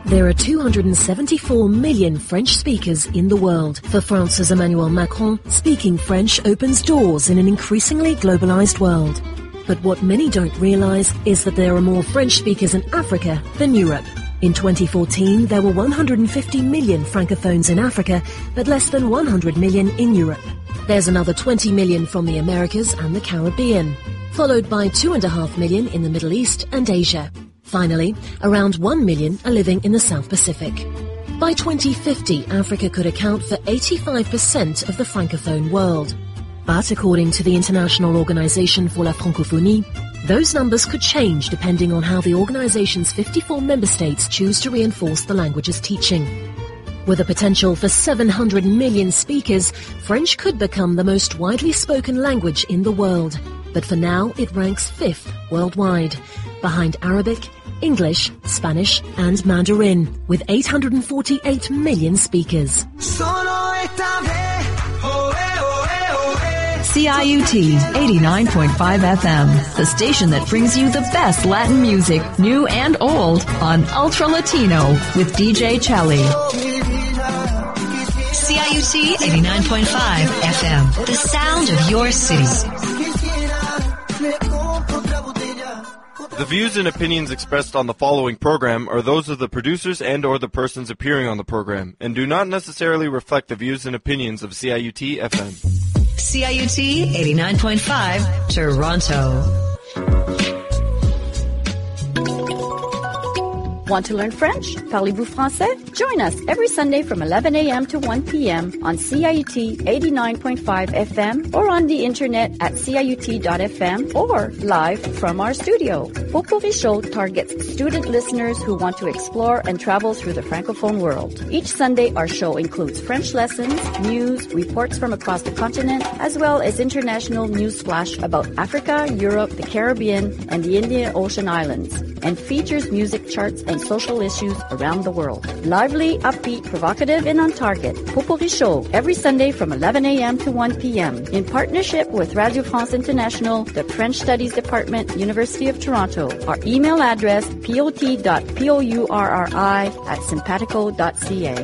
There are 274 million French speakers in the world. For France's Emmanuel Macron, speaking French opens doors in an increasingly globalized world. But what many don't realize is that there are more French speakers in Africa than Europe. In 2014, there were 150 million francophones in Africa, but less than 100 million in Europe. There's another 20 million from the Americas and the Caribbean, followed by 2.5 million in the Middle East and Asia. Finally, around 1 million are living in the South Pacific. By 2050, Africa could account for 85% of the francophone world. But according to the International Organization for la Francophonie, those numbers could change depending on how the organization's 54 member states choose to reinforce the language's teaching. With a potential for 700 million speakers, French could become the most widely spoken language in the world. But for now, it ranks 5th worldwide, behind Arabic, English, Spanish and Mandarin, with 848 million speakers. CIUT 89.5 FM, the station that brings you the best Latin music, new and old, on Ultra Latino with DJ Chelly. CIUT 89.5 FM, the sound of your city. The views and opinions expressed on the following program are those of the producers and or the persons appearing on the program and do not necessarily reflect the views and opinions of CIUT FM. CIUT 89.5 Toronto. Want to learn French? Parlez-vous français? Join us every Sunday from 11 a.m. to 1 p.m. on CIUT 89.5 FM or on the internet at CIUT.FM or live from our studio. Potpourri Show targets student listeners who want to explore and travel through the Francophone world. Each Sunday, our show includes French lessons, news, reports from across the continent, as well as international news flash about Africa, Europe, the Caribbean, and the Indian Ocean Islands, and features music charts and social issues around the world. Lively, upbeat, provocative, and on target. Potpourri Show, every Sunday from 11 a.m. to 1 p.m. in partnership with Radio France International, the French Studies Department, University of Toronto. Our email address, pot.pourri@simpatico.ca.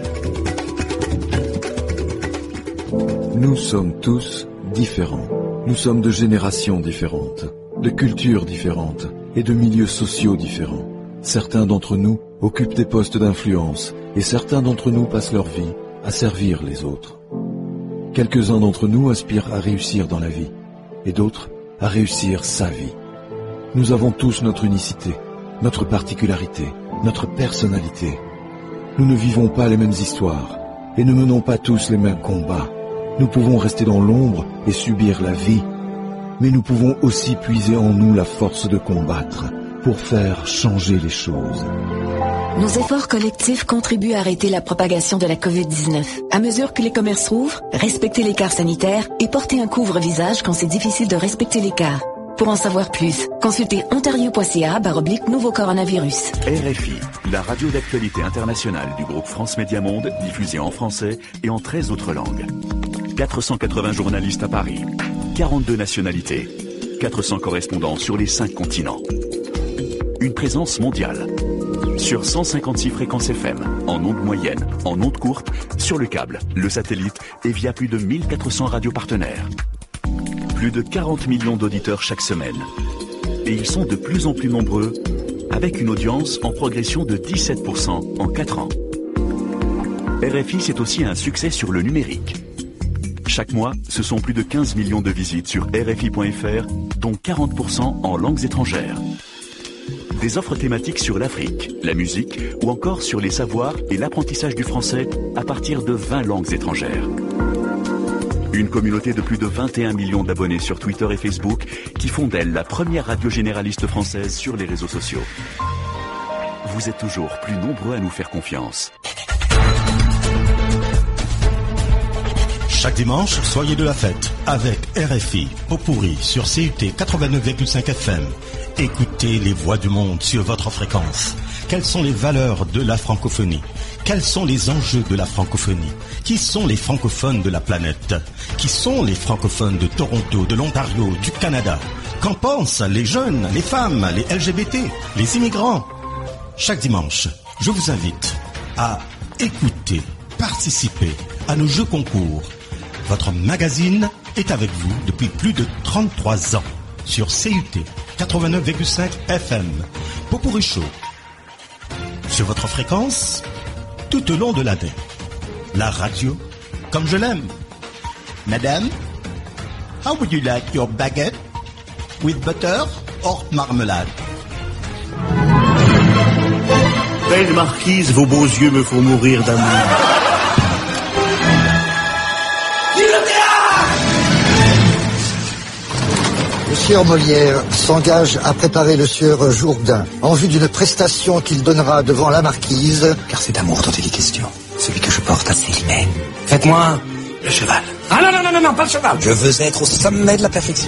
Nous sommes tous différents. Nous sommes de générations différentes, de cultures différentes et de milieux sociaux différents. Certains d'entre nous occupent des postes d'influence et certains d'entre nous passent leur vie à servir les autres. Quelques-uns d'entre nous aspirent à réussir dans la vie et d'autres à réussir sa vie. Nous avons tous notre unicité, notre particularité, notre personnalité. Nous ne vivons pas les mêmes histoires et ne menons pas tous les mêmes combats. Nous pouvons rester dans l'ombre et subir la vie, mais nous pouvons aussi puiser en nous la force de combattre pour faire changer les choses. Nos efforts collectifs contribuent à arrêter la propagation de la COVID-19. À mesure que les commerces rouvrent, respectez l'écart sanitaire et portez un couvre-visage quand c'est difficile de respecter l'écart. Pour en savoir plus, consultez ontario.ca/nouveau coronavirus. RFI, la radio d'actualité internationale du groupe France Média Monde, diffusée en français et en 13 autres langues. 480 journalistes à Paris, 42 nationalités, 400 correspondants sur les 5 continents. Une présence mondiale. Sur 156 fréquences FM, en ondes moyennes, en ondes courtes, sur le câble, le satellite et via plus de 1400 radios partenaires. Plus de 40 millions d'auditeurs chaque semaine. Et ils sont de plus en plus nombreux, avec une audience en progression de 17% en 4 ans. RFI, c'est aussi un succès sur le numérique. Chaque mois, ce sont plus de 15 millions de visites sur RFI.fr, dont 40% en langues étrangères. Des offres thématiques sur l'Afrique, la musique ou encore sur les savoirs et l'apprentissage du français à partir de 20 langues étrangères. Une communauté de plus de 21 millions d'abonnés sur Twitter et Facebook qui font d'elle la première radio généraliste française sur les réseaux sociaux. Vous êtes toujours plus nombreux à nous faire confiance. Chaque dimanche, soyez de la fête avec RFI Potpourri sur CUT 89,5 FM. Écoutez les voix du monde sur votre fréquence. Quelles sont les valeurs de la francophonie? Quels sont les enjeux de la francophonie? Qui sont les francophones de la planète? Qui sont les francophones de Toronto, de l'Ontario, du Canada? Qu'en pensent les jeunes, les femmes, les LGBT, les immigrants? Chaque dimanche, Je vous invite à écouter, participer à nos jeux concours. Votre magazine est avec vous depuis plus de 33 ans sur CUT 89,5 FM. Popurrí Show. Sur votre fréquence, tout au long de l'année. La radio, comme je l'aime. Madame, how would you like your baguette? With butter or marmelade? Belle marquise, vos beaux yeux me font mourir d'amour. Le sieur Molière s'engage à préparer le sieur Jourdain en vue d'une prestation qu'il donnera devant la marquise. Car c'est d'amour dont il est question. Celui que je porte à Célimène. Faites-moi le cheval. Ah non, pas le cheval. Je veux être au sommet de la perfection.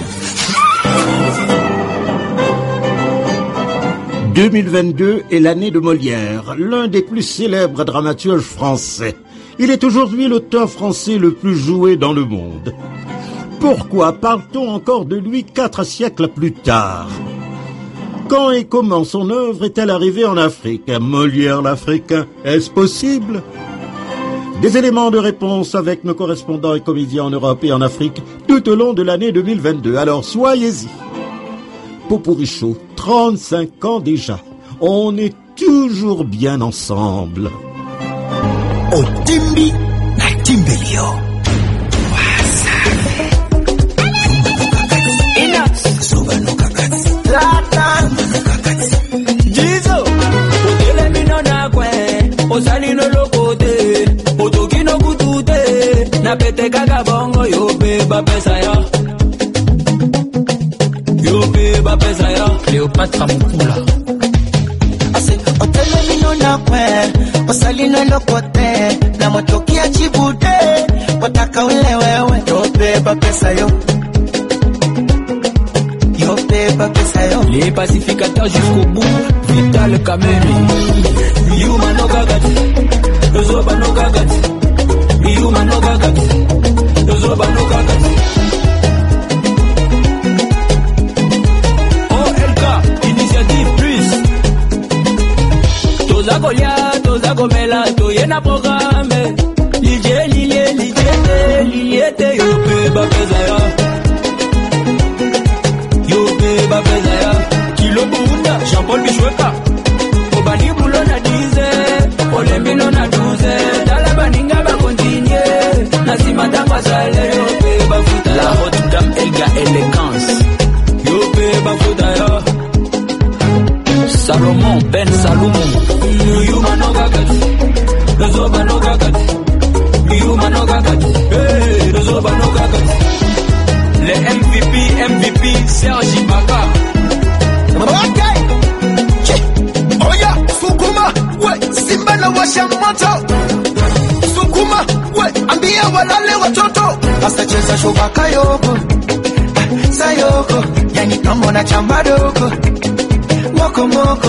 2022 est l'année de Molière, l'un des plus célèbres dramaturges français. Il est aujourd'hui l'auteur français le plus joué dans le monde. Pourquoi parle-t-on encore de lui 4 siècles plus tard? Quand et comment son œuvre est-elle arrivée en Afrique? Molière l'Africain, est-ce possible? Des éléments de réponse avec nos correspondants et comédiens en Europe et en Afrique tout au long de l'année 2022. Alors soyez-y. Popurrí Show, 35 ans déjà. On est toujours bien ensemble. Otimbi na Timbelio. Jizo, otele minona kwe, osalino lokote, otokino kutute, na pete kagabongo yo beba pesa ya. Yo beba pesa ya. Cléopâtre Mukula. Ase, otele minona kwe, osalino lokote, na motokia chibude, wataka ule wewe, yo beba pesa yo. Les pacificateurs jusqu'au bout, Vital Kameni. Yuma no gagati, Zoba no gagati. Yuma no gagati, Zoba no gagati. OLK, Initiative Plus. Toza Golia, Toza Gomela, Toyena Programme. Liliete, Yope, Bapezaya. Kilo Bunda, Jean-Paul Bichweka. Obani Boulo na 10, Olembino na 12. Talabaninga ba continue. Nasima tangwa sale, yope bafuta. La haute gamme Elga Élégance. Yope bafuta ya. Salomon Ben Salomon. Yuma no gagati. Zoba no gagati. Yuma no gagati. Hey, Zoba no gagati. Les MVP, Serge Ibaka. Ok. Oya, Sukuma, we, Simba na washa moto. Sukuma, we, ambia walale watoto. Asa cheza shubaka yoko. Sayoko, yani kambo na chamba doko. Moko moko.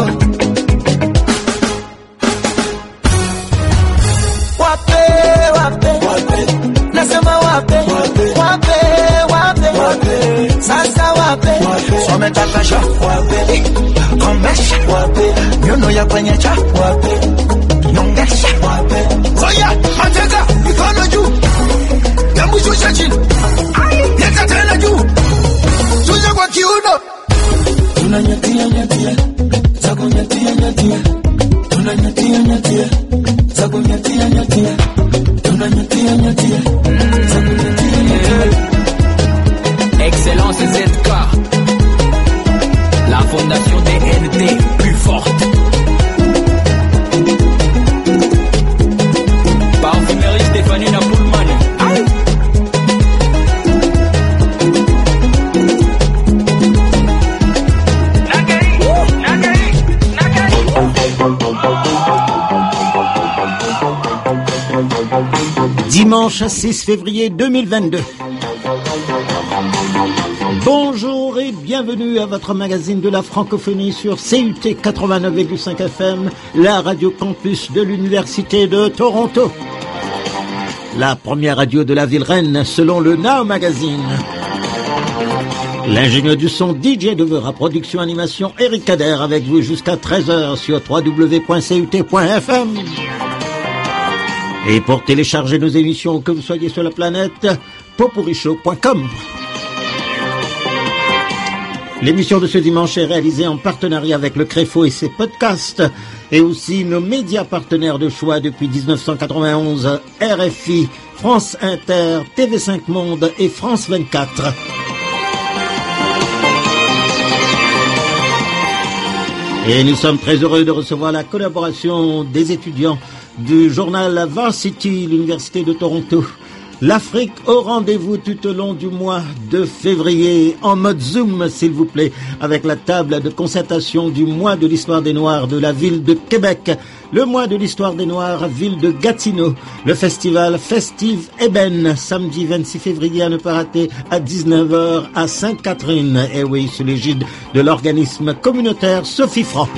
Wape. Nasema wape. Sasa wape. Sometaka sha wape. Komesha wape. Nyono ya kwenye cha wape. Nyongesha wape. Oya, mateka, mikono juu. Jambu shusha chini. Yeka tena juu. Shusha kwa kiuno. Tunanyatia. Zago nyatia. Tunanyatia. Zago nyatia. Tunanyatia. Zago nyatia. Excellence ZK. La fondation DNT plus forte. Parfumerie Stéphanie Napoulman. Aïe. Dimanche 6 février 2022. Bonjour et bienvenue à votre magazine de la francophonie sur CUT 89,5 FM, la radio campus de l'Université de Toronto. La première radio de la ville reine selon le Now Magazine. L'ingénieur du son DJ Devera, production animation Eric Kader avec vous jusqu'à 13h sur www.cut.fm. Et pour télécharger nos émissions, que vous soyez sur la planète, popurichow.com. L'émission de ce dimanche est réalisée en partenariat avec le Créfo et ses podcasts, et aussi nos médias partenaires de choix depuis 1991, RFI, France Inter, TV5 Monde et France 24. Et nous sommes très heureux de recevoir la collaboration des étudiants du journal Varsity, l'Université de Toronto. L'Afrique au rendez-vous tout au long du mois de février, en mode Zoom s'il vous plaît, avec la table de concertation du mois de l'histoire des Noirs de la ville de Québec, le mois de l'histoire des Noirs, ville de Gatineau, le festival Festive Eben, samedi 26 février à ne pas rater à 19h à Sainte-Catherine, et oui, sous l'égide de l'organisme communautaire Sophie Franc.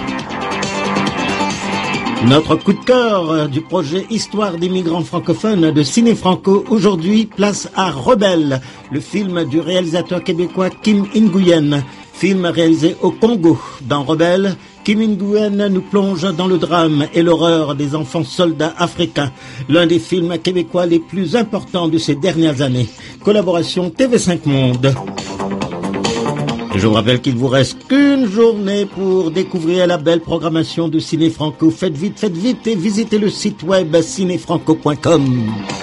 Notre coup de cœur du projet Histoire des migrants francophones de Ciné Franco, aujourd'hui, place à Rebelle, le film du réalisateur québécois Kim Nguyen, film réalisé au Congo. Dans Rebelle, Kim Nguyen nous plonge dans le drame et l'horreur des enfants soldats africains, l'un des films québécois les plus importants de ces dernières années. Collaboration TV5 Monde. Et je vous rappelle qu'il vous reste qu'une journée pour découvrir la belle programmation de Ciné Franco. Faites vite et visitez le site web cinéfranco.com.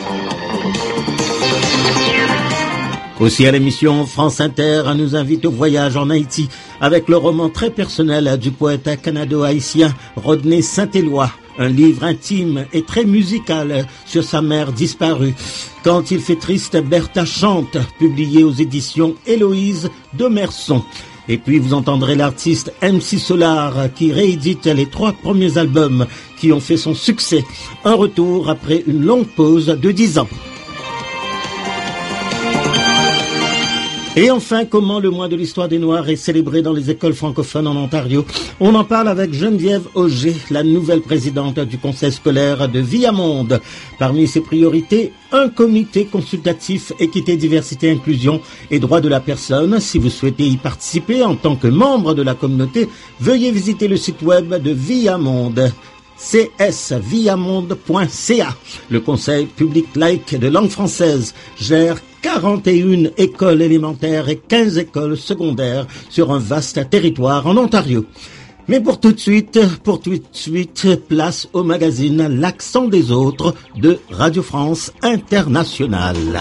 Aussi à l'émission, France Inter nous invite au voyage en Haïti avec le roman très personnel du poète canado-haïtien Rodney Saint-Éloi. Un livre intime et très musical sur sa mère disparue. Quand il fait triste, Bertha chante, publié aux éditions Héloïse de Merson. Et puis vous entendrez l'artiste MC Solar qui réédite les 3 premiers albums qui ont fait son succès. Un retour après une longue pause de 10 ans. Et enfin, comment le mois de l'histoire des Noirs est célébré dans les écoles francophones en Ontario? On en parle avec Geneviève Auger, la nouvelle présidente du conseil scolaire de Viamonde. Parmi ses priorités, un comité consultatif équité, diversité, inclusion et droits de la personne. Si vous souhaitez y participer en tant que membre de la communauté, veuillez visiter le site web de Viamonde. csviamonde.ca. Le Conseil public laïque de langue française gère 41 écoles élémentaires et 15 écoles secondaires sur un vaste territoire en Ontario. Mais pour tout de suite, place au magazine L'Accent des autres de Radio France Internationale.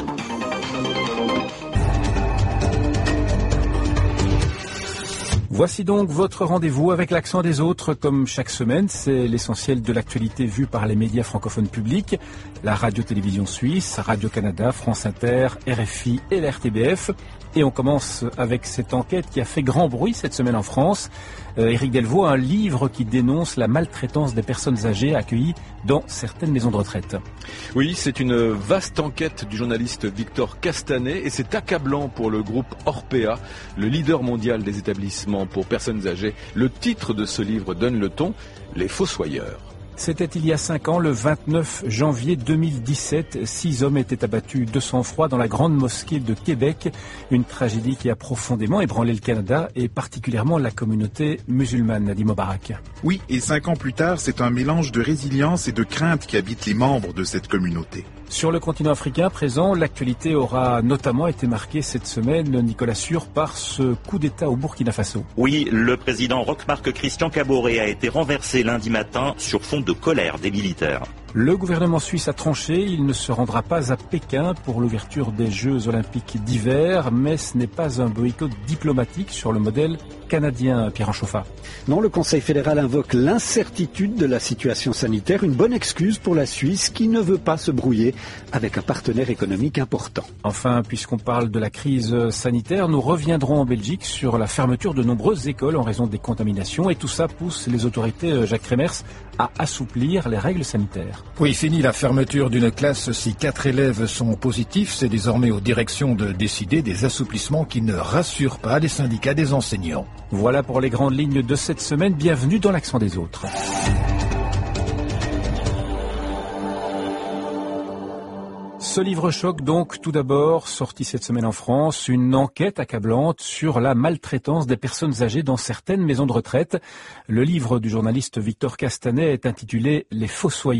Voici donc votre rendez-vous avec l'accent des autres. Comme chaque semaine, c'est l'essentiel de l'actualité vue par les médias francophones publics, la radio-télévision suisse, Radio-Canada, France Inter, RFI et la RTBF. Et on commence avec cette enquête qui a fait grand bruit cette semaine en France. Éric Delvaux, un livre qui dénonce la maltraitance des personnes âgées accueillies dans certaines maisons de retraite. Oui, c'est une vaste enquête du journaliste Victor Castanet et c'est accablant pour le groupe Orpea, le leader mondial des établissements pour personnes âgées. Le titre de ce livre donne le ton, Les Fossoyeurs. C'était il y a 5 ans, le 29 janvier 2017. 6 hommes étaient abattus de sang-froid dans la grande mosquée de Québec. Une tragédie qui a profondément ébranlé le Canada et particulièrement la communauté musulmane. Nadim Mobarak. Oui, et 5 ans plus tard, c'est un mélange de résilience et de crainte qui habite les membres de cette communauté. Sur le continent africain présent, l'actualité aura notamment été marquée cette semaine, Nicolas Sûr, par ce coup d'État au Burkina Faso. Oui, le président Roch-Marc Christian Kaboré a été renversé lundi matin sur fond de colère des militaires. Le gouvernement suisse a tranché, il ne se rendra pas à Pékin pour l'ouverture des Jeux Olympiques d'hiver, mais ce n'est pas un boycott diplomatique sur le modèle canadien, Pierre Anchofa. Non, le Conseil fédéral invoque l'incertitude de la situation sanitaire, une bonne excuse pour la Suisse qui ne veut pas se brouiller avec un partenaire économique important. Enfin, puisqu'on parle de la crise sanitaire, nous reviendrons en Belgique sur la fermeture de nombreuses écoles en raison des contaminations et tout ça pousse les autorités, Jacques Kremers, à assouplir les règles sanitaires. Oui, fini la fermeture d'une classe si 4 élèves sont positifs. C'est désormais aux directions de décider des assouplissements qui ne rassurent pas les syndicats des enseignants. Voilà pour les grandes lignes de cette semaine. Bienvenue dans l'accent des autres. Ce livre choc donc, tout d'abord, sorti cette semaine en France, une enquête accablante sur la maltraitance des personnes âgées dans certaines maisons de retraite. Le livre du journaliste Victor Castanet est intitulé « Les Fossoyeurs ».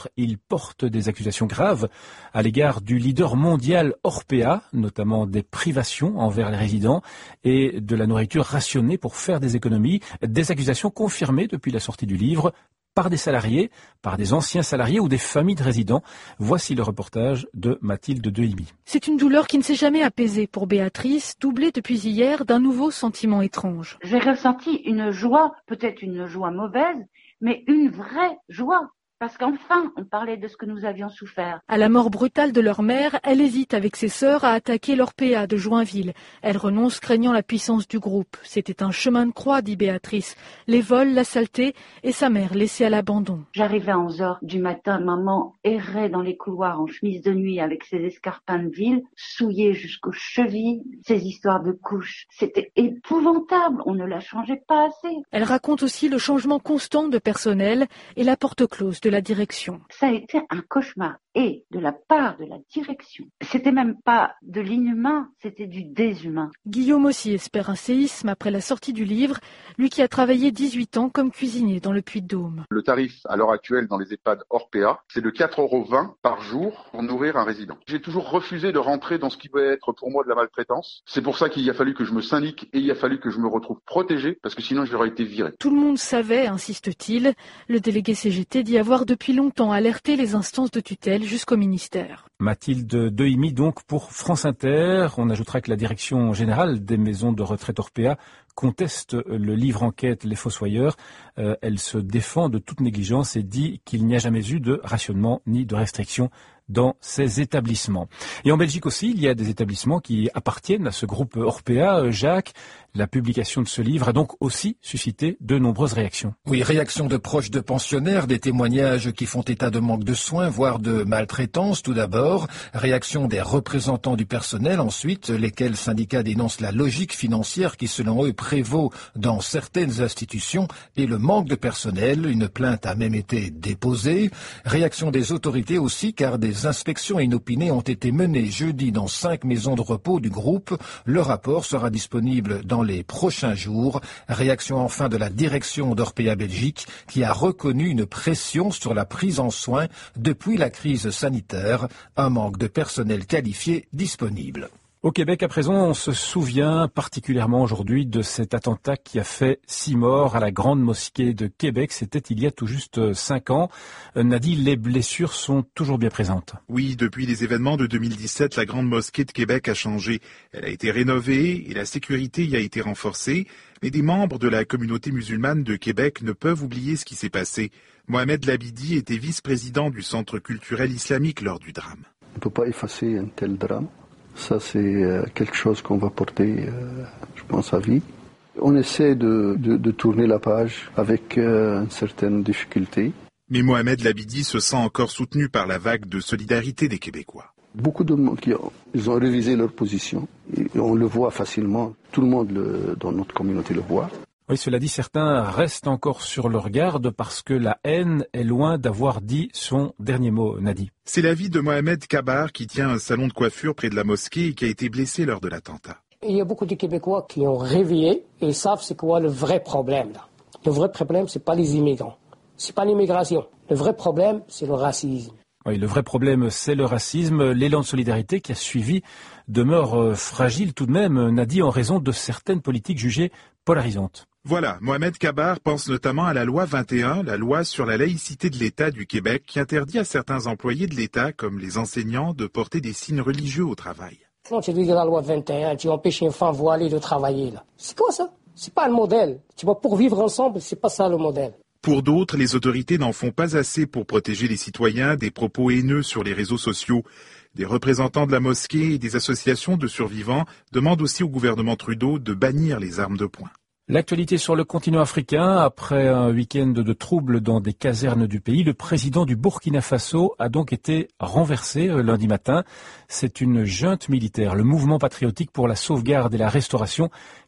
Il porte des accusations graves à l'égard du leader mondial Orpea, notamment des privations envers les résidents et de la nourriture rationnée pour faire des économies. Des accusations confirmées depuis la sortie du livre par des salariés, par des anciens salariés ou des familles de résidents. Voici le reportage de Mathilde Dehimi. C'est une douleur qui ne s'est jamais apaisée pour Béatrice, doublée depuis hier d'un nouveau sentiment étrange. J'ai ressenti une joie, peut-être une joie mauvaise, mais une vraie joie. Parce qu'enfin, on parlait de ce que nous avions souffert. À la mort brutale de leur mère, elle hésite avec ses sœurs à attaquer l'Orpea de Joinville. Elle renonce craignant la puissance du groupe. C'était un chemin de croix, dit Béatrice. Les vols, la saleté et sa mère laissée à l'abandon. J'arrivais à 11h du matin, maman errait dans les couloirs en chemise de nuit avec ses escarpins de ville, souillés jusqu'aux chevilles, ses histoires de couches. C'était épouvantable, on ne la changeait pas assez. Elle raconte aussi le changement constant de personnel et la porte close de la direction. Ça a été un cauchemar. Et de la part de la direction, c'était même pas de l'inhumain, c'était du déshumain. Guillaume aussi espère un séisme après la sortie du livre, lui qui a travaillé 18 ans comme cuisinier dans le Puy-de-Dôme. Le tarif à l'heure actuelle dans les EHPAD Orpea, c'est de 4,20 € par jour pour nourrir un résident. J'ai toujours refusé de rentrer dans ce qui peut être pour moi de la maltraitance. C'est pour ça qu'il a fallu que je me syndique et il a fallu que je me retrouve protégé parce que sinon j'aurais été viré. Tout le monde savait, insiste-t-il. Le délégué CGT dit avoir depuis longtemps alerté les instances de tutelle jusqu'au ministère. Mathilde Dehimi donc pour France Inter. On ajoutera que la direction générale des maisons de retraite Orpea conteste le livre enquête Les Fossoyeurs. Elle se défend de toute négligence et dit qu'il n'y a jamais eu de rationnement ni de restriction dans ces établissements. Et en Belgique aussi, il y a des établissements qui appartiennent à ce groupe Orpea. Jacques, la publication de ce livre a donc aussi suscité de nombreuses réactions. Oui, réactions de proches de pensionnaires, des témoignages qui font état de manque de soins, voire de maltraitance tout d'abord. Réaction des représentants du personnel ensuite, lesquels syndicats dénoncent la logique financière qui selon eux prévaut dans certaines institutions et le manque de personnel. Une plainte a même été déposée. Réaction des autorités aussi, car des inspections inopinées ont été menées jeudi dans 5 maisons de repos du groupe. Le rapport sera disponible dans les prochains jours. Réaction enfin de la direction d'Orpea Belgique qui a reconnu une pression sur la prise en soin depuis la crise sanitaire, un manque de personnel qualifié disponible. Au Québec, à présent, on se souvient particulièrement aujourd'hui de cet attentat qui a fait 6 morts à la Grande Mosquée de Québec. C'était il y a tout juste 5 ans. Nadi, les blessures sont toujours bien présentes. Oui, depuis les événements de 2017, la Grande Mosquée de Québec a changé. Elle a été rénovée et la sécurité y a été renforcée. Mais des membres de la communauté musulmane de Québec ne peuvent oublier ce qui s'est passé. Mohamed Labidi était vice-président du Centre culturel islamique lors du drame. On ne peut pas effacer un tel drame. Ça, c'est quelque chose qu'on va porter, je pense, à vie. On essaie de tourner la page avec une certaine difficulté. Mais Mohamed Labidi se sent encore soutenu par la vague de solidarité des Québécois. Beaucoup de monde ils ont révisé leur position. Et on le voit facilement. Tout le monde dans notre communauté le voit. Oui, cela dit, certains restent encore sur leur garde parce que la haine est loin d'avoir dit son dernier mot, Nadi. C'est l'avis de Mohamed Kabar qui tient un salon de coiffure près de la mosquée et qui a été blessé lors de l'attentat. Il y a beaucoup de Québécois qui ont réveillé et ils savent c'est quoi le vrai problème. Là. Le vrai problème, c'est pas les immigrants. C'est pas l'immigration. Le vrai problème, c'est le racisme. Oui, le vrai problème, c'est le racisme. L'élan de solidarité qui a suivi demeure fragile tout de même, Nadi, en raison de certaines politiques jugées polarisantes. Voilà, Mohamed Kabar pense notamment à la loi 21, la loi sur la laïcité de l'État du Québec, qui interdit à certains employés de l'État, comme les enseignants, de porter des signes religieux au travail. Non, tu dis que la loi 21, tu empêches une femme voilée de travailler. Là. C'est quoi ça? C'est pas le modèle. Tu vois, pour vivre ensemble, c'est pas ça le modèle. Pour d'autres, les autorités n'en font pas assez pour protéger les citoyens des propos haineux sur les réseaux sociaux. Des représentants de la mosquée et des associations de survivants demandent aussi au gouvernement Trudeau de bannir les armes de poing. L'actualité sur le continent africain, après un week-end de troubles dans des casernes du pays, le président du Burkina Faso a donc été renversé lundi matin. C'est une junte militaire, le mouvement patriotique pour la sauvegarde et la restauration,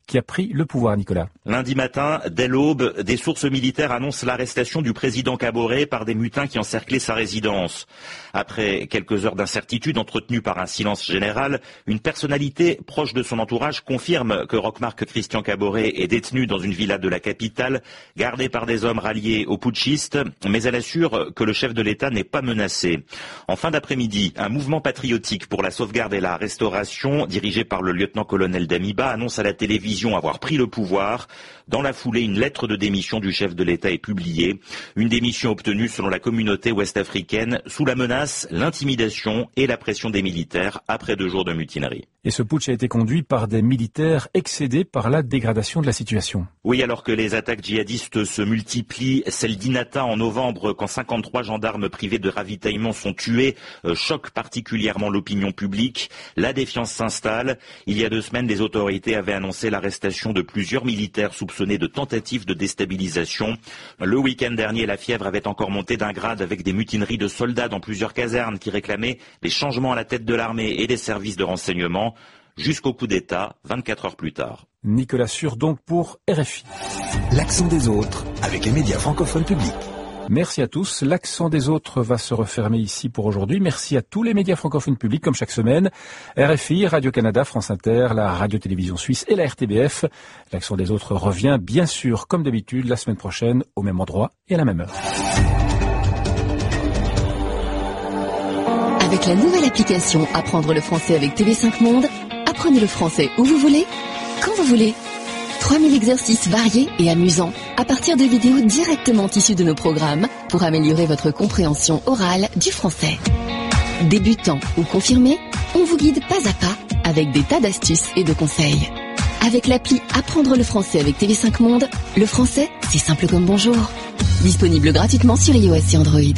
qui a pris le pouvoir, Nicolas. Lundi matin, dès l'aube, des sources militaires annoncent l'arrestation du président Kaboré par des mutins qui encerclaient sa résidence. Après quelques heures d'incertitude entretenues par un silence général, une personnalité proche de son entourage confirme que Roch-Marc Christian Kaboré est détenu dans une villa de la capitale, gardé par des hommes ralliés aux putschistes, mais elle assure que le chef de l'État n'est pas menacé. En fin d'après-midi, un mouvement patriotique pour la sauvegarde et la restauration, dirigé par le lieutenant-colonel Damiba, annonce à la télévision avoir pris le pouvoir. Dans la foulée, une lettre de démission du chef de l'État est publiée. Une démission obtenue selon la communauté ouest-africaine sous la menace, l'intimidation et la pression des militaires après 2 jours de mutinerie. Et ce putsch a été conduit par des militaires excédés par la dégradation de la situation. Oui, alors que les attaques djihadistes se multiplient, celle d'Inata en novembre, quand 53 gendarmes privés de ravitaillement sont tués, choque particulièrement l'opinion publique. La défiance s'installe. Il y a 2 semaines, les autorités avaient annoncé l'arrestation de plusieurs militaires soupçonnés de tentatives de déstabilisation. Le week-end dernier, la fièvre avait encore monté d'un grade avec des mutineries de soldats dans plusieurs casernes qui réclamaient des changements à la tête de l'armée et des services de renseignement. Jusqu'au coup d'État, 24 heures plus tard. Nicolas Sûr donc pour RFI. L'accent des autres avec les médias francophones publics. Merci à tous. L'accent des autres va se refermer ici pour aujourd'hui. Merci à tous les médias francophones publics comme chaque semaine. RFI, Radio-Canada, France Inter, la Radio-Télévision Suisse et la RTBF. L'accent des autres revient bien sûr comme d'habitude la semaine prochaine au même endroit et à la même heure. Avec la nouvelle application Apprendre le français avec TV5 Monde, apprenez le français où vous voulez, quand vous voulez. 3000 exercices variés et amusants à partir de vidéos directement issues de nos programmes pour améliorer votre compréhension orale du français. Débutant ou confirmé, on vous guide pas à pas avec des tas d'astuces et de conseils. Avec l'appli Apprendre le français avec TV5 Monde, le français, c'est simple comme bonjour. Disponible gratuitement sur iOS et Android.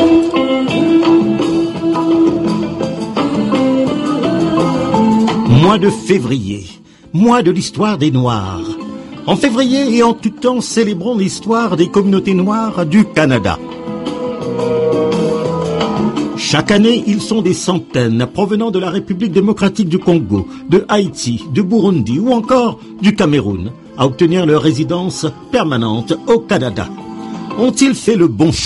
Mois de février, mois de l'histoire des Noirs. En février et en tout temps, célébrons l'histoire des communautés noires du Canada. Chaque année, ils sont des centaines provenant de la République démocratique du Congo, de Haïti, de Burundi ou encore du Cameroun à obtenir leur résidence permanente au Canada. Ont-ils fait le bon choix ?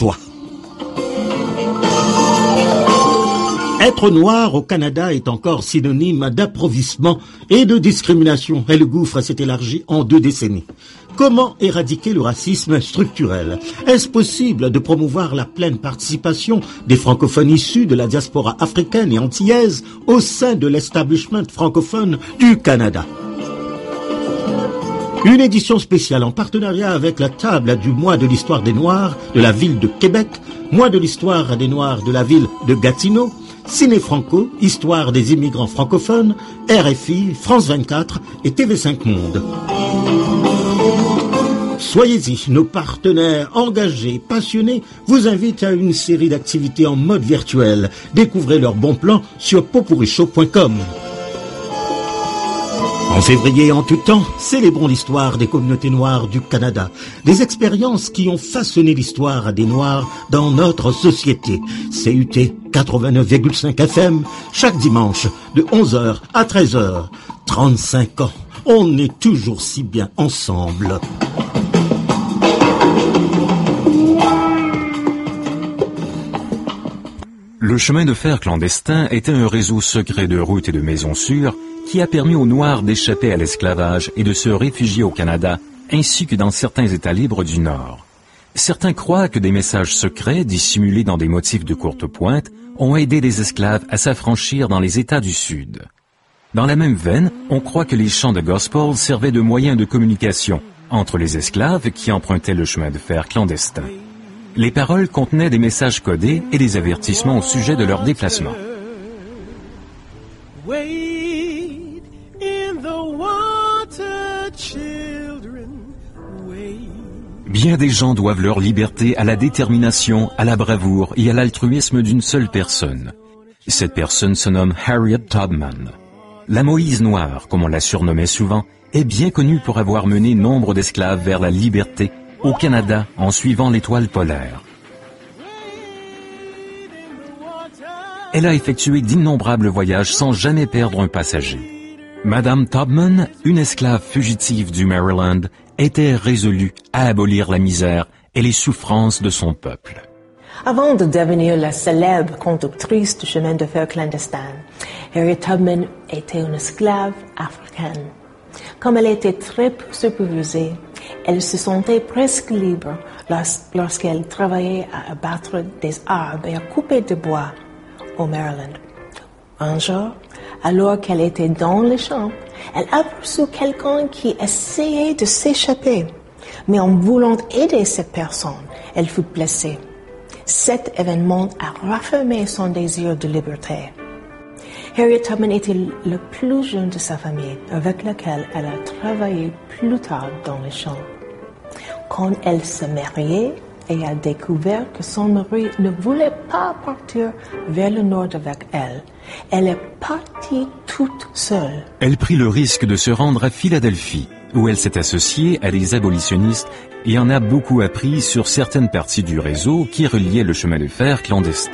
Être noir au Canada est encore synonyme d'appauvrissement et de discrimination, et le gouffre s'est élargi en 2 décennies. Comment éradiquer le racisme structurel ? Est-ce possible de promouvoir la pleine participation des francophones issus de la diaspora africaine et antillaise au sein de l'establishment francophone du Canada ? Une édition spéciale en partenariat avec la table du mois de l'histoire des Noirs de la ville de Québec, mois de l'histoire des Noirs de la ville de Gatineau, Ciné Franco, Histoire des immigrants francophones, RFI, France 24 et TV5 Monde. Soyez-y, nos partenaires engagés, passionnés, vous invitent à une série d'activités en mode virtuel. Découvrez leurs bons plans sur popurichaud.com. En février et en tout temps, célébrons l'histoire des communautés noires du Canada. Des expériences qui ont façonné l'histoire des Noirs dans notre société. CUT 89,5 FM, chaque dimanche, de 11h à 13h. 35 ans, on est toujours si bien ensemble. Le chemin de fer clandestin était un réseau secret de routes et de maisons sûres qui a permis aux Noirs d'échapper à l'esclavage et de se réfugier au Canada, ainsi que dans certains États libres du Nord. Certains croient que des messages secrets, dissimulés dans des motifs de courte pointe, ont aidé les esclaves à s'affranchir dans les États du Sud. Dans la même veine, on croit que les chants de gospel servaient de moyen de communication entre les esclaves qui empruntaient le chemin de fer clandestin. Les paroles contenaient des messages codés et des avertissements au sujet de leur déplacement. Bien des gens doivent leur liberté à la détermination, à la bravoure et à l'altruisme d'une seule personne. Cette personne se nomme Harriet Tubman. La Moïse noire, comme on la surnommait souvent, est bien connue pour avoir mené nombre d'esclaves vers la liberté au Canada en suivant l'étoile polaire. Elle a effectué d'innombrables voyages sans jamais perdre un passager. Madame Tubman, une esclave fugitive du Maryland, était résolue à abolir la misère et les souffrances de son peuple. Avant de devenir la célèbre conductrice du chemin de fer clandestin, Harriet Tubman était une esclave africaine. Comme elle était très peu supervisée, elle se sentait presque libre lorsqu'elle travaillait à abattre des arbres et à couper du bois au Maryland. Un jour, alors qu'elle était dans les champs, elle aperçut quelqu'un qui essayait de s'échapper. Mais en voulant aider cette personne, elle fut blessée. Cet événement a raffermé son désir de liberté. Harriet Tubman était le plus jeune de sa famille, avec laquelle elle a travaillé plus tard dans les champs. Quand elle s'est mariée et a découvert que son mari ne voulait pas partir vers le nord avec elle, elle est partie toute seule. Elle prit le risque de se rendre à Philadelphie, où elle s'est associée à des abolitionnistes et en a beaucoup appris sur certaines parties du réseau qui reliait le chemin de fer clandestin.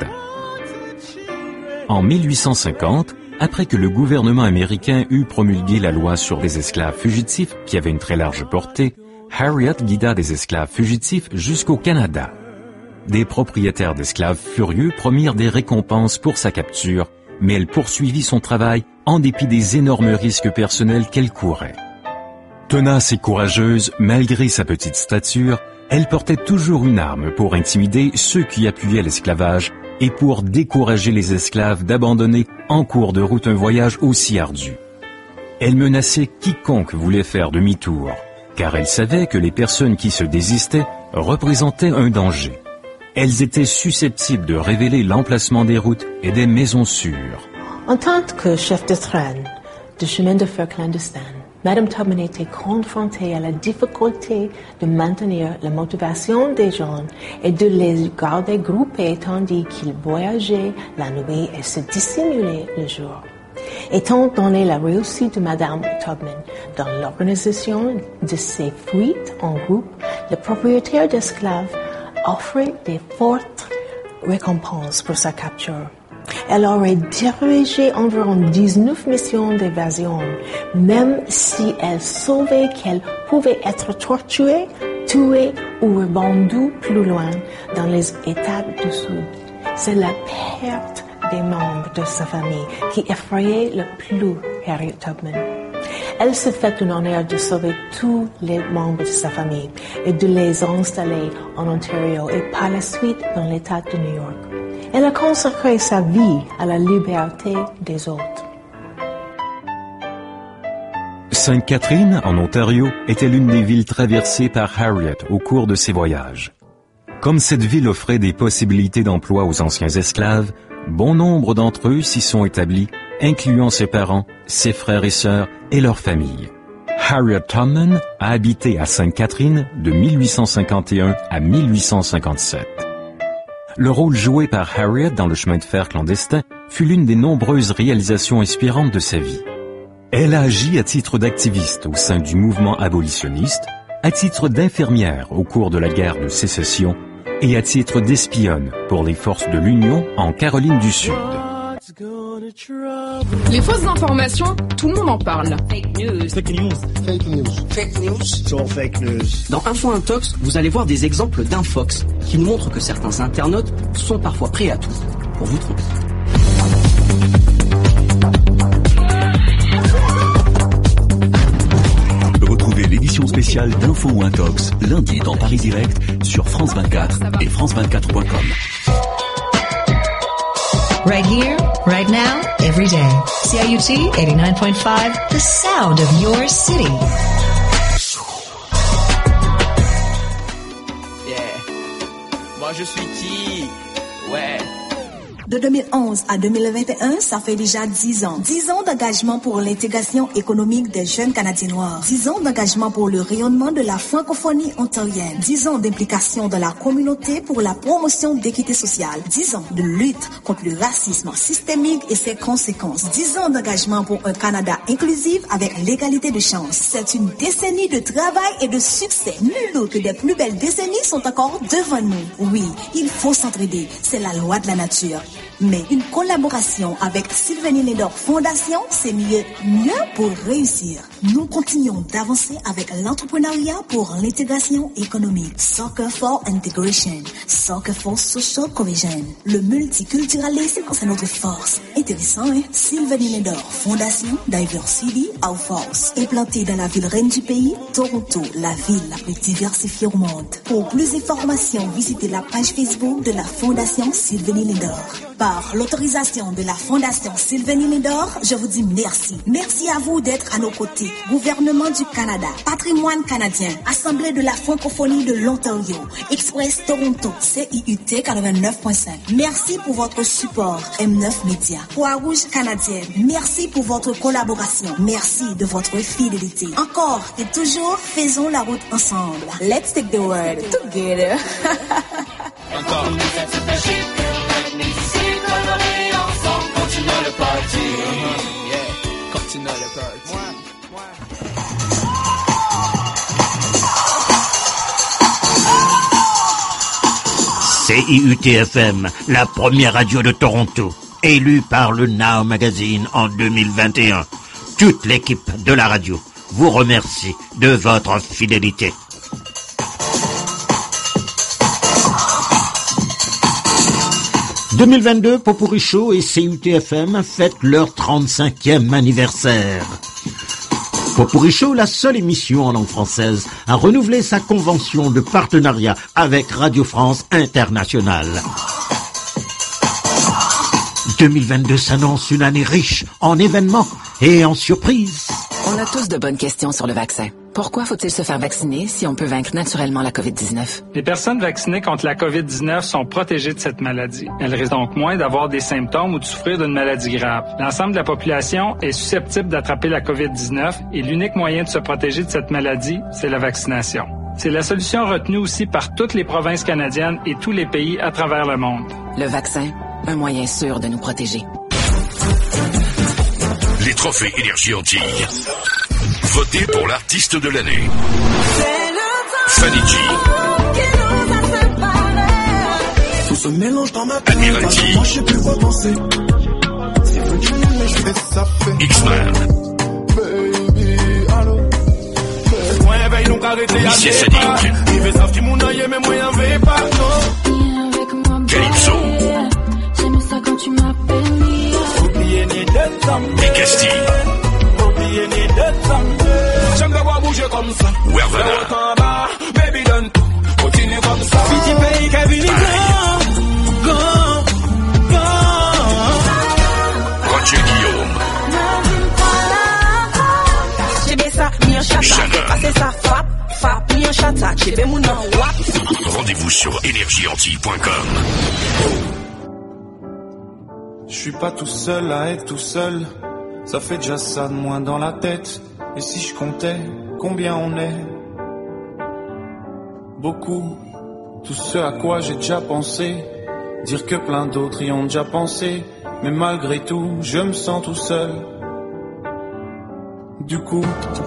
En 1850, après que le gouvernement américain eut promulgué la loi sur les esclaves fugitifs, qui avait une très large portée, Harriet guida des esclaves fugitifs jusqu'au Canada. Des propriétaires d'esclaves furieux promirent des récompenses pour sa capture, mais elle poursuivit son travail en dépit des énormes risques personnels qu'elle courait. Tenace et courageuse, malgré sa petite stature, elle portait toujours une arme pour intimider ceux qui appuyaient l'esclavage et pour décourager les esclaves d'abandonner en cours de route un voyage aussi ardu. Elle menaçait quiconque voulait faire demi-tour, car elle savait que les personnes qui se désistaient représentaient un danger. Elles étaient susceptibles de révéler l'emplacement des routes et des maisons sûres. En tant que chef de train du chemin de fer clandestin, Madame Tubman était confrontée à la difficulté de maintenir la motivation des gens et de les garder groupés tandis qu'ils voyageaient la nuit et se dissimulaient le jour. Étant donné la réussite de Madame Tubman dans l'organisation de ces fuites en groupe, le propriétaire d'esclaves offrait de fortes récompenses pour sa capture. Elle aurait dirigé environ 19 missions d'évasion, même si elle savait qu'elle pouvait être torturée, tuée ou revendue plus loin dans les États du Sud. C'est la perte des membres de sa famille qui effrayait le plus Harriet Tubman. Elle se fait un honneur de sauver tous les membres de sa famille et de les installer en Ontario et par la suite dans l'État de New York. Elle a consacré sa vie à la liberté des autres. Sainte-Catherine, en Ontario, était l'une des villes traversées par Harriet au cours de ses voyages. Comme cette ville offrait des possibilités d'emploi aux anciens esclaves, bon nombre d'entre eux s'y sont établis, incluant ses parents, ses frères et sœurs et leurs familles. Harriet Tubman a habité à Sainte-Catherine de 1851 à 1857. Le rôle joué par Harriet dans le chemin de fer clandestin fut l'une des nombreuses réalisations inspirantes de sa vie. Elle a agi à titre d'activiste au sein du mouvement abolitionniste, à titre d'infirmière au cours de la guerre de sécession et à titre d'espionne pour les forces de l'Union en Caroline du Sud. Les fausses informations, tout le monde en parle. Fake news. Fake news. Fake news. Fake news. So fake news. Dans Info Intox, vous allez voir des exemples d'infox qui nous montrent que certains internautes sont parfois prêts à tout pour vous tromper. Retrouvez l'édition spéciale d'Info Intox lundi dans Paris Direct sur France 24 et France24.com. Right here, right now, every day. CIUT 89.5, the sound of your city. Yeah. Moi je suis qui? Ouais. De 2011 à 2021, ça fait déjà 10 ans. 10 ans d'engagement pour l'intégration économique des jeunes Canadiens noirs. 10 ans d'engagement pour le rayonnement de la francophonie ontarienne. 10 ans d'implication dans la communauté pour la promotion d'équité sociale. 10 ans de lutte contre le racisme systémique et ses conséquences. 10 ans d'engagement pour un Canada inclusif avec l'égalité de chance. C'est une décennie de travail et de succès. Nul doute que des plus belles décennies sont encore devant nous. Oui, il faut s'entraider. C'est la loi de la nature. Mais une collaboration avec Sylvanie Nedor Fondation, c'est mieux pour réussir. Nous continuons d'avancer avec l'entrepreneuriat pour l'intégration économique. Soccer for Integration. Soccer for Social Cohesion. Le multiculturalisme, c'est notre force. Intéressant, hein? Sylvanie Nedor Fondation, Diversity of Force. Implantée dans la ville reine du pays, Toronto, la ville la plus diversifiée au monde. Pour plus d'informations, visitez la page Facebook de la Fondation Sylvanie Nedor. Par l'autorisation de la Fondation Sylvanie Nedor, je vous dis merci. Merci à vous d'être à nos côtés. Gouvernement du Canada, Patrimoine canadien, Assemblée de la francophonie de l'Ontario, Express Toronto, CIUT 89.5. Merci pour votre support, M9 Média. Croix-Rouge canadienne, merci pour votre collaboration. Merci de votre fidélité. Encore et toujours, faisons la route ensemble. Let's take the world together. Encore. Continuons le party. Continuons le party. CIUT-FM, la première radio de Toronto, élue par le Now Magazine en 2021. Toute l'équipe de la radio vous remercie de votre fidélité. « 2022, Popurrí Show et CIUT-FM fêtent leur 35e anniversaire. Popurrí Show, la seule émission en langue française, a renouvelé sa convention de partenariat avec Radio France Internationale. 2022 s'annonce une année riche en événements et en surprises. On a tous de bonnes questions sur le vaccin. Pourquoi faut-il se faire vacciner si on peut vaincre naturellement la COVID-19? Les personnes vaccinées contre la COVID-19 sont protégées de cette maladie. Elles risquent donc moins d'avoir des symptômes ou de souffrir d'une maladie grave. L'ensemble de la population est susceptible d'attraper la COVID-19 et l'unique moyen de se protéger de cette maladie, c'est la vaccination. C'est la solution retenue aussi par toutes les provinces canadiennes et tous les pays à travers le monde. Le vaccin, un moyen sûr de nous protéger. Les trophées Énergie Antilles. Votez pour l'artiste de l'année. Fanny G. Tout se mélange dans ma tête. Admiralty. Moi je sais plus quoi penser. C'est foutu mais je fais ça fait. X-Man. Baby, allô. Moi veille nous arrêter. Missia Sadiq. Il veut savoir qui mon œil mais moi y'en vais pas non. Calypso. J'aime ça quand tu m'appelles Mia. Oubliez ni de temps. Et Castille. Oubliez ni de temps. J'aime te voir bouger comme ça. Wervana. Baby donne tout. Continue comme ça. Petit pays Kevin go. Roger Guillaume. J'ai bien ça, mi en chata. Passer ça, fap, mi en chata. J'ai bien mon nom, wap. Rendez-vous sur énergieantilles.com. Je suis pas tout seul à être tout seul. Ça fait déjà ça de moins dans la tête. Et si je comptais combien on est? Beaucoup. Tout ce à quoi j'ai déjà pensé. Dire que plein d'autres y ont déjà pensé. Mais malgré tout, je me sens tout seul. Du coup,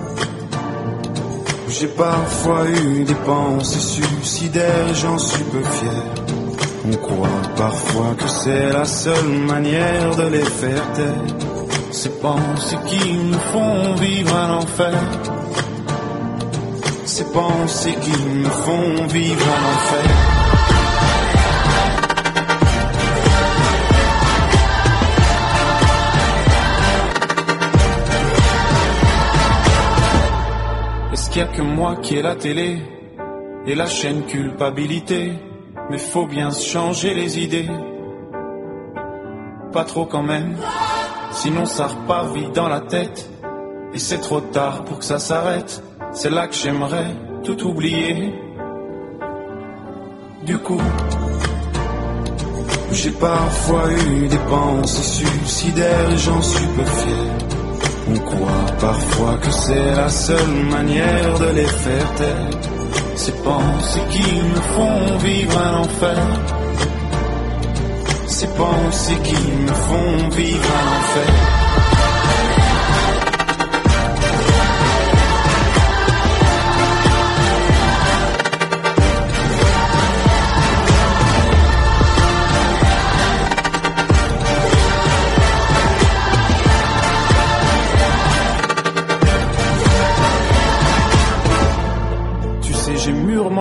j'ai parfois eu des pensées suicidaires, j'en suis peu fier. On croit parfois que c'est la seule manière de les faire taire. Ces pensées qui nous font vivre un enfer. Ces pensées qui me font vivre un enfer. Est-ce qu'il y a que moi qui ai la télé et la chaîne culpabilité? Mais faut bien se changer les idées. Pas trop quand même, sinon ça repart vite dans la tête. Et c'est trop tard pour que ça s'arrête. C'est là que j'aimerais tout oublier. Du coup, j'ai parfois eu des pensées suicidaires et j'en suis peu fier. On croit parfois que c'est la seule manière de les faire taire. Ces pensées qui me font vivre un enfer. Ces pensées qui me font vivre un enfer.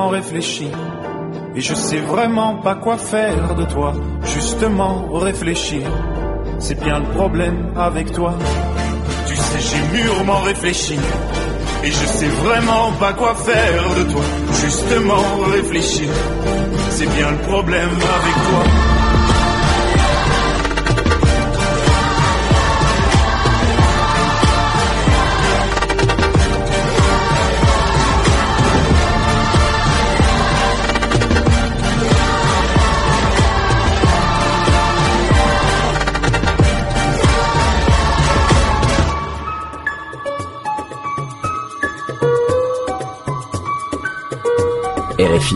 réfléchi. Et je sais vraiment pas quoi faire de toi. Justement réfléchir, c'est bien le problème avec toi. Tu sais, j'ai mûrement réfléchi. Et je sais vraiment pas quoi faire de toi. Justement réfléchir, c'est bien le problème avec toi. RFI,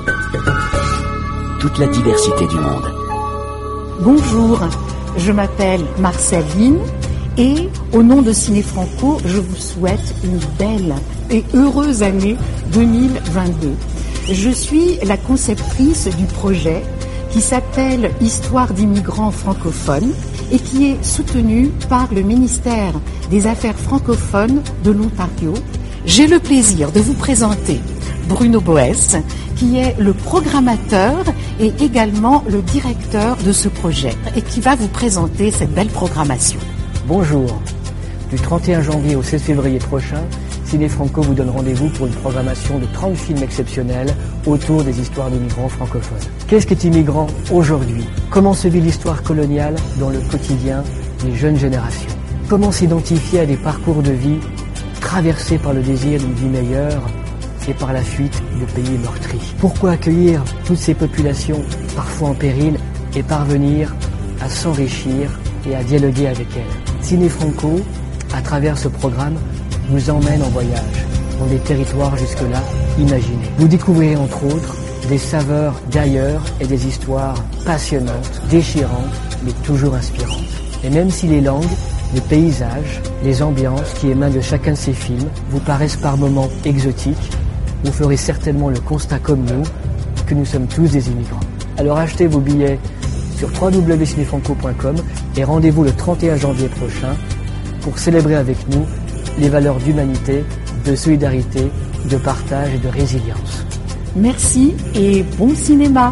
toute la diversité du monde. Bonjour, je m'appelle Marceline et au nom de Ciné Franco, je vous souhaite une belle et heureuse année 2022. Je suis la conceptrice du projet qui s'appelle Histoire d'immigrants francophones et qui est soutenu par le ministère des Affaires francophones de l'Ontario. J'ai le plaisir de vous présenter Bruno Boès, qui est le programmateur et également le directeur de ce projet et qui va vous présenter cette belle programmation. Bonjour. Du 31 janvier au 16 février prochain, Ciné Franco vous donne rendez-vous pour une programmation de 30 films exceptionnels autour des histoires d'immigrants francophones. Qu'est-ce qu'est immigrant aujourd'hui? Comment se vit l'histoire coloniale dans le quotidien des jeunes générations? Comment s'identifier à des parcours de vie traversés par le désir d'une vie meilleure et par la fuite de pays meurtris? Pourquoi accueillir toutes ces populations, parfois en péril, et parvenir à s'enrichir et à dialoguer avec elles? Ciné Franco, à travers ce programme, vous emmène en voyage dans des territoires jusque-là imaginés. Vous découvrirez entre autres des saveurs d'ailleurs et des histoires passionnantes, déchirantes, mais toujours inspirantes. Et même si les langues, les paysages, les ambiances qui émanent de chacun de ces films vous paraissent par moments exotiques, vous ferez certainement le constat comme nous que nous sommes tous des immigrants. Alors achetez vos billets sur www.cinefranco.com et rendez-vous le 31 janvier prochain pour célébrer avec nous les valeurs d'humanité, de solidarité, de partage et de résilience. Merci et bon cinéma.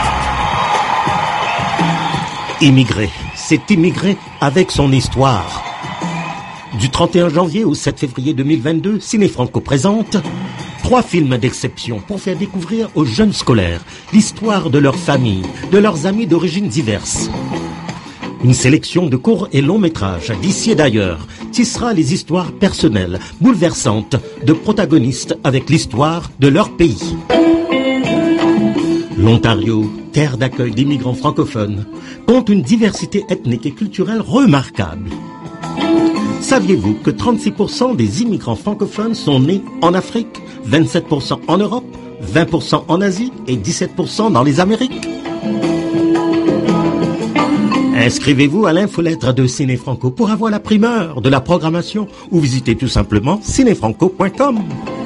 Immigré, c'est immigré avec son histoire. Du 31 janvier au 7 février 2022, Ciné Franco présente 3 films d'exception pour faire découvrir aux jeunes scolaires l'histoire de leur famille, de leurs amis d'origines diverses. Une sélection de courts et longs métrages d'ici et d'ailleurs tissera les histoires personnelles, bouleversantes de protagonistes avec l'histoire de leur pays. L'Ontario, terre d'accueil d'immigrants francophones, compte une diversité ethnique et culturelle remarquable. Saviez-vous que 36% des immigrants francophones sont nés en Afrique, 27% en Europe, 20% en Asie et 17% dans les Amériques? Inscrivez-vous à l'infolettre de Ciné Franco pour avoir la primeur de la programmation ou visitez tout simplement cinefranco.com.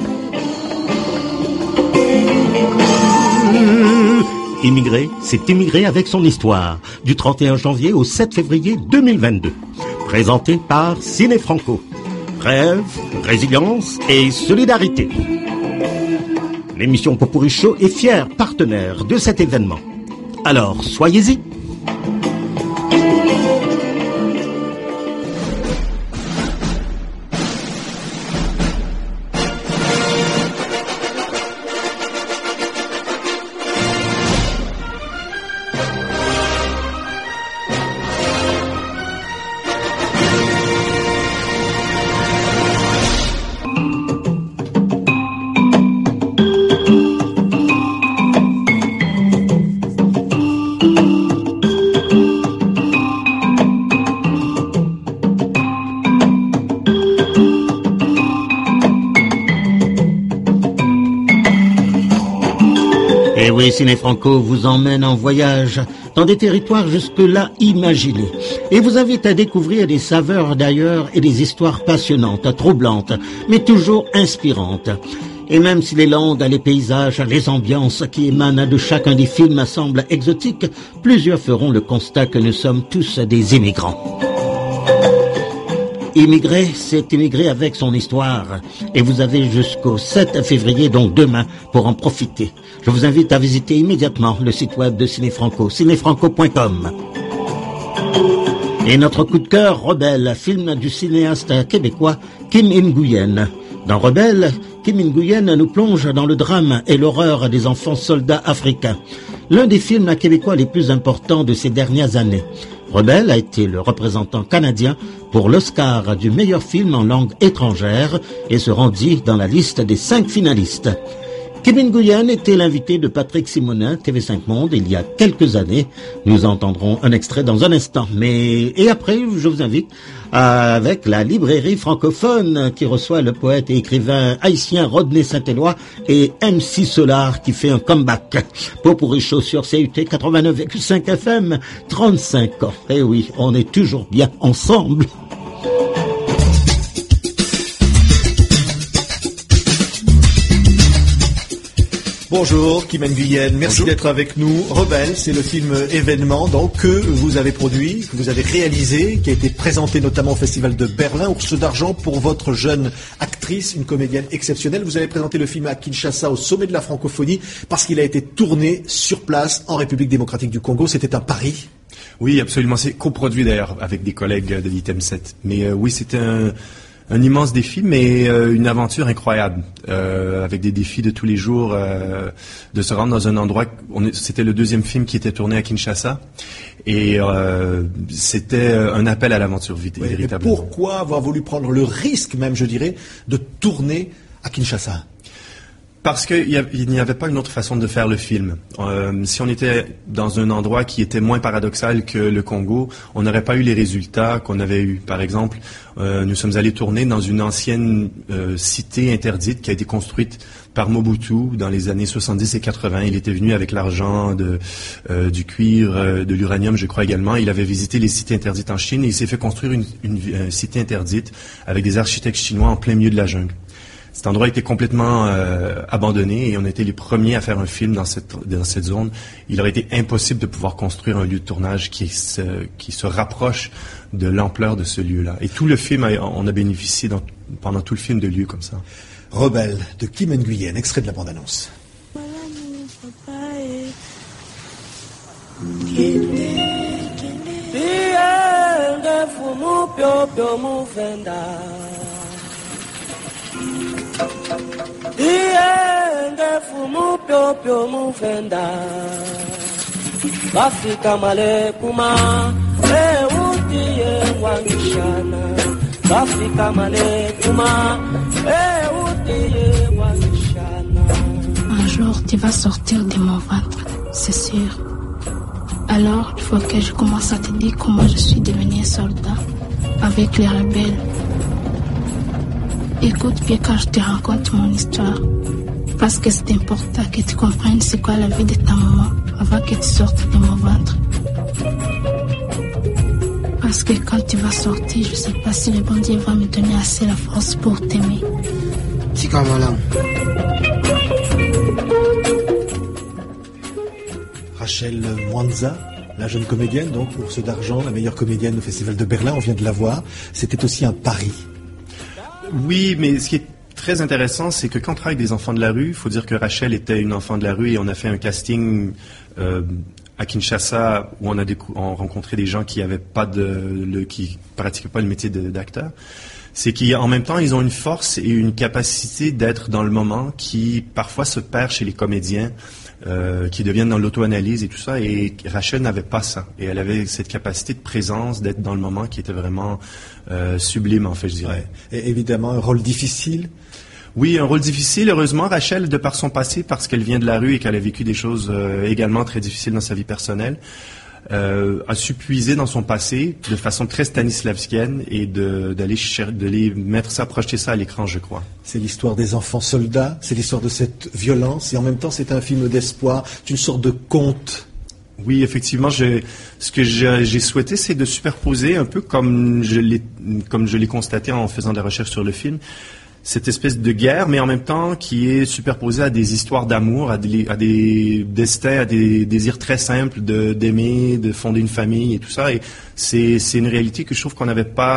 Immigré, c'est immigré avec son histoire, du 31 janvier au 7 février 2022. Présenté par Ciné Franco. Rêve, résilience et solidarité. L'émission Popurrí Show est fière partenaire de cet événement. Alors, soyez-y. Ciné Franco vous emmène en voyage dans des territoires jusque-là imaginés et vous invite à découvrir des saveurs d'ailleurs et des histoires passionnantes, troublantes, mais toujours inspirantes. Et même si les langues, les paysages, les ambiances qui émanent de chacun des films semblent exotiques, plusieurs feront le constat que nous sommes tous des immigrants. Immigrer, c'est immigrer avec son histoire. Et vous avez jusqu'au 7 février, donc demain, pour en profiter. Je vous invite à visiter immédiatement le site web de Cinéfranco, cinéfranco.com. Et notre coup de cœur, Rebelle, film du cinéaste québécois Kim Nguyen. Dans Rebelle, Kim Nguyen nous plonge dans le drame et l'horreur des enfants soldats africains. L'un des films québécois les plus importants de ces dernières années. Rebelle a été le représentant canadien pour l'Oscar du meilleur film en langue étrangère et se rendit dans la liste des 5 finalistes. Kim Nguyen était l'invité de Patrick Simonin, TV5 Monde, il y a quelques années. Nous entendrons un extrait dans un instant. Et après, je vous invite avec la librairie francophone qui reçoit le poète et écrivain haïtien Rodney Saint-Éloi et MC Solar qui fait un comeback. Popuricho sur CUT 89,5 FM, 35 ans. Eh oui, on est toujours bien ensemble. Bonjour, Kim Nguyen, merci d'être avec nous. Rebelle, c'est le film événement donc, que vous avez produit, que vous avez réalisé, qui a été présenté notamment au Festival de Berlin. Ours d'argent pour votre jeune actrice, une comédienne exceptionnelle. Vous avez présenté le film à Kinshasa, au sommet de la francophonie, parce qu'il a été tourné sur place en République démocratique du Congo. C'était un pari. Oui, absolument. C'est coproduit d'ailleurs avec des collègues de l'Item 7. Mais oui, c'était un immense défi, mais une aventure incroyable, avec des défis de tous les jours, de se rendre dans un endroit. C'était le 2e film qui était tourné à Kinshasa, et c'était un appel à l'aventure véritablement. Mais pourquoi avoir voulu prendre le risque, même je dirais, de tourner à Kinshasa ? Parce qu'il n'y avait pas une autre façon de faire le film. Si on était dans un endroit qui était moins paradoxal que le Congo, on n'aurait pas eu les résultats qu'on avait eus. Par exemple, nous sommes allés tourner dans une ancienne cité interdite qui a été construite par Mobutu dans les années 70 et 80. Il était venu avec l'argent, du cuir, de l'uranium, je crois également. Il avait visité les cités interdites en Chine et il s'est fait construire une cité interdite avec des architectes chinois en plein milieu de la jungle. Cet endroit était complètement abandonné et on était les premiers à faire un film dans cette zone. Il aurait été impossible de pouvoir construire un lieu de tournage qui se rapproche de l'ampleur de ce lieu-là. Et tout le film, on a bénéficié pendant tout le film de lieux comme ça. Rebelle de Kim Nguyen, extrait de la bande-annonce. Ienge fumu pyo pyo mufenda Bafika male kuma utiye wangishana Bafika male kuma utiye wangishana. Un jour tu vas sortir de mon ventre, c'est sûr. Alors il faut que je commence à te dire comment je suis devenu soldat avec les rebelles. Écoute bien quand je te raconte mon histoire, parce que c'est important que tu comprennes c'est quoi la vie de ta maman avant que tu sortes de mon ventre. Parce que quand tu vas sortir, je sais pas si le bon Dieu va me donner assez la force pour t'aimer. Chikamalam. Rachel Mwanza, la jeune comédienne, donc Ours d'argent, la meilleure comédienne au Festival de Berlin, on vient de la voir. C'était aussi un pari. Oui, mais ce qui est très intéressant, c'est que quand on travaille avec des enfants de la rue, il faut dire que Rachel était une enfant de la rue et on a fait un casting à Kinshasa où on a rencontré des gens qui qui pratiquaient pas le métier d'acteur. C'est qu'en même temps, ils ont une force et une capacité d'être dans le moment qui parfois se perd chez les comédiens. Qui deviennent dans l'auto-analyse et tout ça, et Rachel n'avait pas ça. Et elle avait cette capacité de présence, d'être dans le moment qui était vraiment sublime, en fait, je dirais. Et évidemment, un rôle difficile. Oui, un rôle difficile. Heureusement, Rachel, de par son passé, parce qu'elle vient de la rue et qu'elle a vécu des choses également très difficiles dans sa vie personnelle, a su puiser dans son passé de façon très stanislavskienne et d'aller mettre ça, projeter ça à l'écran, je crois. C'est l'histoire des enfants soldats, c'est l'histoire de cette violence, et en même temps c'est un film d'espoir, c'est une sorte de conte. Oui, effectivement, ce que j'ai souhaité, c'est de superposer un peu comme je l'ai constaté en faisant des recherches sur le film, cette espèce de guerre, mais en même temps qui est superposée à des histoires d'amour, à des destins, à des désirs très simples d'aimer, de fonder une famille et tout ça. Et c'est une réalité que je trouve qu'on n'avait pas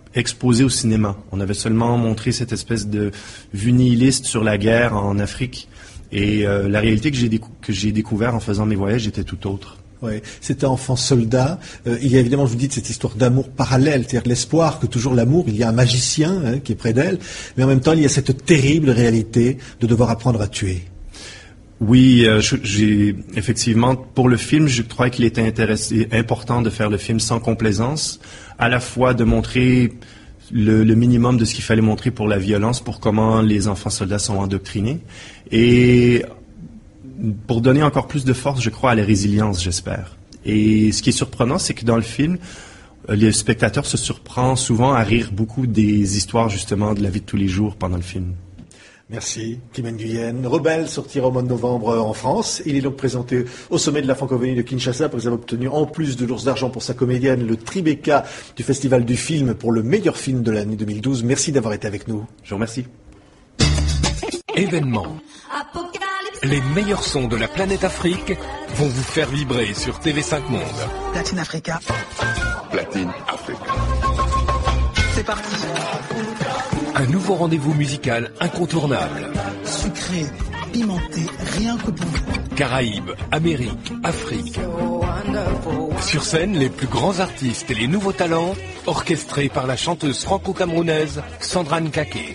exposé au cinéma. On avait seulement montré cette espèce de vue nihiliste sur la guerre en Afrique. Et la réalité que j'ai découvert en faisant mes voyages était tout autre. Ouais, c'était Enfant soldat. Il y a évidemment, je vous dis, cette histoire d'amour parallèle, c'est-à-dire l'espoir que toujours l'amour, il y a un magicien qui est près d'elle, mais en même temps, il y a cette terrible réalité de devoir apprendre à tuer. Oui, j'ai effectivement, pour le film, je crois qu'il était important de faire le film sans complaisance, à la fois de montrer le minimum de ce qu'il fallait montrer pour la violence, pour comment les enfants soldats sont endoctrinés, et pour donner encore plus de force, je crois, à la résilience, j'espère. Et ce qui est surprenant, c'est que dans le film, le spectateur se surprend souvent à rire beaucoup des histoires, justement, de la vie de tous les jours pendant le film. Merci, Kim Nguyen. Rebelle sortira au mois de novembre en France. Il est donc présenté au sommet de la francophonie de Kinshasa après avoir obtenu, en plus de l'Ours d'Argent pour sa comédienne, le Tribeca du Festival du film pour le meilleur film de l'année 2012. Merci d'avoir été avec nous. Je vous remercie. Événement. Les meilleurs sons de la planète Afrique vont vous faire vibrer sur TV5 Monde. Platine Africa. Platine Africa. C'est parti. Un nouveau rendez-vous musical incontournable. Sucré, pimenté, rien que pour vous. Caraïbes, Amérique, Afrique. Sur scène, les plus grands artistes et les nouveaux talents, orchestrés par la chanteuse franco-camerounaise Sandra Nkake.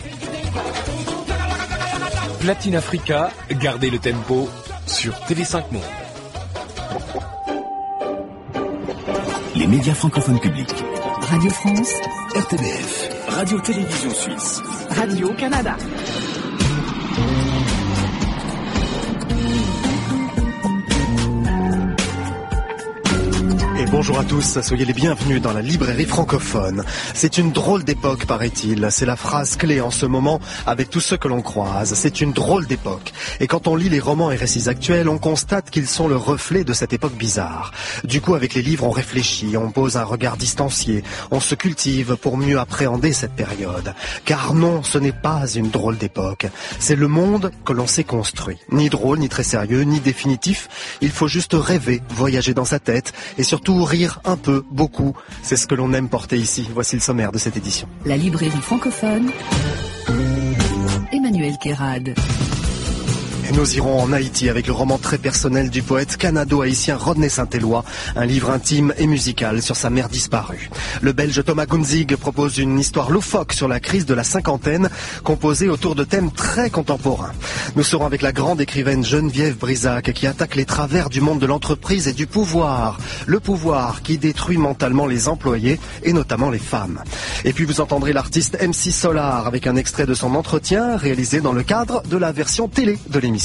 Platine Africa, gardez le tempo sur TV5 Monde. Les médias francophones publics. Radio France, RTBF, Radio-Télévision Suisse, Radio-Canada. Et bonjour à tous, soyez les bienvenus dans la librairie francophone. C'est une drôle d'époque, paraît-il. C'est la phrase clé en ce moment avec tous ceux que l'on croise. C'est une drôle d'époque. Et quand on lit les romans et récits actuels, on constate qu'ils sont le reflet de cette époque bizarre. Du coup, avec les livres, on réfléchit, on pose un regard distancié, on se cultive pour mieux appréhender cette période. Car non, ce n'est pas une drôle d'époque. C'est le monde que l'on s'est construit. Ni drôle, ni très sérieux, ni définitif. Il faut juste rêver, voyager dans sa tête et surtout rire un peu, beaucoup. C'est ce que l'on aime porter ici. Voici le sommaire de cette édition. la librairie francophone, Emmanuel Kérad. Et nous irons en Haïti avec le roman très personnel du poète canado-haïtien Rodney Saint-Éloi, un livre intime et musical sur sa mère disparue. Le Belge Thomas Gunzig propose une histoire loufoque sur la crise de la cinquantaine, composée autour de thèmes très contemporains. Nous serons avec la grande écrivaine Geneviève Brisac qui attaque les travers du monde de l'entreprise et du pouvoir. Le pouvoir qui détruit mentalement les employés et notamment les femmes. Et puis vous entendrez l'artiste MC Solar avec un extrait de son entretien réalisé dans le cadre de la version télé de l'émission.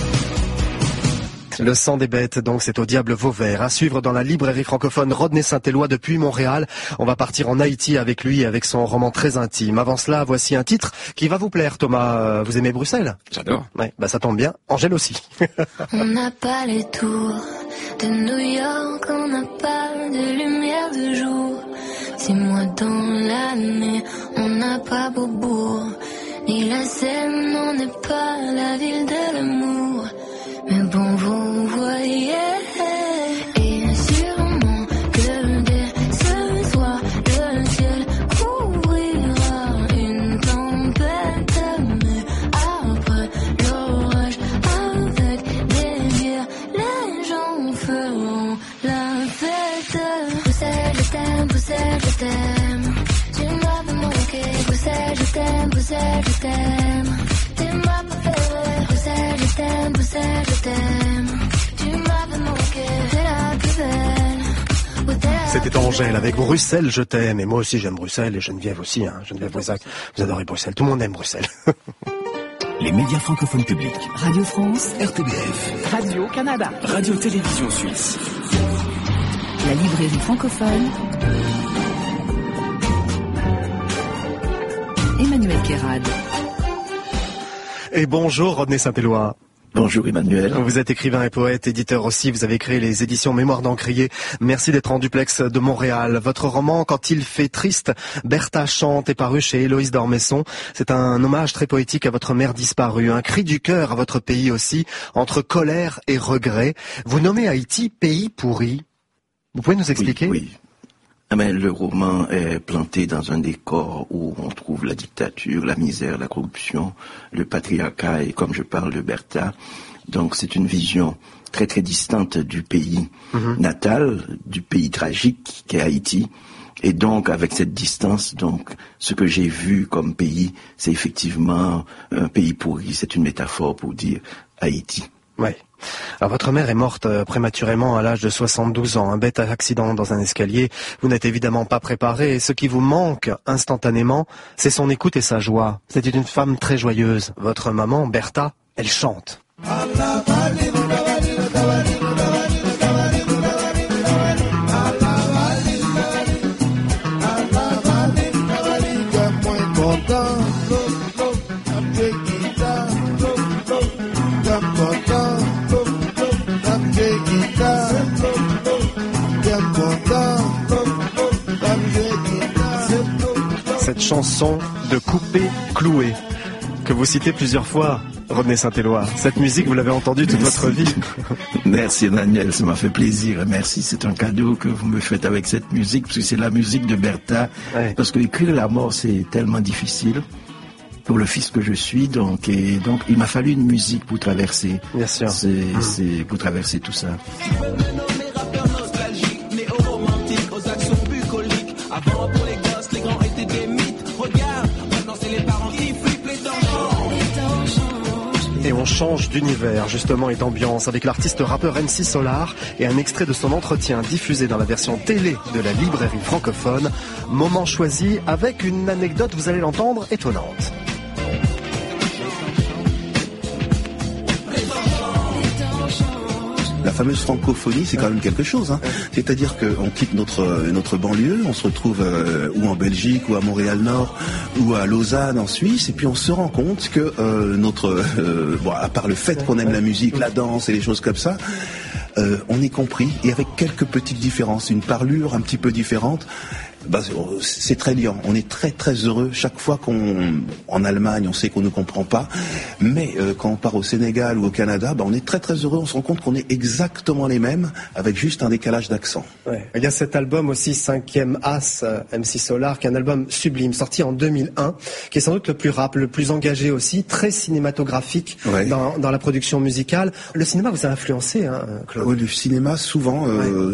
Le sang des bêtes, donc, c'est au diable Vauvert. À suivre dans la librairie francophone Rodney Saint-Éloi depuis Montréal. On va partir en Haïti avec lui et avec son roman très intime. Avant cela, voici un titre qui va vous plaire, Thomas. Vous aimez Bruxelles? J'adore. Ouais, bah ça tombe bien. Angèle aussi. On n'a pas les tours de New York, on n'a pas de lumière de jour. 6 mois dans l'année, on n'a pas Beaubourg. Ni la Seine, on n'est pas la ville de l'amour. Mais bon, vous voyez, et sûrement que dès ce soir, le ciel couvrira une tempête. Mais après l'orage, avec des bières, les gens feront la fête. Bruxelles, je t'aime, Bruxelles, je t'aime. Tu m'as pas manqué, Bruxelles, je t'aime, Bruxelles, je t'aime. Tu m'as pas fait, Bruxelles, je t'aime, Bruxelles, je t'aime. Tu m'as pas manqué, t'es la plus belle. C'était Angèle avec Bruxelles, je t'aime. Et moi aussi j'aime Bruxelles et Geneviève aussi, hein. Geneviève Brisac. Vous adorez Bruxelles, tout le monde aime Bruxelles. Les médias francophones publics. Radio France, RTBF, Radio-Canada. Radio-Télévision Suisse. la librairie francophone, Emmanuel Kérad. Et bonjour Rodney Saint-Éloi. Bonjour Emmanuel. Vous êtes écrivain et poète, éditeur aussi, vous avez créé les éditions Mémoire d'Encrier. Merci d'être en duplex de Montréal. Votre roman, Quand il fait triste, Bertha chante, est paru chez Héloïse d'Ormesson. C'est un hommage très poétique à votre mère disparue, un cri du cœur à votre pays aussi, entre colère et regret. Vous nommez Haïti pays pourri. Vous pouvez nous expliquer? Oui. Le roman est planté dans un décor où on trouve la dictature, la misère, la corruption, le patriarcat et comme je parle de Bertha. Donc c'est une vision très très distante du pays natal, du pays tragique qu'est Haïti. Et donc avec cette distance, donc ce que j'ai vu comme pays, c'est effectivement un pays pourri. C'est une métaphore pour dire Haïti. Ouais. Alors votre mère est morte prématurément à l'âge de 72 ans, un bête accident dans un escalier. Vous n'êtes évidemment pas préparé et ce qui vous manque instantanément, c'est son écoute et sa joie. C'était une femme très joyeuse. Votre maman, Bertha, elle chante. Cette chanson de Coupé Cloué que vous citez plusieurs fois, René Saint-Éloi. Cette musique, vous l'avez entendue toute votre vie. Merci Daniel, ça m'a fait plaisir. Merci, c'est un cadeau que vous me faites avec cette musique, parce que c'est la musique de Bertha. Ouais. Parce que écrire la mort, c'est tellement difficile pour le fils que je suis. Donc il m'a fallu une musique pour traverser. Bien sûr. C'est pour traverser tout ça. Et on change d'univers, justement, et d'ambiance avec l'artiste rappeur MC Solar et un extrait de son entretien diffusé dans la version télé de la librairie francophone. Moment choisi avec une anecdote, vous allez l'entendre, étonnante. La fameuse francophonie, c'est quand même quelque chose. C'est-à-dire qu'on quitte notre banlieue, on se retrouve ou en Belgique, ou à Montréal-Nord, ou à Lausanne, en Suisse, et puis on se rend compte que à part le fait qu'on aime la musique, la danse et les choses comme ça, on est compris, et avec quelques petites différences, une parlure un petit peu différente. C'est très liant. On est très très heureux chaque fois en Allemagne, on sait qu'on ne comprend pas, mais quand on part au Sénégal ou au Canada, on est très très heureux. On se rend compte qu'on est exactement les mêmes, avec juste un décalage d'accent. Ouais. Il y a cet album aussi, 5e As, MC Solar, qui est un album sublime, sorti en 2001, qui est sans doute le plus rap, le plus engagé aussi, très cinématographique dans la production musicale. Le cinéma vous a influencé, Claude? Oui, le cinéma souvent.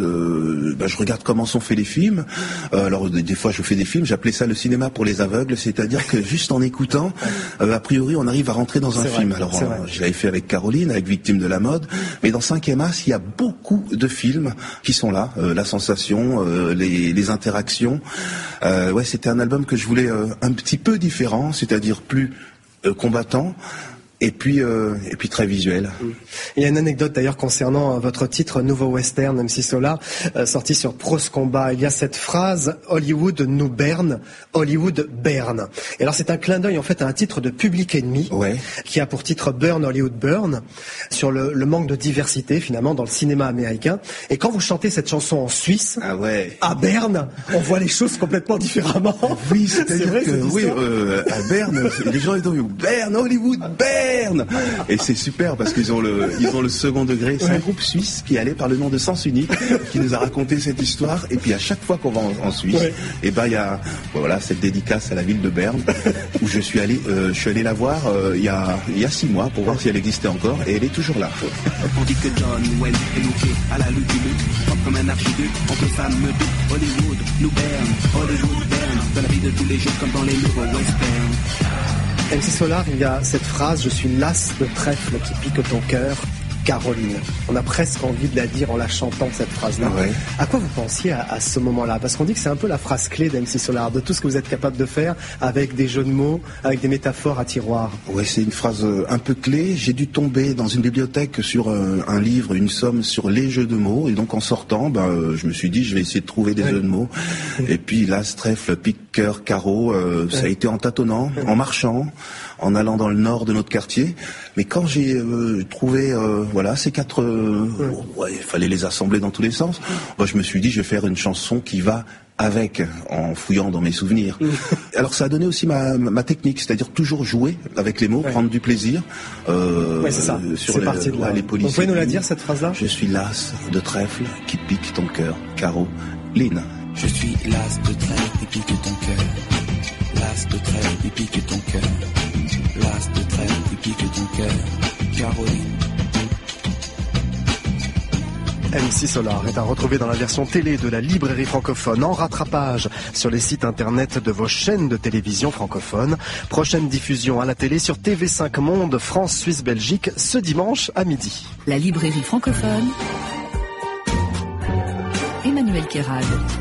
Je regarde comment sont faits les films. Alors des fois je fais des films, j'appelais ça le cinéma pour les aveugles, c'est-à-dire que juste en écoutant, a priori on arrive à rentrer dans un film. Alors je l'avais fait avec Caroline, avec Victime de la mode, mais dans 5e As, il y a beaucoup de films qui sont là, la sensation, les interactions. C'était un album que je voulais un petit peu différent, c'est-à-dire plus combattant. Et puis très visuel. Il y a une anecdote d'ailleurs concernant votre titre Nouveau Western, MC Solar, sorti sur Pros Combat. Il y a cette phrase Hollywood nous berne, Hollywood berne. Et alors c'est un clin d'œil en fait à un titre de Public Enemy, qui a pour titre Burn Hollywood Burn, sur le manque de diversité finalement dans le cinéma américain. Et quand vous chantez cette chanson en Suisse, à Berne, on voit les choses complètement différemment. Oui, c'est vrai que à Berne, les gens ils disent Berne, Hollywood, Berne. Et c'est super parce qu'ils ont le second degré. C'est un groupe suisse qui est allé par le nom de Sens Unique, qui nous a raconté cette histoire. Et puis à chaque fois qu'on va en Suisse, il y a cette dédicace à la ville de Berne où je suis allé la voir il y a 6 mois pour voir si elle existait encore, et elle est toujours là. On dit que John Wayne est looké à la lutte du lutte, propre comme un archiduc, on peut pas me doute. Hollywood nous berne, Hollywood berne, dans la vie de tous les jours comme dans les nouveaux westerns. MC Solar, il y a cette phrase, je suis las de trèfle qui pique ton cœur, Caroline. On a presque envie de la dire en la chantant, cette phrase-là. À quoi vous pensiez à ce moment-là? Parce qu'on dit que c'est un peu la phrase clé d'MC Solar, de tout ce que vous êtes capable de faire avec des jeux de mots, avec des métaphores à tiroir. Oui, c'est une phrase un peu clé. J'ai dû tomber dans une bibliothèque sur un livre, une somme sur les jeux de mots. Et donc en sortant, je me suis dit, je vais essayer de trouver des jeux de mots. Et puis las, trèfle, pique, cœur, carreau, ça a été en tâtonnant, en marchant, en allant dans le nord de notre quartier. Mais quand j'ai trouvé ces 4... il fallait les assembler dans tous les sens. Je me suis dit, je vais faire une chanson qui va avec, en fouillant dans mes souvenirs. Alors ça a donné aussi ma technique, c'est-à-dire toujours jouer avec les mots, prendre du plaisir. C'est ça, sur les policiers. Vous pouvez nous la dire, cette phrase-là? Je suis las de trèfle qui pique ton cœur, Caroline. Je suis l'as de trait qui pique ton cœur. L'as de trait qui pique ton cœur. L'as de trait qui pique ton cœur. Caroline. MC Solar est à retrouver dans la version télé de la librairie francophone en rattrapage sur les sites internet de vos chaînes de télévision francophones. Prochaine diffusion à la télé sur TV5 Monde, France, Suisse, Belgique, ce dimanche à midi. La librairie francophone. Emmanuel Kérad.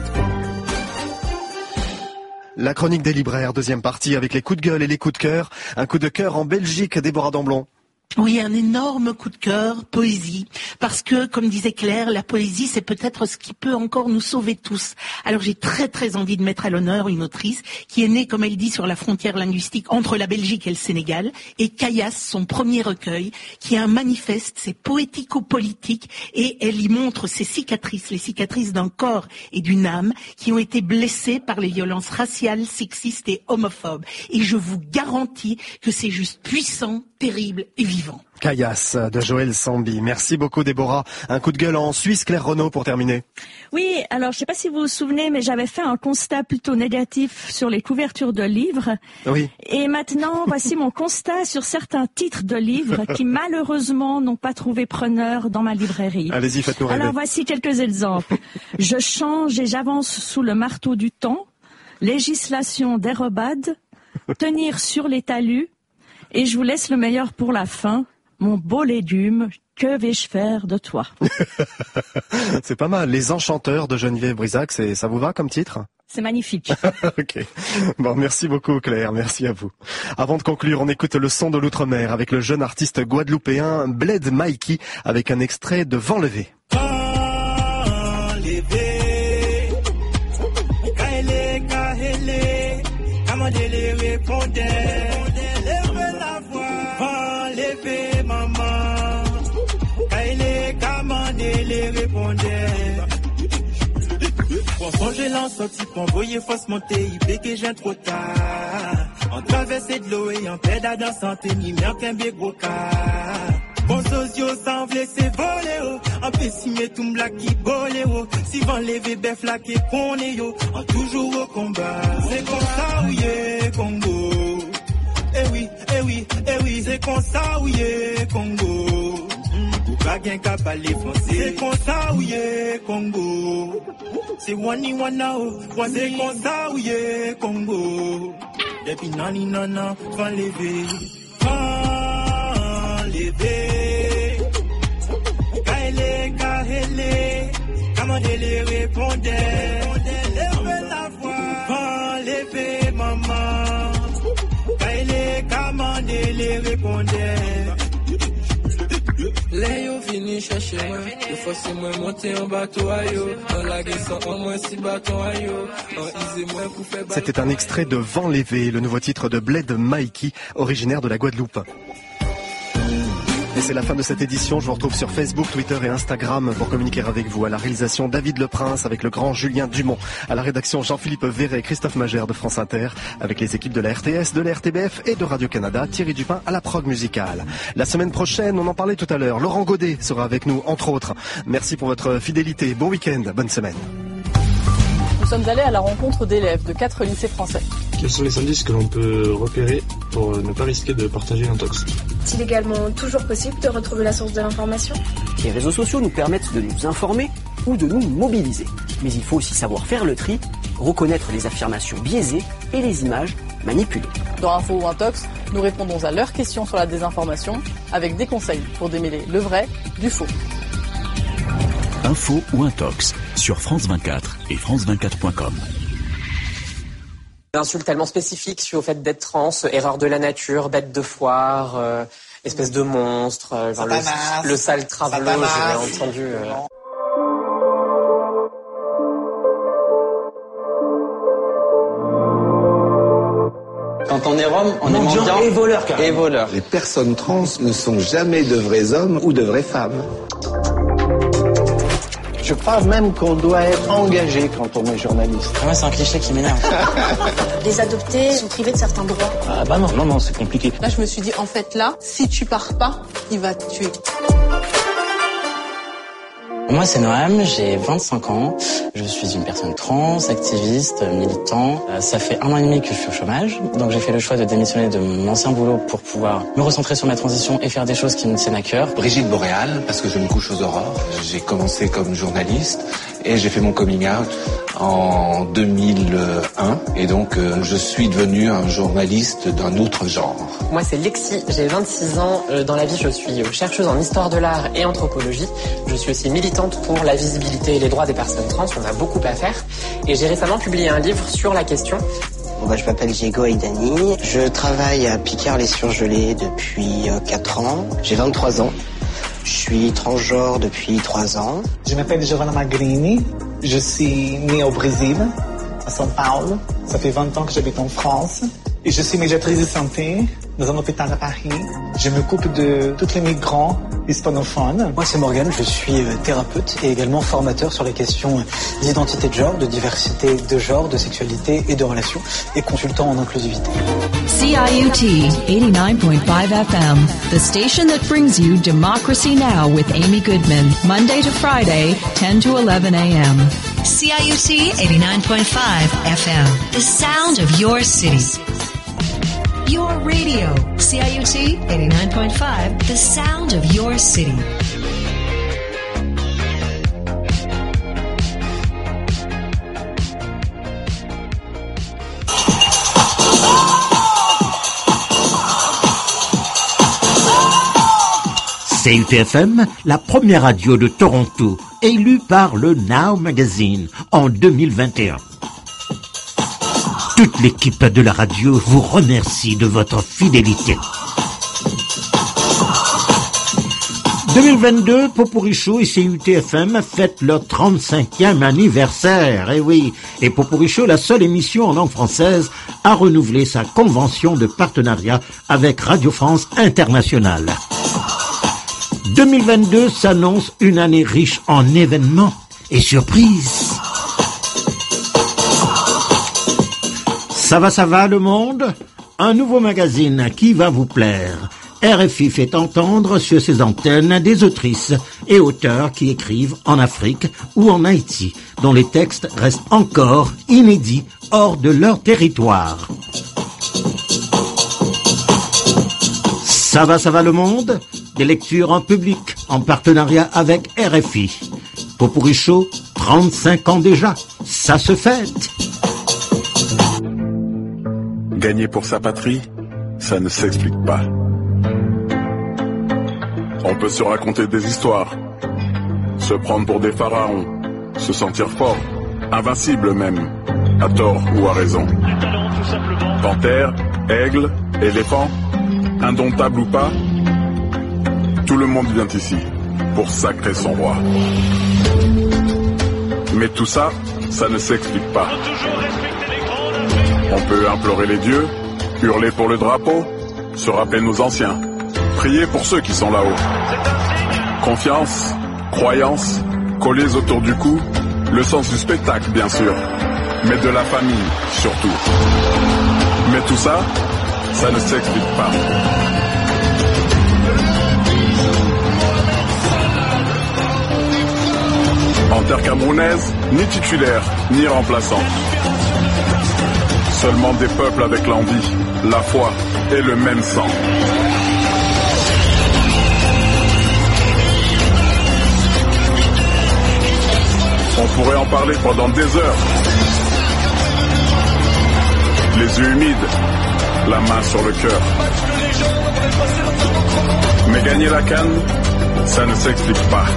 La chronique des libraires, deuxième partie avec les coups de gueule et les coups de cœur. Un coup de cœur en Belgique, Déborah Damblon. Oui, un énorme coup de cœur, poésie, parce que, comme disait Claire, la poésie, c'est peut-être ce qui peut encore nous sauver tous. Alors j'ai très très envie de mettre à l'honneur une autrice qui est née, comme elle dit, sur la frontière linguistique entre la Belgique et le Sénégal, et Kayas, son premier recueil, qui est un manifeste, c'est poético-politique, et elle y montre ses cicatrices, les cicatrices d'un corps et d'une âme qui ont été blessées par les violences raciales, sexistes et homophobes. Et je vous garantis que c'est juste puissant, terrible et vivant. Kayas de Joël Sambi. Merci beaucoup Déborah. Un coup de gueule en Suisse, Claire Renaud pour terminer. Oui, alors je ne sais pas si vous vous souvenez, mais j'avais fait un constat plutôt négatif sur les couvertures de livres. Oui. Et maintenant, voici mon constat sur certains titres de livres qui malheureusement n'ont pas trouvé preneur dans ma librairie. Allez-y, faites-nous rêver. Alors voici quelques exemples. Je change et j'avance sous le marteau du temps. Législation dérobade. Tenir sur les talus. Et je vous laisse le meilleur pour la fin. Mon beau légume, que vais-je faire de toi? C'est pas mal. Les Enchanteurs de Geneviève Brisac, ça vous va comme titre? C'est magnifique. Ok. Bon, merci beaucoup Claire, merci à vous. Avant de conclure, on écoute le son de l'outre-mer avec le jeune artiste guadeloupéen Bled Mikey avec un extrait de Vent levé. Pour songer l'ensorti, pour envoyer force monter, il fait que j'ai trop tard. En traversée de l'eau et en pédale dans santé, ni mien qu'un bien gros cas. Bon socio sans blesser voler, oh. En pessimé tout m'black qui bolé, oh. Si vent levé, bef la qui qu'on est, yo. En toujours au combat. C'est comme ça, oui, Congo. Eh oui, eh oui, eh oui, c'est comme ça, oui, Congo. Pas gain qu'à parler français. C'est comme ça, oui, Congo. C'est wani wanao, c'est comme ça, oui, Congo. Depuis nani nana, vent levé, kahele, kamandele répondait, levez la voix, vent levé, maman, kahele, kamandele répondait. Léo fini chercher moi, il faut c'est moi monter en bateau ayo, dans la guerre sans au moins 6 bâtons ayo, en isé moi pour faire. C'était un extrait de Vent levé, le nouveau titre de Bled Mikey, originaire de la Guadeloupe. Et c'est la fin de cette édition. Je vous retrouve sur Facebook, Twitter et Instagram pour communiquer avec vous. À la réalisation, David Leprince avec le grand Julien Dumont. À la rédaction, Jean-Philippe Verret et Christophe Magère de France Inter. Avec les équipes de la RTS, de la RTBF et de Radio-Canada. Thierry Dupin à la prog musicale. La semaine prochaine, on en parlait tout à l'heure, Laurent Godet sera avec nous, entre autres. Merci pour votre fidélité. Bon week-end, bonne semaine. Nous sommes allés à la rencontre d'élèves de 4 lycées français. Quels sont les indices que l'on peut repérer pour ne pas risquer de partager un tox? Est-il également toujours possible de retrouver la source de l'information? Les réseaux sociaux nous permettent de nous informer ou de nous mobiliser. Mais il faut aussi savoir faire le tri, reconnaître les affirmations biaisées et les images manipulées. Dans Info ou Intox, nous répondons à leurs questions sur la désinformation avec des conseils pour démêler le vrai du faux. Info ou Intox sur France 24 et France24.com. Insulte tellement spécifique sur le fait d'être trans, erreur de la nature, bête de foire, espèce de monstre, genre le sale travelot, j'ai entendu. Quand on est rome, on est mendiant et voleur. Et voleur. Les personnes trans ne sont jamais de vrais hommes ou de vraies femmes. Je crois même qu'on doit être engagé quand on est journaliste. Moi, c'est un cliché qui m'énerve. Les adoptés sont privés de certains droits. Ah bah non, c'est compliqué. Là, je me suis dit, en fait, là, si tu pars pas, il va te tuer. Moi, c'est Noam, j'ai 25 ans. Je suis une personne trans, activiste, militant. Ça fait 1 an et demi que je suis au chômage. Donc, j'ai fait le choix de démissionner de mon ancien boulot pour pouvoir me recentrer sur ma transition et faire des choses qui me tiennent à cœur. Brigitte Boréal, parce que je me couche aux aurores. J'ai commencé comme journaliste et j'ai fait mon coming out en 2001. Et donc, je suis devenu un journaliste d'un autre genre. Moi, c'est Lexi, j'ai 26 ans. Dans la vie, je suis chercheuse en histoire de l'art et anthropologie. Je suis aussi militante pour la visibilité et les droits des personnes trans. On a beaucoup à faire. Et j'ai récemment publié un livre sur la question. Je m'appelle Diego Aidani. Je travaille à Picard-les-Surgelés depuis 4 ans. J'ai 23 ans. Je suis transgenre depuis 3 ans. Je m'appelle Giovanna Magrini. Je suis née au Brésil, à São Paulo. Ça fait 20 ans que j'habite en France. Et je suis médiatrice de santé dans un hôpital à Paris. Je m'occupe de tous les migrants hispanophones. Moi, c'est Morgane, je suis thérapeute et également formateur sur les questions d'identité de genre, de diversité de genre, de sexualité et de relations, et consultant en inclusivité. CIUT 89.5 FM, the station that brings you Democracy Now! With Amy Goodman, Monday to Friday, 10 to 11 a.m. CIUT 89.5 FM, the sound of your city. Your radio, CIUT 89.5, the sound of your city. CIUT-FM, la première radio de Toronto, élue par le Now Magazine en 2021. Toute l'équipe de la radio vous remercie de votre fidélité. 2022, Poporicho et CIUT-FM fêtent leur 35e anniversaire. Et oui, et Poporicho, la seule émission en langue française, a renouvelé sa convention de partenariat avec Radio France Internationale. 2022 s'annonce une année riche en événements et surprises. Ça va le monde? Un nouveau magazine qui va vous plaire. RFI fait entendre sur ses antennes des autrices et auteurs qui écrivent en Afrique ou en Haïti, dont les textes restent encore inédits hors de leur territoire. Ça va le monde? Des lectures en public, en partenariat avec RFI. Poporicho, 35 ans déjà, ça se fête. Gagner pour sa patrie, ça ne s'explique pas. On peut se raconter des histoires, se prendre pour des pharaons, se sentir fort, invincible même, à tort ou à raison. Panthère, aigle, éléphant, indomptable ou pas, tout le monde vient ici pour sacrer son roi. Mais tout ça, ça ne s'explique pas. On peut implorer les dieux, hurler pour le drapeau, se rappeler nos anciens, prier pour ceux qui sont là-haut. Confiance, croyance, collés autour du cou, le sens du spectacle bien sûr, mais de la famille surtout. Mais tout ça, ça ne s'explique pas. En terre camerounaise, ni titulaire, ni remplaçant. Seulement des peuples avec l'envie, la foi et le même sang. On pourrait en parler pendant des heures. Les yeux humides, la main sur le cœur. Mais gagner la CAN, ça ne s'explique pas.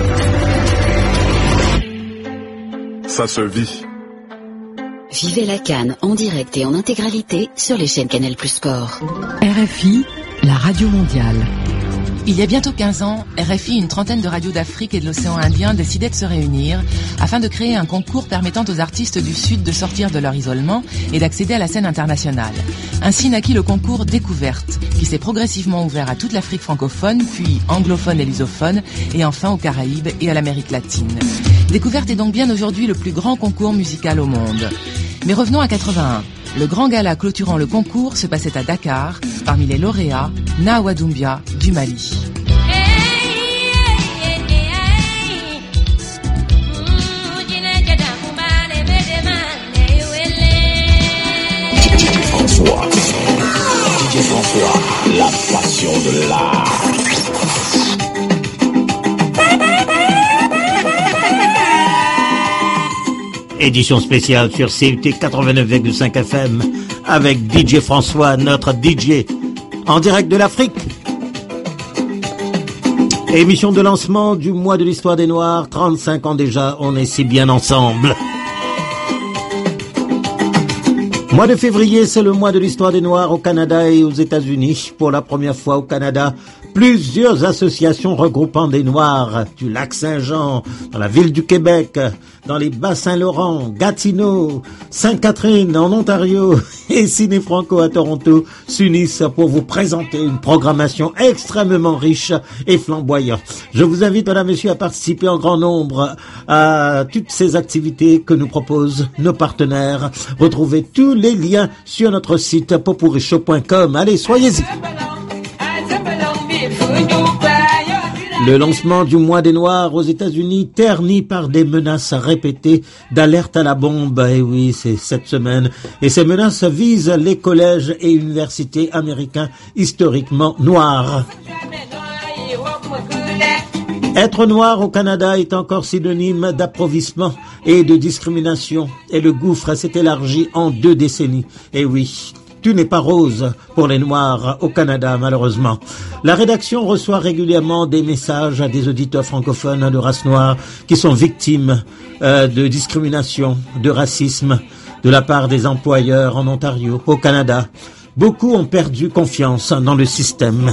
Ça se vit. Vivez la CAN en direct et en intégralité sur les chaînes Canal+ Sport. RFI, la radio mondiale. Il y a bientôt 15 ans, RFI, une trentaine de radios d'Afrique et de l'océan Indien décidaient de se réunir afin de créer un concours permettant aux artistes du Sud de sortir de leur isolement et d'accéder à la scène internationale. Ainsi naquit le concours Découverte, qui s'est progressivement ouvert à toute l'Afrique francophone, puis anglophone et lusophone, et enfin aux Caraïbes et à l'Amérique latine. Découverte est donc bien aujourd'hui le plus grand concours musical au monde. Mais revenons à 81. Le grand gala clôturant le concours se passait à Dakar, parmi les lauréats, Nawa Doumbia du Mali. foi, la passion de l'art. Édition spéciale sur CUT 89,5 FM avec DJ François, notre DJ, en direct de l'Afrique. Émission de lancement du mois de l'histoire des Noirs, 35 ans déjà, on est si bien ensemble. Mois de février, c'est le mois de l'histoire des Noirs au Canada et aux États-Unis. Pour la première fois au Canada, plusieurs associations regroupant des Noirs du lac Saint-Jean, dans la ville du Québec, dans les Bas-Saint-Laurent, Gatineau, Sainte-Catherine en Ontario et Ciné-Franco à Toronto s'unissent pour vous présenter une programmation extrêmement riche et flamboyante. Je vous invite, mesdames et messieurs, à participer en grand nombre à toutes ces activités que nous proposent nos partenaires. Retrouvez tous les liens sur notre site popurichaud.com. Allez, soyez-y. Le lancement du mois des Noirs aux États-Unis terni par des menaces répétées d'alerte à la bombe. Et oui, c'est cette semaine. Et ces menaces visent les collèges et universités américains historiquement noirs. Être noir au Canada est encore synonyme d'appauvrissement et de discrimination. Et le gouffre s'est élargi en 2 décennies. Et oui, tout n'est pas rose pour les Noirs au Canada, malheureusement. La rédaction reçoit régulièrement des messages à des auditeurs francophones de race noire qui sont victimes de discrimination, de racisme de la part des employeurs en Ontario, au Canada. Beaucoup ont perdu confiance dans le système.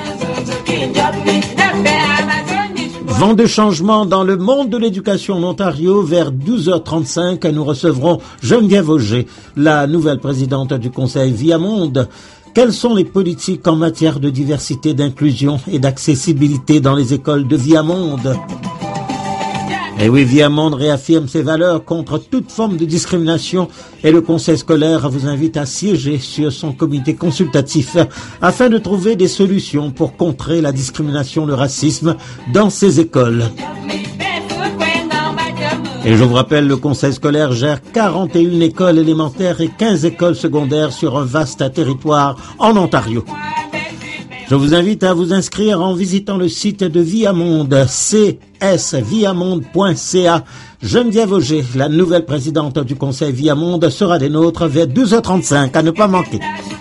Vent de changement dans le monde de l'éducation en Ontario. Vers 12h35, nous recevrons Geneviève Auger, la nouvelle présidente du Conseil Viamonde. Quelles sont les politiques en matière de diversité, d'inclusion et d'accessibilité dans les écoles de Viamonde? Et oui, Viamonde réaffirme ses valeurs contre toute forme de discrimination et le conseil scolaire vous invite à siéger sur son comité consultatif afin de trouver des solutions pour contrer la discrimination, le racisme dans ces écoles. Et je vous rappelle, le conseil scolaire gère 41 écoles élémentaires et 15 écoles secondaires sur un vaste territoire en Ontario. Je vous invite à vous inscrire en visitant le site de Viamonde, csviamonde.ca. Geneviève Auger, la nouvelle présidente du conseil Viamonde, sera des nôtres vers 12h35, à ne pas manquer.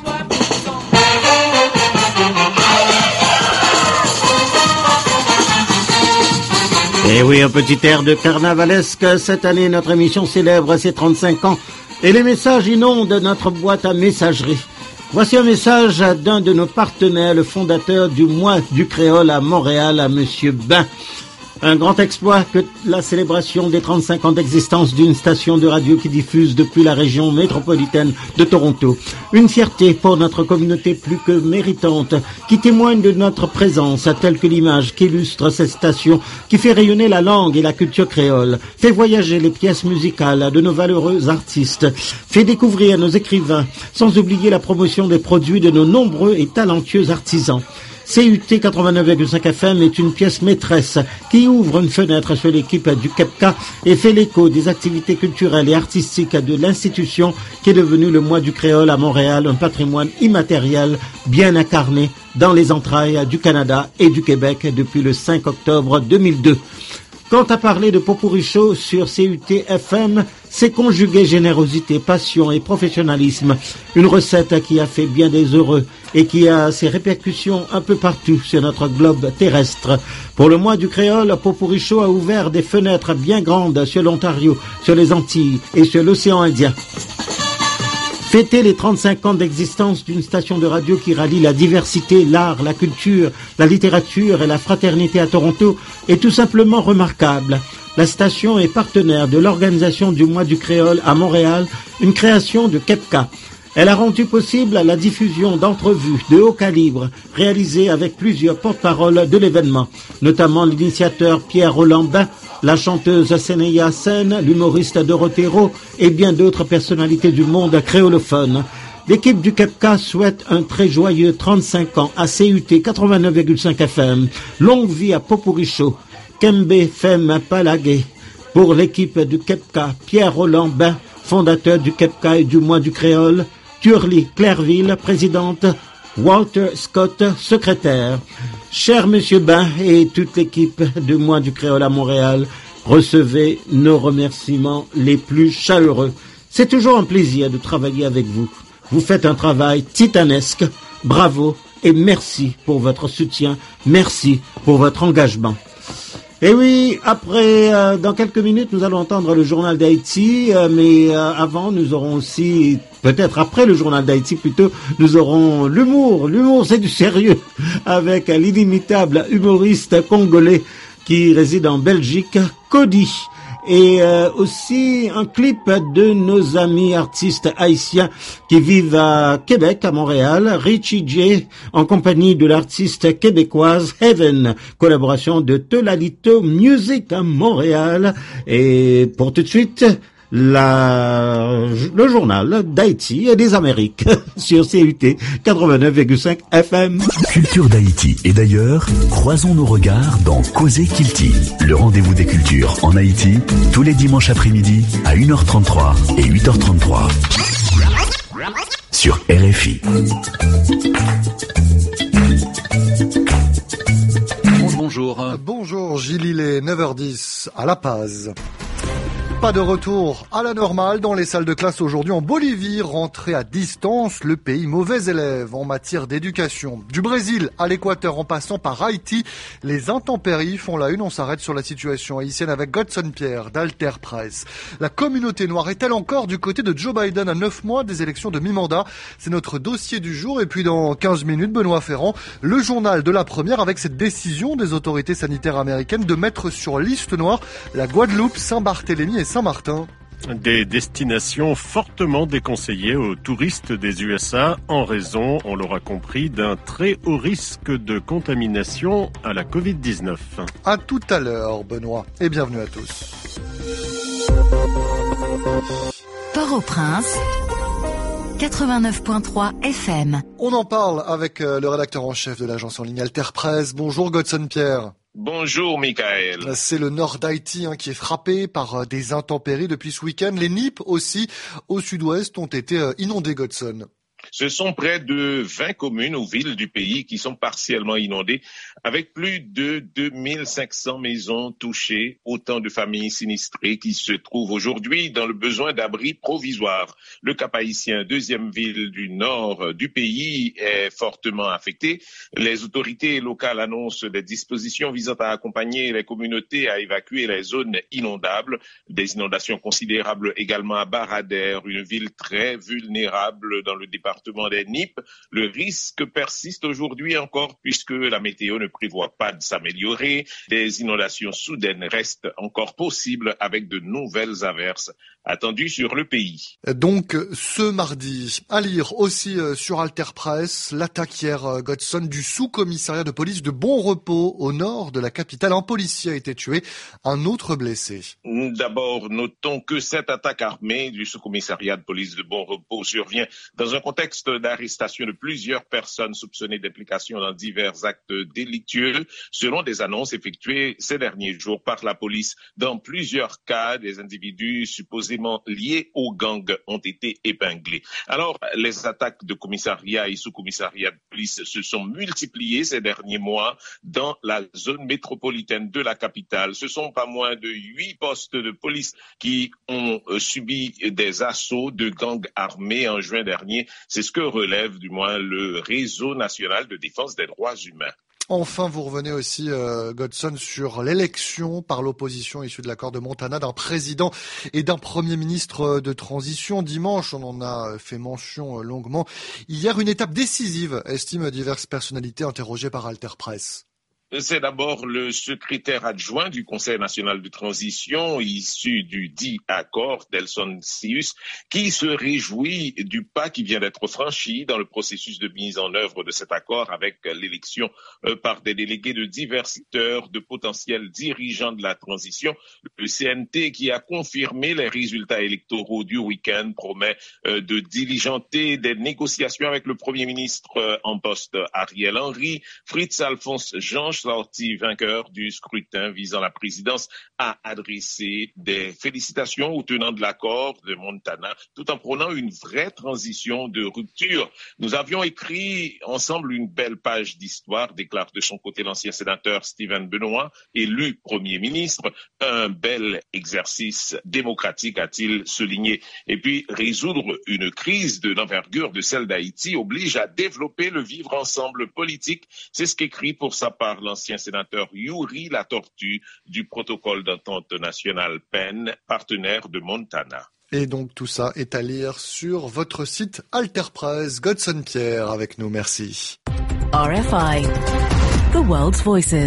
Et oui, un petit air de carnavalesque. Cette année, notre émission célèbre ses 35 ans et les messages inondent notre boîte à messagerie. Voici un message d'un de nos partenaires, le fondateur du mois du créole à Montréal, à Monsieur Bain. Un grand exploit que la célébration des 35 ans d'existence d'une station de radio qui diffuse depuis la région métropolitaine de Toronto. Une fierté pour notre communauté plus que méritante, qui témoigne de notre présence, telle que l'image qui illustre cette station, qui fait rayonner la langue et la culture créole, fait voyager les pièces musicales de nos valeureux artistes, fait découvrir nos écrivains, sans oublier la promotion des produits de nos nombreux et talentueux artisans. CUT 89,5 FM est une pièce maîtresse qui ouvre une fenêtre sur l'équipe du KEPCA et fait l'écho des activités culturelles et artistiques de l'institution qui est devenue le mois du créole à Montréal, un patrimoine immatériel bien incarné dans les entrailles du Canada et du Québec depuis le 5 octobre 2002. Quant à parler de Popurichaud sur CUT FM, c'est conjuguer générosité, passion et professionnalisme. Une recette qui a fait bien des heureux et qui a ses répercussions un peu partout sur notre globe terrestre. Pour le mois du créole, Popurichaud a ouvert des fenêtres bien grandes sur l'Ontario, sur les Antilles et sur l'océan Indien. Fêter les 35 ans d'existence d'une station de radio qui rallie la diversité, l'art, la culture, la littérature et la fraternité à Toronto est tout simplement remarquable. La station est partenaire de l'organisation du mois du créole à Montréal, une création de KEPCA. Elle a rendu possible la diffusion d'entrevues de haut calibre réalisées avec plusieurs porte-paroles de l'événement, notamment l'initiateur Pierre-Roland Bain, la chanteuse Sénéia Sen, l'humoriste Dorothée Rowe et bien d'autres personnalités du monde créolophone. L'équipe du KEPCA souhaite un très joyeux 35 ans à CUT 89,5 FM. Longue vie à Popurichaud. Kembe Fem Palagé. Pour l'équipe du KEPCA, Pierre-Roland Bain, fondateur du KEPCA et du mois du créole. Turli Clairville, présidente. Walter Scott, secrétaire. Cher Monsieur Bain et toute l'équipe de Moi du Créole à Montréal, recevez nos remerciements les plus chaleureux. C'est toujours un plaisir de travailler avec vous. Vous faites un travail titanesque. Bravo et merci pour votre soutien. Merci pour votre engagement. Et oui, après, dans quelques minutes, nous allons entendre le journal d'Haïti, mais avant, nous aurons aussi, peut-être après le journal d'Haïti plutôt, nous aurons l'humour. L'humour, c'est du sérieux, avec l'inimitable humoriste congolais qui réside en Belgique, Cody. Et aussi un clip de nos amis artistes haïtiens qui vivent à Québec, à Montréal, Richie J, en compagnie de l'artiste québécoise Heaven, collaboration de Tolalito Music à Montréal. Et pour tout de suite, le journal d'Haïti et des Amériques sur CUT 89,5 FM. Culture d'Haïti et d'ailleurs, croisons nos regards dans Causer Kilti, le rendez-vous des cultures en Haïti, tous les dimanches après-midi à 1h33 et 8h33 sur RFI. Bonjour. Bonjour Gilles, il est 9h10 à La Paz. Pas de retour à la normale dans les salles de classe aujourd'hui en Bolivie, rentré à distance, le pays mauvais élève en matière d'éducation. Du Brésil à l'Équateur en passant par Haïti, les intempéries font la une. On s'arrête sur la situation haïtienne avec Godson Pierre d'Alter Press. La communauté noire est-elle encore du côté de Joe Biden à 9 mois des élections de mi-mandat? C'est notre dossier du jour. Et puis dans 15 minutes, Benoît Ferrand, le journal de la première avec cette décision des autorités sanitaires américaines de mettre sur liste noire la Guadeloupe, Saint-Barthélemy et Saint-Martin. Des destinations fortement déconseillées aux touristes des USA en raison, on l'aura compris, d'un très haut risque de contamination à la Covid-19. À tout à l'heure, Benoît, et bienvenue à tous. Port-au-Prince, 89.3 FM. On en parle avec le rédacteur en chef de l'agence en ligne Alter Press. Bonjour Godson Pierre. Bonjour Michael. C'est le nord d'Haïti qui est frappé par des intempéries depuis ce week-end. Les Nippes aussi, au sud-ouest, ont été inondées, Godson. Ce sont près de 20 communes ou villes du pays qui sont partiellement inondées, avec plus de 2500 maisons touchées, autant de familles sinistrées qui se trouvent aujourd'hui dans le besoin d'abris provisoires. Le Cap-Haïtien, deuxième ville du nord du pays, est fortement affecté. Les autorités locales annoncent des dispositions visant à accompagner les communautés à évacuer les zones inondables. Des inondations considérables également à Baradère, une ville très vulnérable dans le département des Nippes. Le risque persiste aujourd'hui encore puisque la météo ne prévoit pas de s'améliorer. Des inondations soudaines restent encore possibles avec de nouvelles averses attendues sur le pays. Donc ce mardi, à lire aussi sur Alter Press, l'attaque hier, Godson, du sous-commissariat de police de Bon Repos au nord de la capitale. Un policier a été tué, un autre blessé. D'abord, notons que cette attaque armée du sous-commissariat de police de Bon Repos survient dans un contexte d'arrestation de plusieurs personnes soupçonnées d'implication dans divers actes délictueux, selon des annonces effectuées ces derniers jours par la police. Dans plusieurs cas, des individus supposément liés aux gangs ont été épinglés. Alors, les attaques de commissariat et sous-commissariat de police se sont multipliées ces derniers mois dans la zone métropolitaine de la capitale. Ce sont pas moins de 8 postes de police qui ont subi des assauts de gangs armés en juin dernier. C'est ce que relève du moins le réseau national de défense des droits humains. Enfin, vous revenez aussi, Godson, sur l'élection par l'opposition issue de l'accord de Montana d'un président et d'un premier ministre de transition. Dimanche, on en a fait mention longuement. Hier, une étape décisive, estiment diverses personnalités interrogées par Alter Press. C'est d'abord le secrétaire adjoint du Conseil national de transition, issu du dit accord, Delson Sius, qui se réjouit du pas qui vient d'être franchi dans le processus de mise en œuvre de cet accord avec l'élection par des délégués de divers secteurs, de potentiels dirigeants de la transition. Le CNT, qui a confirmé les résultats électoraux du week-end, promet de diligenter des négociations avec le Premier ministre en poste Ariel Henry, Fritz Alphonse Jean sorti vainqueur du scrutin visant la présidence, a adressé des félicitations aux tenants de l'accord de Montana, tout en prônant une vraie transition de rupture. Nous avions écrit ensemble une belle page d'histoire, déclare de son côté l'ancien sénateur Steven Benoit, élu Premier ministre. Un bel exercice démocratique, a-t-il souligné. Et puis, résoudre une crise de l'envergure de celle d'Haïti oblige à développer le vivre ensemble politique. C'est ce qu'écrit pour sa part l'ancien sénateur Yuri Latortue du protocole d'entente nationale PEN, partenaire de Montana. Et donc tout ça est à lire sur votre site Alter Press. Godson Pierre avec nous, merci. RFI, The World's Voices.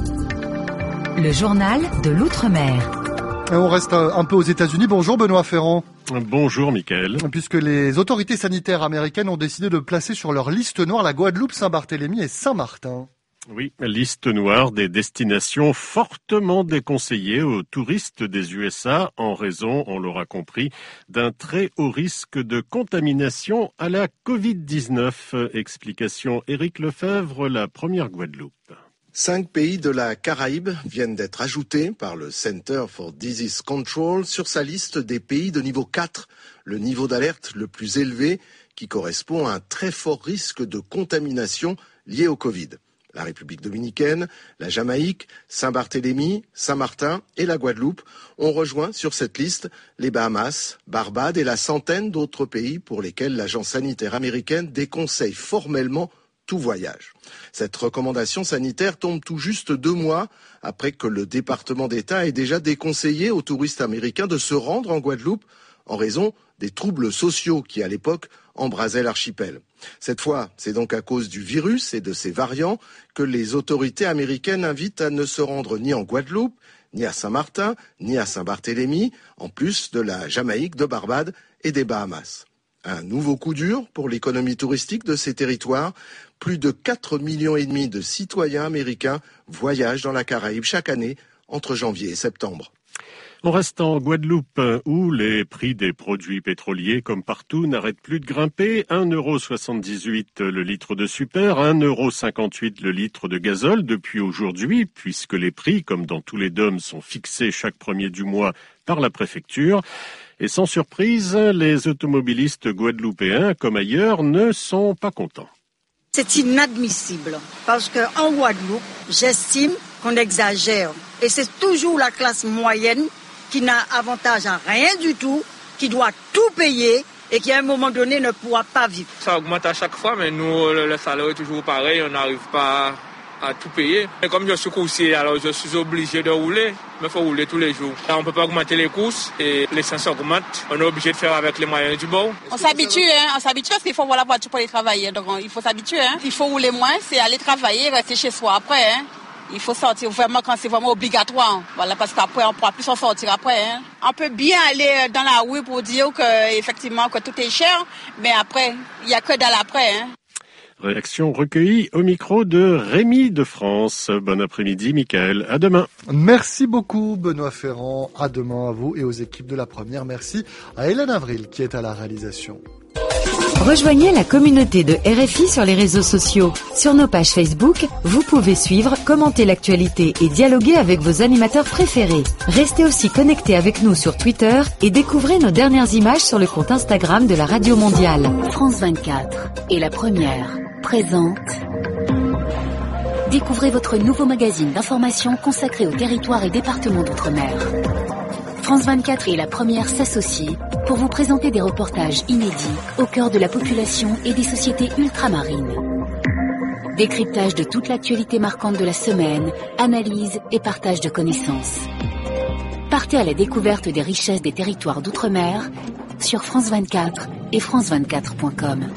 Le journal de l'Outre-mer. Et on reste un peu aux États-Unis. Bonjour Benoît Ferrand. Bonjour Mickaël. Puisque les autorités sanitaires américaines ont décidé de placer sur leur liste noire la Guadeloupe, Saint-Barthélemy et Saint-Martin. Oui, liste noire des destinations fortement déconseillées aux touristes des USA en raison, on l'aura compris, d'un très haut risque de contamination à la Covid-19. Explication Éric Lefebvre, la première Guadeloupe. 5 pays de la Caraïbe viennent d'être ajoutés par le Center for Disease Control sur sa liste des pays de niveau 4, le niveau d'alerte le plus élevé qui correspond à un très fort risque de contamination lié au Covid. La République dominicaine, la Jamaïque, Saint-Barthélemy, Saint-Martin et la Guadeloupe ont rejoint sur cette liste les Bahamas, Barbade et la centaine d'autres pays pour lesquels l'agence sanitaire américaine déconseille formellement tout voyage. Cette recommandation sanitaire tombe tout juste 2 mois après que le département d'État ait déjà déconseillé aux touristes américains de se rendre en Guadeloupe en raison des troubles sociaux qui, à l'époque, embrasaient l'archipel. Cette fois, c'est donc à cause du virus et de ses variants que les autorités américaines invitent à ne se rendre ni en Guadeloupe, ni à Saint-Martin, ni à Saint-Barthélemy, en plus de la Jamaïque, de Barbade et des Bahamas. Un nouveau coup dur pour l'économie touristique de ces territoires. Plus de 4,5 millions de citoyens américains voyagent dans la Caraïbe chaque année entre janvier et septembre. On reste en Guadeloupe où les prix des produits pétroliers, comme partout, n'arrêtent plus de grimper. 1,78 € le litre de super, 1,58 € le litre de gazole depuis aujourd'hui, puisque les prix, comme dans tous les DOM, sont fixés chaque premier du mois par la préfecture. Et sans surprise, les automobilistes guadeloupéens, comme ailleurs, ne sont pas contents. C'est inadmissible parce qu'en Guadeloupe, j'estime qu'on exagère. Et c'est toujours la classe moyenne qui n'a avantage à rien du tout, qui doit tout payer et qui à un moment donné ne pourra pas vivre. Ça augmente à chaque fois, mais nous, le salaire est toujours pareil, on n'arrive pas à tout payer. Et comme je suis coursier, alors je suis obligé de rouler, mais il faut rouler tous les jours. Là, on ne peut pas augmenter les courses et l'essence augmente. On est obligé de faire avec les moyens du bord. On s'habitue parce qu'il faut avoir la voiture pour aller travailler. Donc il faut s'habituer. Il faut rouler moins, c'est aller travailler, rester chez soi après. Il faut sortir vraiment quand c'est vraiment obligatoire. Voilà, parce qu'après, on ne pourra plus s'en sortir après. On peut bien aller dans la rue pour dire que, effectivement, que tout est cher, mais après, il n'y a que dans l'après. Réaction recueillie au micro de Rémi de France. Bon après-midi, Mickaël. À demain. Merci beaucoup, Benoît Ferrand. À demain à vous et aux équipes de la première. Merci à Hélène Avril qui est à la réalisation. Rejoignez la communauté de RFI sur les réseaux sociaux. Sur nos pages Facebook, vous pouvez suivre, commenter l'actualité et dialoguer avec vos animateurs préférés. Restez aussi connectés avec nous sur Twitter et découvrez nos dernières images sur le compte Instagram de la Radio Mondiale. France 24 et la première présente. Découvrez votre nouveau magazine d'information consacré aux territoires et départements d'outre-mer. France 24 et la première s'associent pour vous présenter des reportages inédits au cœur de la population et des sociétés ultramarines. Décryptage de toute l'actualité marquante de la semaine, analyse et partage de connaissances. Partez à la découverte des richesses des territoires d'outre-mer sur France 24 et france24.com.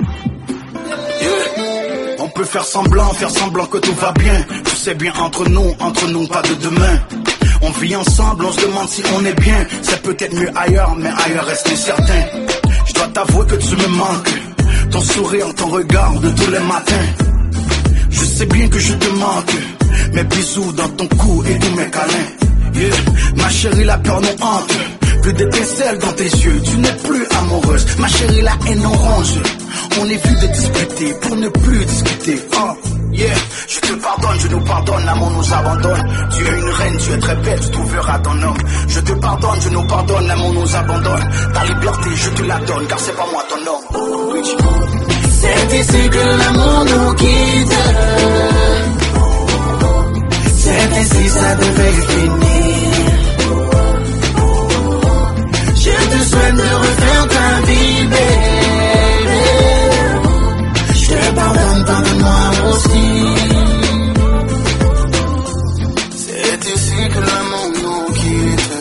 On peut faire semblant que tout va bien. Tu sais bien, entre nous, pas de demain. On vit ensemble, on se demande si on est bien. C'est peut-être mieux ailleurs, mais ailleurs reste incertain. Je dois t'avouer que tu me manques. Ton sourire, ton regard de tous les matins. Je sais bien que je te manque. Mes bisous dans ton cou et tous mes câlins. Yeah. Ma chérie, la peur nous hante. Plus d'étincelles dans tes yeux, tu n'es plus amoureuse. Ma chérie, la haine nous ronge. on évite de discuter pour ne plus discuter. Oh, yeah, je te pardonne, je nous pardonne, l'amour nous abandonne. Tu es une reine, tu es très belle, tu trouveras ton homme. Je te pardonne, je nous pardonne, l'amour nous abandonne. Ta liberté, je te la donne, car c'est pas moi ton homme. C'est ici que l'amour nous quitte. C'est ici, ça devait finir. Je te souhaite de refaire ta vie, baby. Je te pardonne, pardonne-moi aussi. C'est ici que l'amour nous quitte.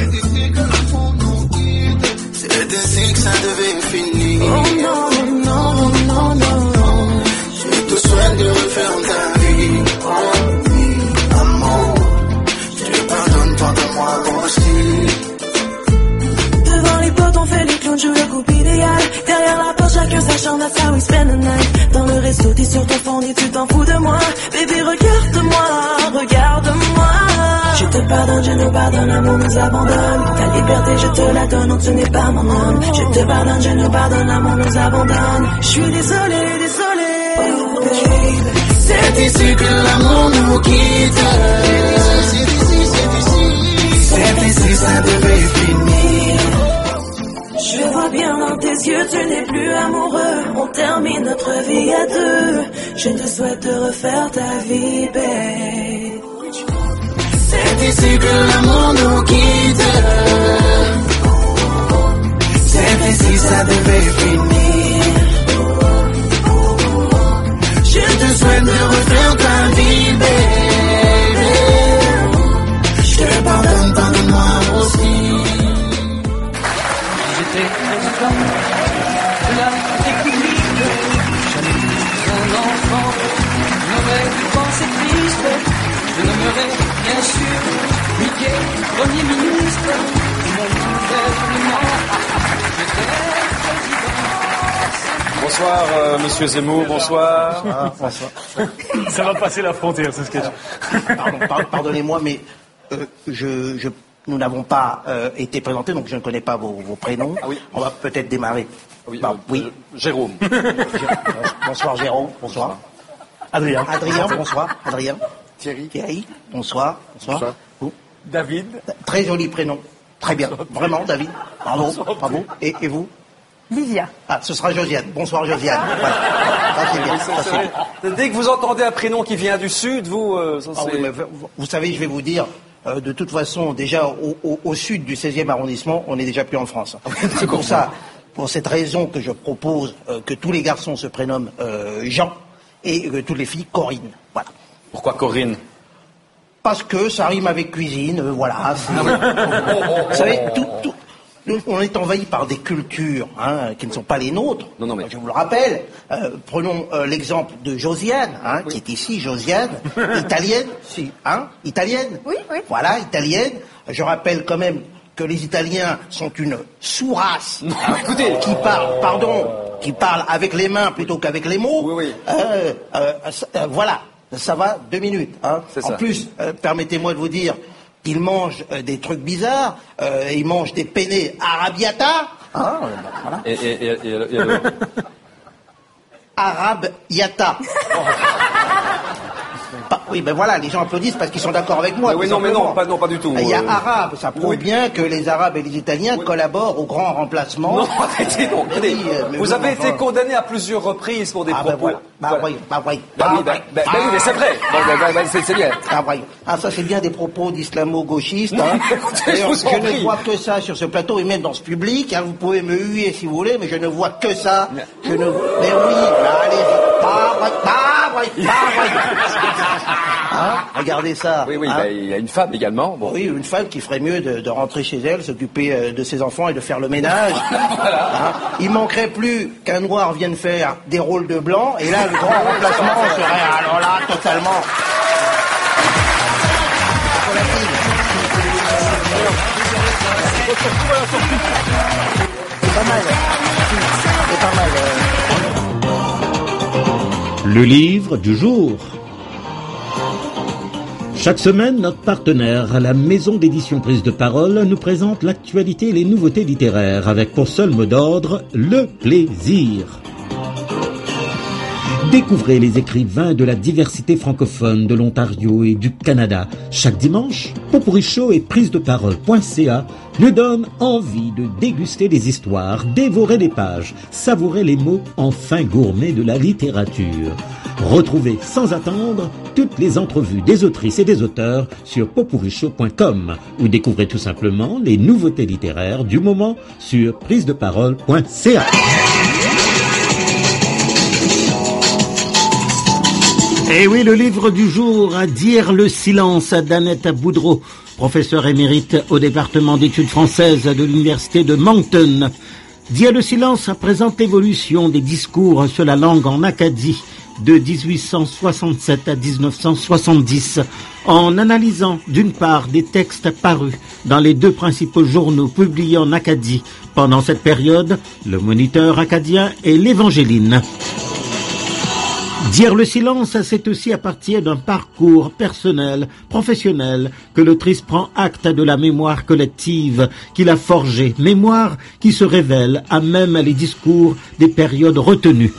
C'est ici que ça devait finir. Oh non, non, non, non. Je te souhaite de refaire ta vie. Oh oui, amour. Je te pardonne, pardonne-moi aussi. Devant les potes, on fait les clowns, joue le couple idéal. Derrière la porte, chacun sa chambre, that's how we spend the night. Dans le resto, t'es sur ton fond et tu t'en fous de moi. Bébé, regarde-moi, regarde-moi. Je te pardonne, je nous pardonne, l'amour nous abandonne. Ta liberté, je te la donne, non, tu n'es pas mon homme. Je te pardonne, je nous pardonne, l'amour nous abandonne. Je suis désolé, désolé. C'est ici que l'amour nous quitte. C'est ici, ça devait finir. Je vois bien dans tes yeux, tu n'es plus amoureux. On termine notre vie à deux. Je te souhaite de refaire ta vie, babe. C'est ici que l'amour nous quitte. C'est ici, ça devait finir. Je te souhaite de refaire ta vie, baby. Je te pardonne, pardonne-moi aussi. J'étais président de la République. J'avais un enfant, n'aurais pu penser triste. Je nommerai bien sûr Mickey, Premier ministre. Mon gouvernement, je serai président. Bonsoir, monsieur Zemmour, bonsoir. Bonsoir. Ça va passer la frontière, ce sketch. Pardonnez-moi, mais nous n'avons pas été présentés, donc je ne connais pas vos prénoms. Ah oui. On va peut-être démarrer. Oui, oui. Jérôme. Bonsoir Jérôme, bonsoir. Adrien, bonsoir. Adrien. Thierry, bonsoir. Bonsoir. Vous. David. Très joli prénom. Très bien. Vraiment, David. Bravo. Bravo. Et vous? Livia. Ah, ce sera Josiane. Bonsoir Josiane. Voilà. Ça, c'est bien. Ça, c'est bien. Dès que vous entendez un prénom qui vient du sud, vous... oui, mais vous savez, je vais vous dire, de toute façon, déjà au sud du 16e arrondissement, on n'est déjà plus en France. C'est pour ça, pour cette raison que je propose que tous les garçons se prénomment Jean et que toutes les filles Corinne. Voilà. Pourquoi Corinne? Parce que ça rime avec cuisine, voilà. Vous savez, on est envahi par des cultures qui ne sont pas les nôtres. Non, mais... Je vous le rappelle. Prenons l'exemple de Josiane, oui. Qui est ici, Josiane, italienne, italienne. Oui. Voilà, italienne. Je rappelle quand même que les Italiens sont une sous-race qui parle avec les mains plutôt qu'avec les mots. Oui. Voilà, ça va 2 minutes. En ça. plus, permettez-moi de vous dire. Ils mangent des trucs bizarres, ils mangent des penne arrabbiata. Voilà. Et Arrabbiata. Oui, ben voilà, les gens applaudissent parce qu'ils sont d'accord avec moi. Oui, non, pas du tout. Il y a arabe, ça prouve bien que les Arabes et les Italiens collaborent au grand remplacement. Non, arrêtez donc. Vous avez été condamné à plusieurs reprises pour des propos. Oui, mais c'est vrai. C'est bien. Ça c'est bien des propos d'islamo-gauchistes. Écoutez, je ne vois que ça sur ce plateau et même dans ce public. Vous pouvez me huer si vous voulez, mais je ne vois que ça. Mais oui, allez-y. Regardez ça. Oui, il y a une femme également. Bon. Oui, une femme qui ferait mieux de rentrer chez elle, s'occuper de ses enfants et de faire le ménage. Il manquerait plus qu'un noir vienne faire des rôles de blanc, et là, le grand remplacement serait, alors là, totalement... C'est pas mal. C'est pas mal. Le livre du jour. Chaque semaine, notre partenaire, la maison d'édition Prise de Parole, nous présente l'actualité et les nouveautés littéraires avec pour seul mot d'ordre le plaisir. Découvrez les écrivains de la diversité francophone de l'Ontario et du Canada. Chaque dimanche, Popurrí Show et prisedeparole.ca nous donnent envie de déguster les histoires, dévorer les pages, savourer les mots en fin gourmet de la littérature. Retrouvez sans attendre toutes les entrevues des autrices et des auteurs sur popurrishow.com ou découvrez tout simplement les nouveautés littéraires du moment sur prisedeparole.ca. Et oui, le livre du jour, Dire le silence, d'Annette Boudreau, professeure émérite au département d'études françaises de l'université de Moncton. Dire le silence présente l'évolution des discours sur la langue en Acadie de 1867 à 1970, en analysant d'une part des textes parus dans les deux principaux journaux publiés en Acadie pendant cette période, le Moniteur acadien et l'Évangéline. Dire le silence, c'est aussi à partir d'un parcours personnel, professionnel, que l'autrice prend acte de la mémoire collective qu'il a forgée, mémoire qui se révèle à même les discours des périodes retenues.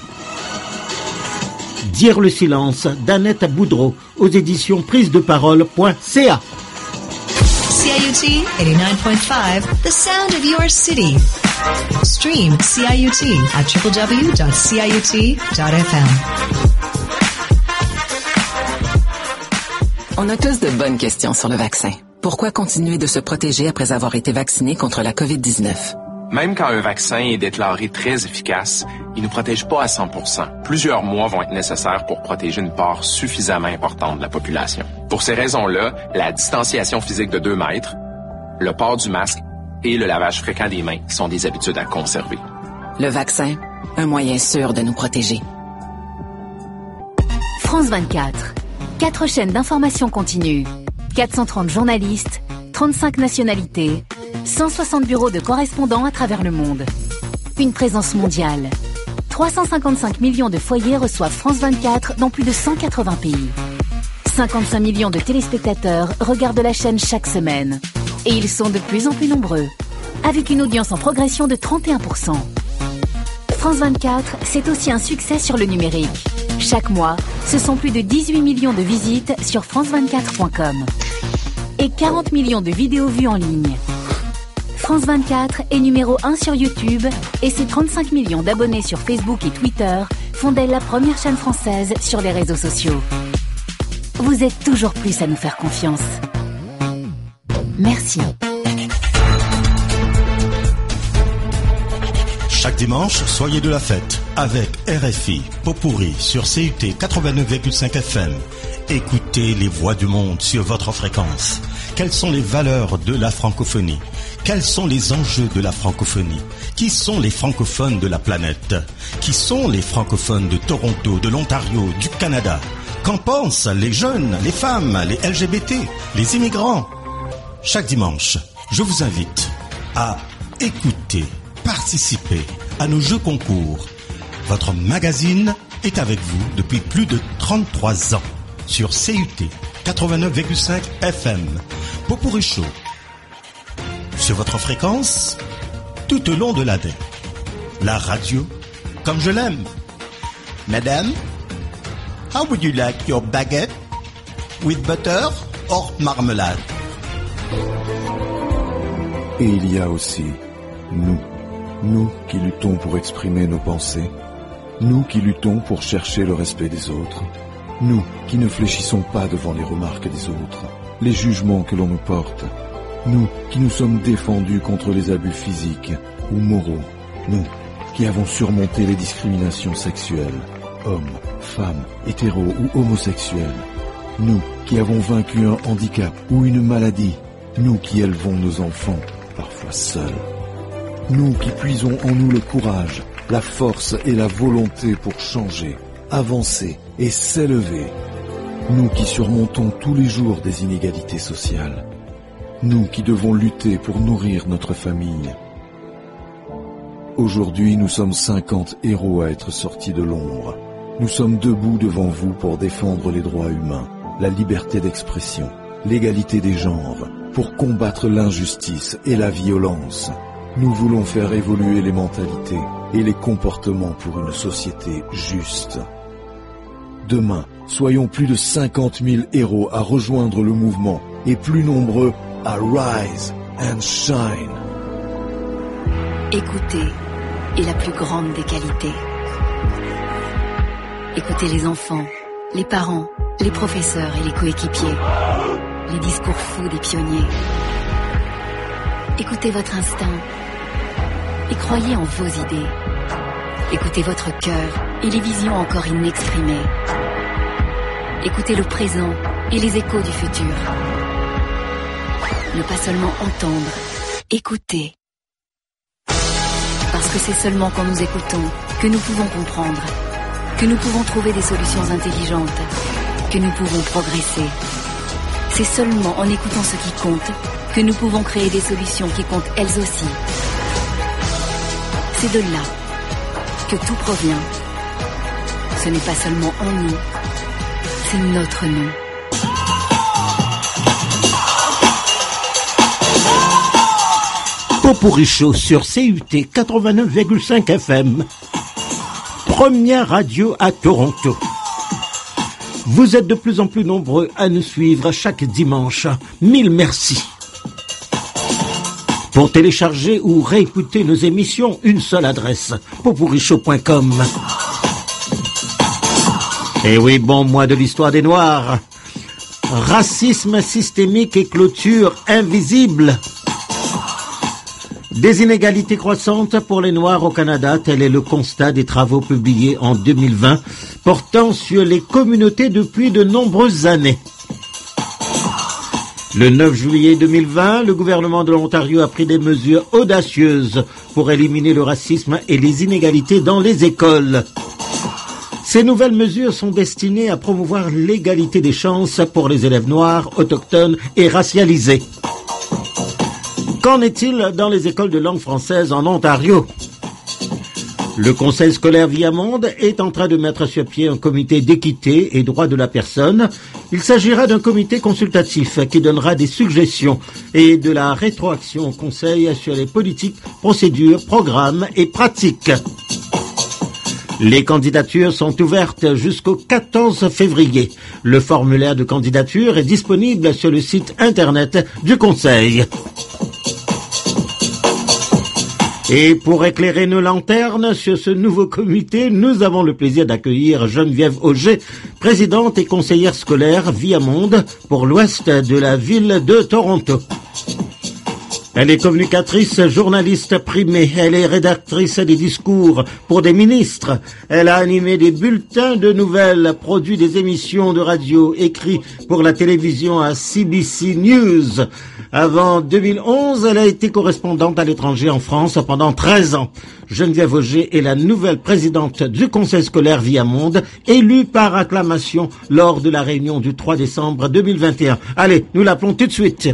Dire le silence, d'Annette Boudreau, aux éditions prisedeparole.ca. CIUT 89.5, the sound of your city. Stream CIUT at www.ciut.fm. On a tous de bonnes questions sur le vaccin. Pourquoi continuer de se protéger après avoir été vacciné contre la COVID-19? Même quand un vaccin est déclaré très efficace, il ne nous protège pas à 100%. Plusieurs mois vont être nécessaires pour protéger une part suffisamment importante de la population. Pour ces raisons-là, la distanciation physique de 2 mètres, le port du masque et le lavage fréquent des mains sont des habitudes à conserver. Le vaccin, un moyen sûr de nous protéger. France 24. 4 chaînes d'information continue, 430 journalistes, 35 nationalités, 160 bureaux de correspondants à travers le monde. Une présence mondiale. 355 millions de foyers reçoivent France 24 dans plus de 180 pays. 55 millions de téléspectateurs regardent la chaîne chaque semaine. Et ils sont de plus en plus nombreux, avec une audience en progression de 31%. France 24, c'est aussi un succès sur le numérique. Chaque mois, ce sont plus de 18 millions de visites sur france24.com et 40 millions de vidéos vues en ligne. France 24 est numéro 1 sur YouTube et ses 35 millions d'abonnés sur Facebook et Twitter font d'elle la première chaîne française sur les réseaux sociaux. Vous êtes toujours plus à nous faire confiance. Merci. Chaque dimanche, soyez de la fête avec RFI Popurrí sur CUT 89,5 FM. Écoutez les voix du monde sur votre fréquence. Quelles sont les valeurs de la francophonie? Quels sont les enjeux de la francophonie? Qui sont les francophones de la planète? Qui sont les francophones de Toronto, de l'Ontario, du Canada? Qu'en pensent les jeunes, les femmes, les LGBT, les immigrants? Chaque dimanche, je vous invite à écouter, participer à nos jeux concours. Votre magazine est avec vous depuis plus de 33 ans sur CUT 89,5 FM. Popurrí Show sur votre fréquence tout au long de l'année. La radio comme je l'aime. Madame, how would you like your baguette? With butter or marmelade? Et il y a aussi nous qui luttons pour exprimer nos pensées, nous qui luttons pour chercher le respect des autres, nous qui ne fléchissons pas devant les remarques des autres, les jugements que l'on nous porte, nous qui nous sommes défendus contre les abus physiques ou moraux, nous qui avons surmonté les discriminations sexuelles, hommes, femmes, hétéros ou homosexuels, nous qui avons vaincu un handicap ou une maladie, nous qui élevons nos enfants, parfois seuls. Nous qui puisons en nous le courage, la force et la volonté pour changer, avancer et s'élever. Nous qui surmontons tous les jours des inégalités sociales. Nous qui devons lutter pour nourrir notre famille. Aujourd'hui, nous sommes 50 héros à être sortis de l'ombre. Nous sommes debout devant vous pour défendre les droits humains, la liberté d'expression, l'égalité des genres, pour combattre l'injustice et la violence. Nous voulons faire évoluer les mentalités et les comportements pour une société juste. Demain, soyons plus de 50 000 héros à rejoindre le mouvement et plus nombreux à rise and shine. Écouter est la plus grande des qualités. Écoutez les enfants, les parents, les professeurs et les coéquipiers. Les discours fous des pionniers. Écoutez votre instinct et croyez en vos idées. Écoutez votre cœur et les visions encore inexprimées. Écoutez le présent et les échos du futur. Ne pas seulement entendre, écouter. Parce que c'est seulement quand nous écoutons que nous pouvons comprendre, que nous pouvons trouver des solutions intelligentes, que nous pouvons progresser. C'est seulement en écoutant ce qui compte que nous pouvons créer des solutions qui comptent elles aussi. C'est de là que tout provient. Ce n'est pas seulement en nous, c'est notre nous. Popurrí Show sur CUT 89,5 FM. Première radio à Toronto. Vous êtes de plus en plus nombreux à nous suivre chaque dimanche. Mille merci. Pour télécharger ou réécouter nos émissions, une seule adresse, popurrishow.com. Et oui, bon mois de l'histoire des Noirs. Racisme systémique et clôture invisible. Des inégalités croissantes pour les Noirs au Canada, tel est le constat des travaux publiés en 2020, portant sur les communautés depuis de nombreuses années. Le 9 juillet 2020, le gouvernement de l'Ontario a pris des mesures audacieuses pour éliminer le racisme et les inégalités dans les écoles. Ces nouvelles mesures sont destinées à promouvoir l'égalité des chances pour les élèves noirs, autochtones et racialisés. Qu'en est-il dans les écoles de langue française en Ontario? Le Conseil scolaire Viamonde est en train de mettre sur pied un comité d'équité et droits de la personne. Il s'agira d'un comité consultatif qui donnera des suggestions et de la rétroaction au Conseil sur les politiques, procédures, programmes et pratiques. Les candidatures sont ouvertes jusqu'au 14 février. Le formulaire de candidature est disponible sur le site internet du Conseil. Et pour éclairer nos lanternes sur ce nouveau comité, nous avons le plaisir d'accueillir Geneviève Auger, présidente et conseillère scolaire Viamonde pour l'ouest de la ville de Toronto. Elle est communicatrice, journaliste primée. Elle est rédactrice des discours pour des ministres. Elle a animé des bulletins de nouvelles, produit des émissions de radio, écrit pour la télévision à CBC News. Avant 2011, elle a été correspondante à l'étranger en France pendant 13 ans. Geneviève Auger est la nouvelle présidente du Conseil scolaire Viamonde, élue par acclamation lors de la réunion du 3 décembre 2021. Allez, nous l'appelons tout de suite.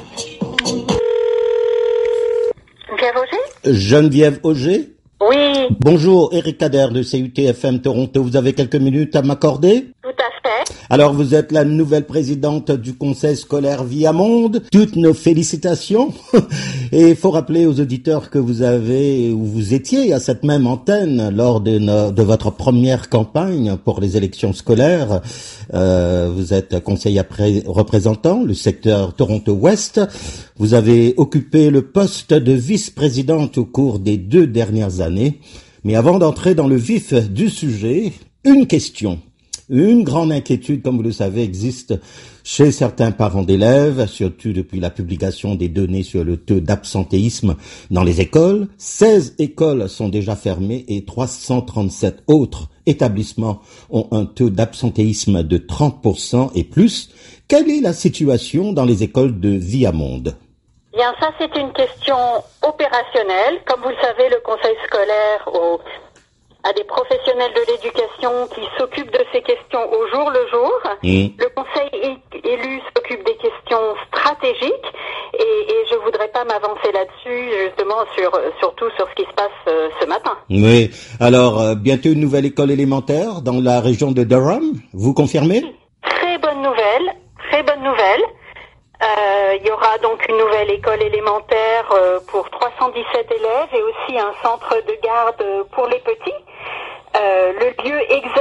Geneviève Auger? Oui. Bonjour, Éric Kader de CUT-FM Toronto. Vous avez quelques minutes à m'accorder? Tout à fait. Alors, vous êtes la nouvelle présidente du Conseil scolaire Viamonde. Toutes nos félicitations. Et il faut rappeler aux auditeurs que vous étiez à cette même antenne lors de votre première campagne pour les élections scolaires. Vous êtes conseillère représentant le secteur Toronto-Ouest. Vous avez occupé le poste de vice-présidente au cours des 2 dernières années. Mais avant d'entrer dans le vif du sujet, une question. Une grande inquiétude, comme vous le savez, existe chez certains parents d'élèves, surtout depuis la publication des données sur le taux d'absentéisme dans les écoles. 16 écoles sont déjà fermées et 337 autres établissements ont un taux d'absentéisme de 30% et plus. Quelle est la situation dans les écoles de Viamonde? Bien, ça c'est une question opérationnelle. Comme vous le savez, le conseil scolaire a des professionnels de l'éducation qui s'occupent de ces questions au jour le jour. Le conseil élu s'occupe des questions stratégiques et je voudrais pas m'avancer là-dessus, justement surtout sur ce qui se passe ce matin. Oui. Alors, bientôt une nouvelle école élémentaire dans la région de Durham, vous confirmez? Très bonne nouvelle, très bonne nouvelle. Il y aura donc une nouvelle école élémentaire pour 317 élèves et aussi un centre de garde pour les petits. Le lieu exact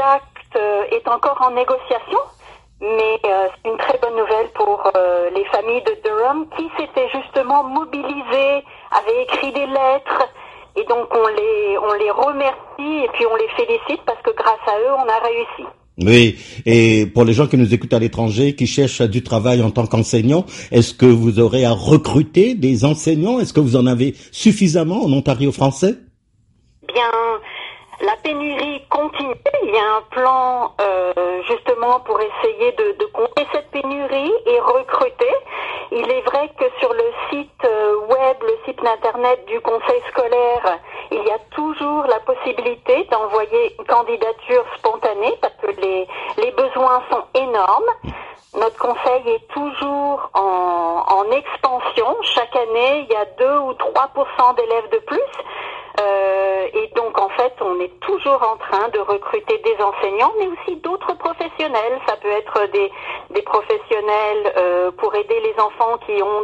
est encore en négociation, mais c'est une très bonne nouvelle pour les familles de Durham qui s'étaient justement mobilisées, avaient écrit des lettres, et donc on les remercie et puis on les félicite parce que grâce à eux, on a réussi. Oui, et pour les gens qui nous écoutent à l'étranger, qui cherchent du travail en tant qu'enseignants, est-ce que vous aurez à recruter des enseignants? Est-ce que vous en avez suffisamment en Ontario français? Bien, la pénurie continue. Il y a un plan justement pour essayer de contrer cette pénurie et recruter. Il est vrai que sur le site web, le site internet du conseil scolaire, il y a toujours la possibilité d'envoyer une candidature spontanée parce que les besoins sont énormes. Notre conseil est toujours en expansion. Chaque année, il y a 2 ou 3% d'élèves de plus. Et donc, en fait, on est toujours en train de recruter des enseignants, mais aussi d'autres professionnels. Ça peut être des professionnels pour aider les enfants qui ont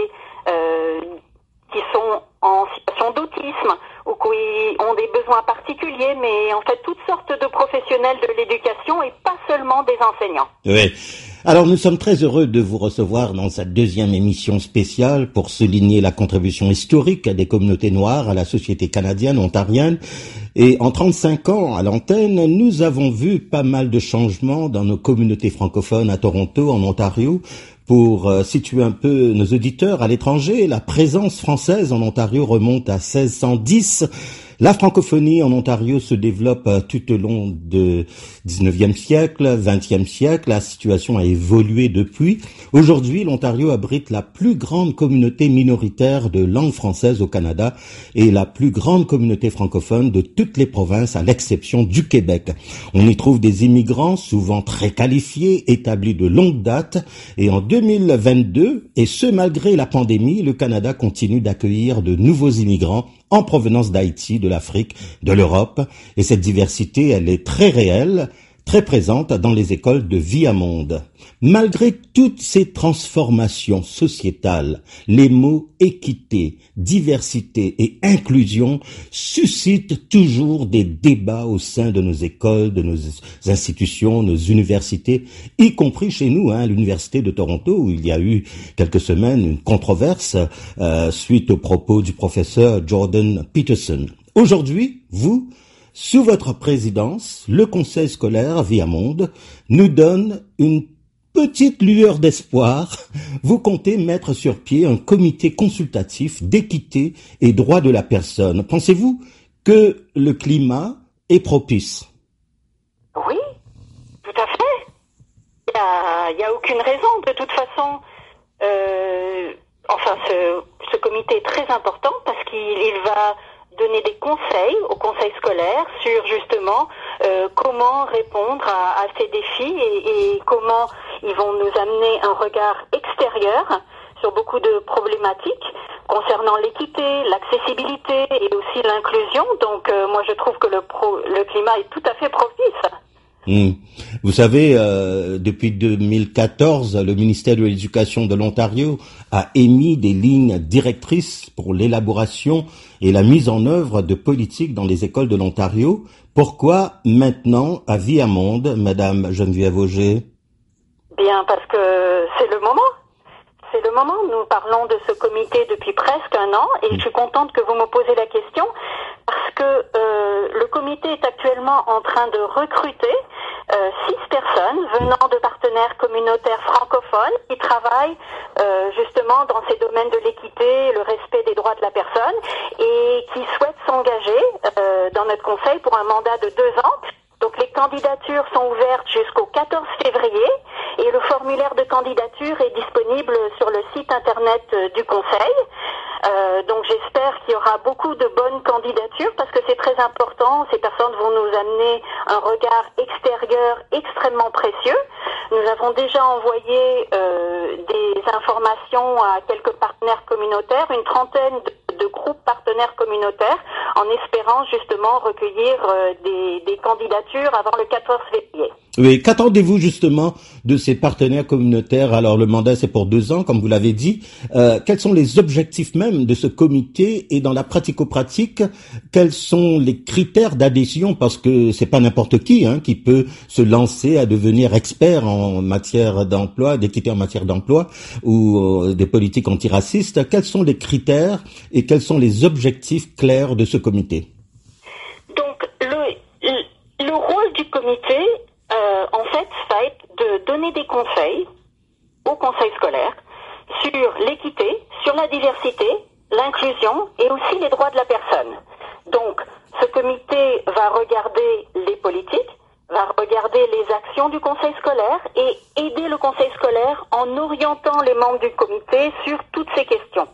qui sont en situation d'autisme ou qui ont des besoins particuliers, mais en fait, toutes sortes de professionnels de l'éducation et pas seulement des enseignants. Oui. Alors, nous sommes très heureux de vous recevoir dans cette deuxième émission spéciale pour souligner la contribution historique des communautés noires à la société canadienne, ontarienne. Et en 35 ans à l'antenne, nous avons vu pas mal de changements dans nos communautés francophones à Toronto, en Ontario. Pour situer un peu nos auditeurs à l'étranger, la présence française en Ontario remonte à 1610. La francophonie en Ontario se développe tout au long du 19e siècle, 20e siècle. La situation a évolué depuis. Aujourd'hui, l'Ontario abrite la plus grande communauté minoritaire de langue française au Canada et la plus grande communauté francophone de toutes les provinces à l'exception du Québec. On y trouve des immigrants souvent très qualifiés, établis de longue date. Et en 2022, et ce malgré la pandémie, le Canada continue d'accueillir de nouveaux immigrants en provenance d'Haïti, de l'Afrique, de l'Europe. Et cette diversité, elle est très réelle, très présente dans les écoles de Viamonde. Malgré toutes ces transformations sociétales, les mots équité, diversité et inclusion suscitent toujours des débats au sein de nos écoles, de nos institutions, nos universités, y compris chez nous, à l'Université de Toronto, où il y a eu quelques semaines une controverse suite aux propos du professeur Jordan Peterson. Aujourd'hui, vous, sous votre présidence, le conseil scolaire Viamonde nous donne une petite lueur d'espoir. Vous comptez mettre sur pied un comité consultatif d'équité et droits de la personne. Pensez-vous que le climat est propice? Oui, tout à fait. Il n'y a aucune raison. De toute façon, ce comité est très important parce qu'il va donner des conseils au conseil scolaire sur justement comment répondre à ces défis et comment ils vont nous amener un regard extérieur sur beaucoup de problématiques concernant l'équité, l'accessibilité et aussi l'inclusion. Donc moi je trouve que le climat est tout à fait propice. Vous savez, depuis 2014, le ministère de l'Éducation de l'Ontario a émis des lignes directrices pour l'élaboration et la mise en œuvre de politiques dans les écoles de l'Ontario. Pourquoi maintenant, à Viamonde, Madame Geneviève Auger? Bien, parce que c'est le moment. C'est le moment. Nous parlons de ce comité depuis presque un an et je suis contente que vous me posiez la question parce que le comité est actuellement en train de recruter 6 personnes venant de partenaires communautaires francophones qui travaillent justement dans ces domaines de l'équité, le respect des droits de la personne et qui souhaitent s'engager dans notre conseil pour un mandat de 2 ans. Donc les candidatures sont ouvertes jusqu'au 14 février et le formulaire de candidature est disponible sur le site internet du conseil. Donc j'espère qu'il y aura beaucoup de bonnes candidatures parce que c'est très important. Ces personnes vont nous amener un regard extérieur extrêmement précieux. Nous avons déjà envoyé des informations à quelques partenaires communautaires, une trentaine de groupes partenaires communautaires en espérant justement recueillir des candidatures avant le 14 février. Oui, qu'attendez-vous justement de ces partenaires communautaires? Alors le mandat c'est pour 2 ans, comme vous l'avez dit. Quels sont les objectifs même de ce comité et dans la pratico-pratique, quels sont les critères d'adhésion? Parce que c'est pas n'importe qui peut se lancer à devenir expert en matière d'emploi, d'équité en matière d'emploi ou des politiques antiracistes. Quels sont les critères et quels sont les objectifs clairs de ce comité? Donc le rôle du comité en fait, va être de donner des conseils au conseil scolaire sur l'équité, sur la diversité, l'inclusion et aussi les droits de la personne. Donc, ce comité va regarder les politiques, va regarder les actions du conseil scolaire et aider le conseil scolaire en orientant les membres du comité sur toutes ces questions.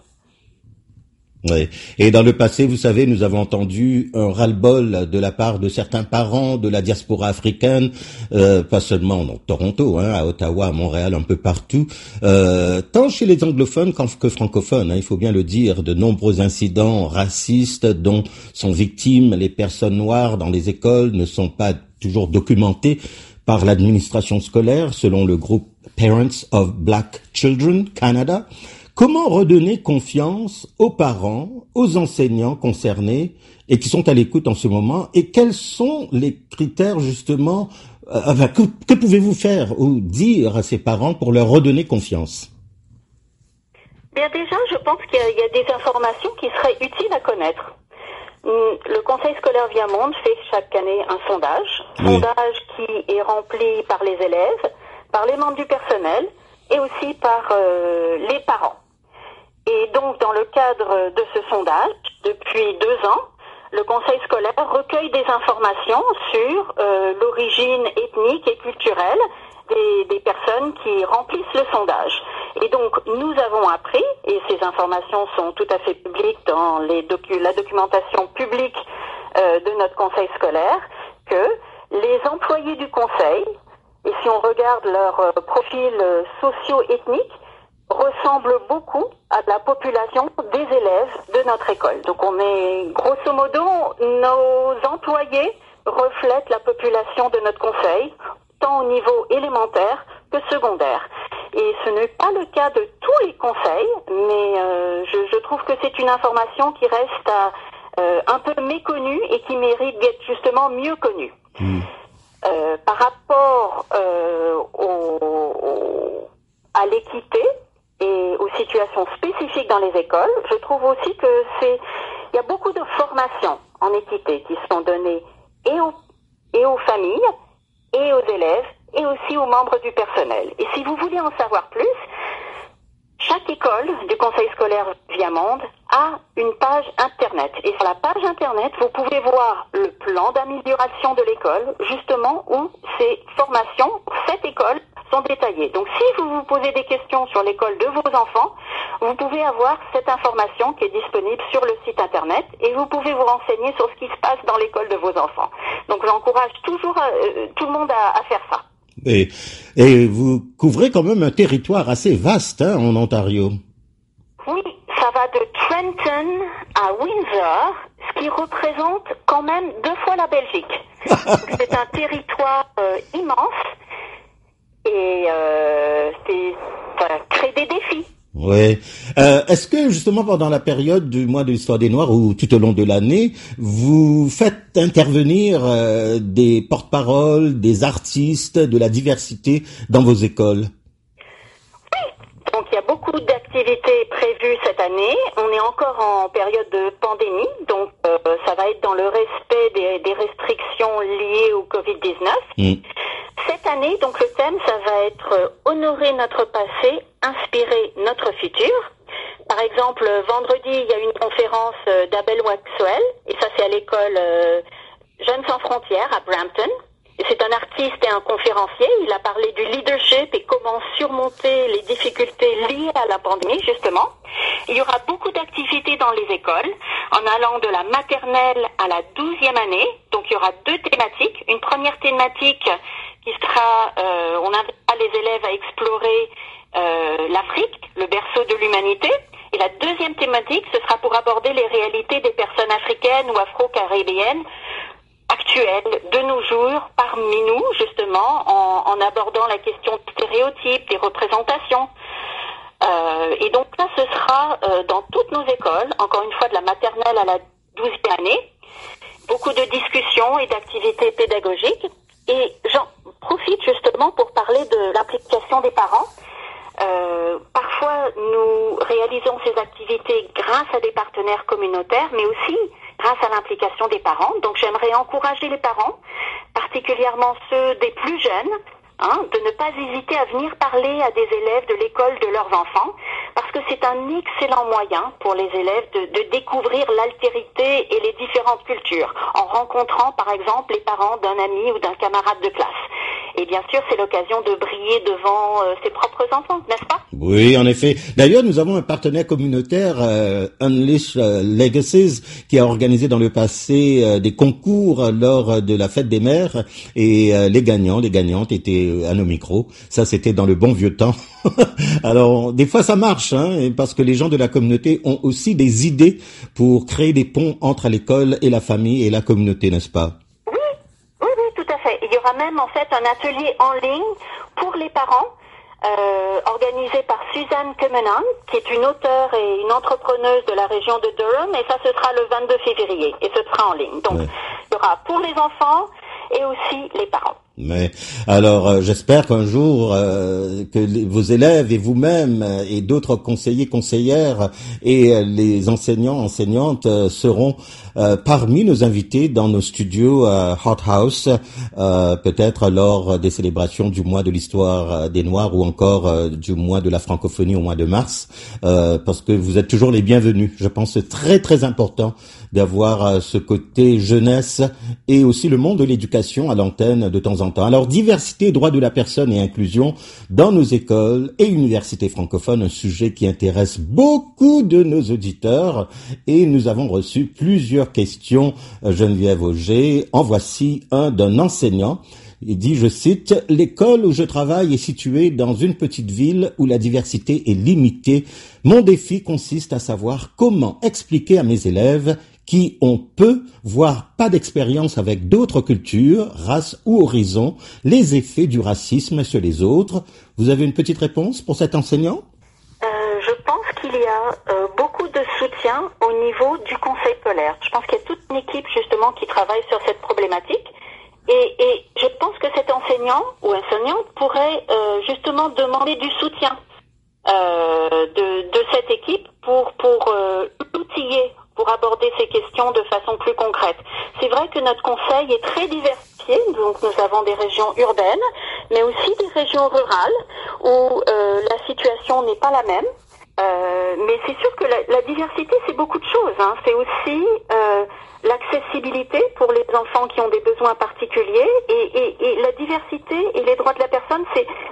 Oui. Et dans le passé, vous savez, nous avons entendu un ras-le-bol de la part de certains parents de la diaspora africaine, pas seulement dans Toronto, à Ottawa, à Montréal, un peu partout, tant chez les anglophones que francophones, il faut bien le dire, de nombreux incidents racistes dont sont victimes les personnes noires dans les écoles ne sont pas toujours documentés par l'administration scolaire, selon le groupe Parents of Black Children Canada. Comment redonner confiance aux parents, aux enseignants concernés et qui sont à l'écoute en ce moment? Et quels sont les critères justement, que pouvez-vous faire ou dire à ces parents pour leur redonner confiance? Bien déjà, je pense qu'il y a des informations qui seraient utiles à connaître. Le Conseil scolaire Viamonde fait chaque année un sondage qui est rempli par les élèves, par les membres du personnel et aussi par les parents. Et donc, dans le cadre de ce sondage, depuis 2 ans, le Conseil scolaire recueille des informations sur l'origine ethnique et culturelle des personnes qui remplissent le sondage. Et donc, nous avons appris, et ces informations sont tout à fait publiques dans la documentation publique de notre Conseil scolaire, que les employés du Conseil, et si on regarde leur profil socio-ethnique, ressemble beaucoup à la population des élèves de notre école. Donc on est, grosso modo, nos employés reflètent la population de notre conseil, tant au niveau élémentaire que secondaire. Et ce n'est pas le cas de tous les conseils, mais je trouve que c'est une information qui reste un peu méconnue et qui mérite d'être justement mieux connue. Par rapport à l'équité et aux situations spécifiques dans les écoles, je trouve aussi que il y a beaucoup de formations en équité qui sont données et aux familles, et aux élèves, et aussi aux membres du personnel. Et si vous voulez en savoir plus, chaque école du Conseil scolaire Viamonde a une page Internet. Et sur la page Internet, vous pouvez voir le plan d'amélioration de l'école, justement où ces formations pour cette école sont détaillées. Donc si vous vous posez des questions sur l'école de vos enfants, vous pouvez avoir cette information qui est disponible sur le site Internet et vous pouvez vous renseigner sur ce qui se passe dans l'école de vos enfants. Donc j'encourage toujours tout le monde à faire ça. Et vous couvrez quand même un territoire assez vaste en Ontario. Oui, ça va de Trenton à Windsor, ce qui représente quand même 2 fois la Belgique. C'est un territoire immense et ça crée des défis. Oui. Est-ce que justement pendant la période du mois de l'histoire des Noirs ou tout au long de l'année, vous faites intervenir des porte-paroles, des artistes, de la diversité dans vos écoles? Oui. Donc il y a beaucoup d'activités prévues cette année. On est encore en période de pandémie, donc ça va être dans le respect des restrictions liées au Covid-19. Cette année, donc le thème, ça va être honorer notre passé, inspirer notre futur. Par exemple, vendredi, il y a une conférence d'Abel Waxwell, et ça c'est à l'école Jeunes sans frontières à Brampton. Et c'est un artiste et un conférencier. Il a parlé du leadership et comment surmonter les difficultés liées à la pandémie, justement. Il y aura beaucoup d'activités dans les écoles, en allant de la maternelle à la 12e année. Donc il y aura 2 thématiques. Une première thématique qui sera, on invitera les élèves à explorer l'Afrique, le berceau de l'humanité. Et la deuxième thématique, ce sera pour aborder les réalités des personnes africaines ou afro-caribéennes actuelles de nos jours parmi nous, justement, en abordant la question des stéréotypes, des représentations. Et donc là, ce sera dans toutes nos écoles, encore une fois de la maternelle à la 12e année, beaucoup de discussions et d'activités pédagogiques. Et j'en profite justement pour parler de l'implication des parents. Parfois, nous réalisons ces activités grâce à des partenaires communautaires, mais aussi grâce à l'implication des parents. Donc, j'aimerais encourager les parents, particulièrement ceux des plus jeunes, de ne pas hésiter à venir parler à des élèves de l'école de leurs enfants, parce que c'est un excellent moyen pour les élèves de découvrir l'altérité et les différentes cultures, en rencontrant par exemple les parents d'un ami ou d'un camarade de classe. Et bien sûr, c'est l'occasion de briller devant ses propres enfants, n'est-ce pas? Oui, en effet. D'ailleurs, nous avons un partenaire communautaire, Unleash Legacies, qui a organisé dans le passé des concours lors de la fête des mères, et les gagnantes étaient à nos micros. Ça, c'était dans le bon vieux temps. Alors, des fois, ça marche, parce que les gens de la communauté ont aussi des idées pour créer des ponts entre l'école et la famille et la communauté, n'est-ce pas? Il y aura même en fait un atelier en ligne pour les parents organisé par Suzanne Kemenan, qui est une auteure et une entrepreneuse de la région de Durham, et ça ce sera le 22 février et ce sera en ligne. Donc il y aura pour les enfants et aussi les parents. Mais alors, j'espère qu'un jour que vos élèves et vous-même et d'autres conseillers, conseillères et les enseignants, enseignantes seront parmi nos invités dans nos studios Hot House, peut-être lors des célébrations du mois de l'histoire des Noirs ou encore du mois de la francophonie au mois de mars, parce que vous êtes toujours les bienvenus. Je pense que c'est très très important d'avoir ce côté jeunesse et aussi le monde de l'éducation à l'antenne de temps en temps. Alors, diversité, droits de la personne et inclusion dans nos écoles et universités francophones, un sujet qui intéresse beaucoup de nos auditeurs, et nous avons reçu plusieurs questions. Geneviève Auger, en voici un d'un enseignant. Il dit, je cite, « L'école où je travaille est située dans une petite ville où la diversité est limitée. Mon défi consiste à savoir comment expliquer à mes élèves qui ont peu, voire pas d'expérience avec d'autres cultures, races ou horizons, les effets du racisme sur les autres. » Vous avez une petite réponse pour cet enseignant? Je pense qu'il y a beaucoup de soutien au niveau du conseil scolaire. Je pense qu'il y a toute une équipe justement qui travaille sur cette problématique. Et je pense que cet enseignant ou enseignante pourrait justement demander du soutien de cette équipe pour l'outiller, pour aborder ces questions de façon plus concrète. C'est vrai que notre conseil est très diversifié, donc nous avons des régions urbaines, mais aussi des régions rurales où la situation n'est pas la même. Mais c'est sûr que la diversité, c'est beaucoup de choses. C'est aussi l'accessibilité pour les enfants qui ont des besoins particuliers, et la diversité et les droits de la personne,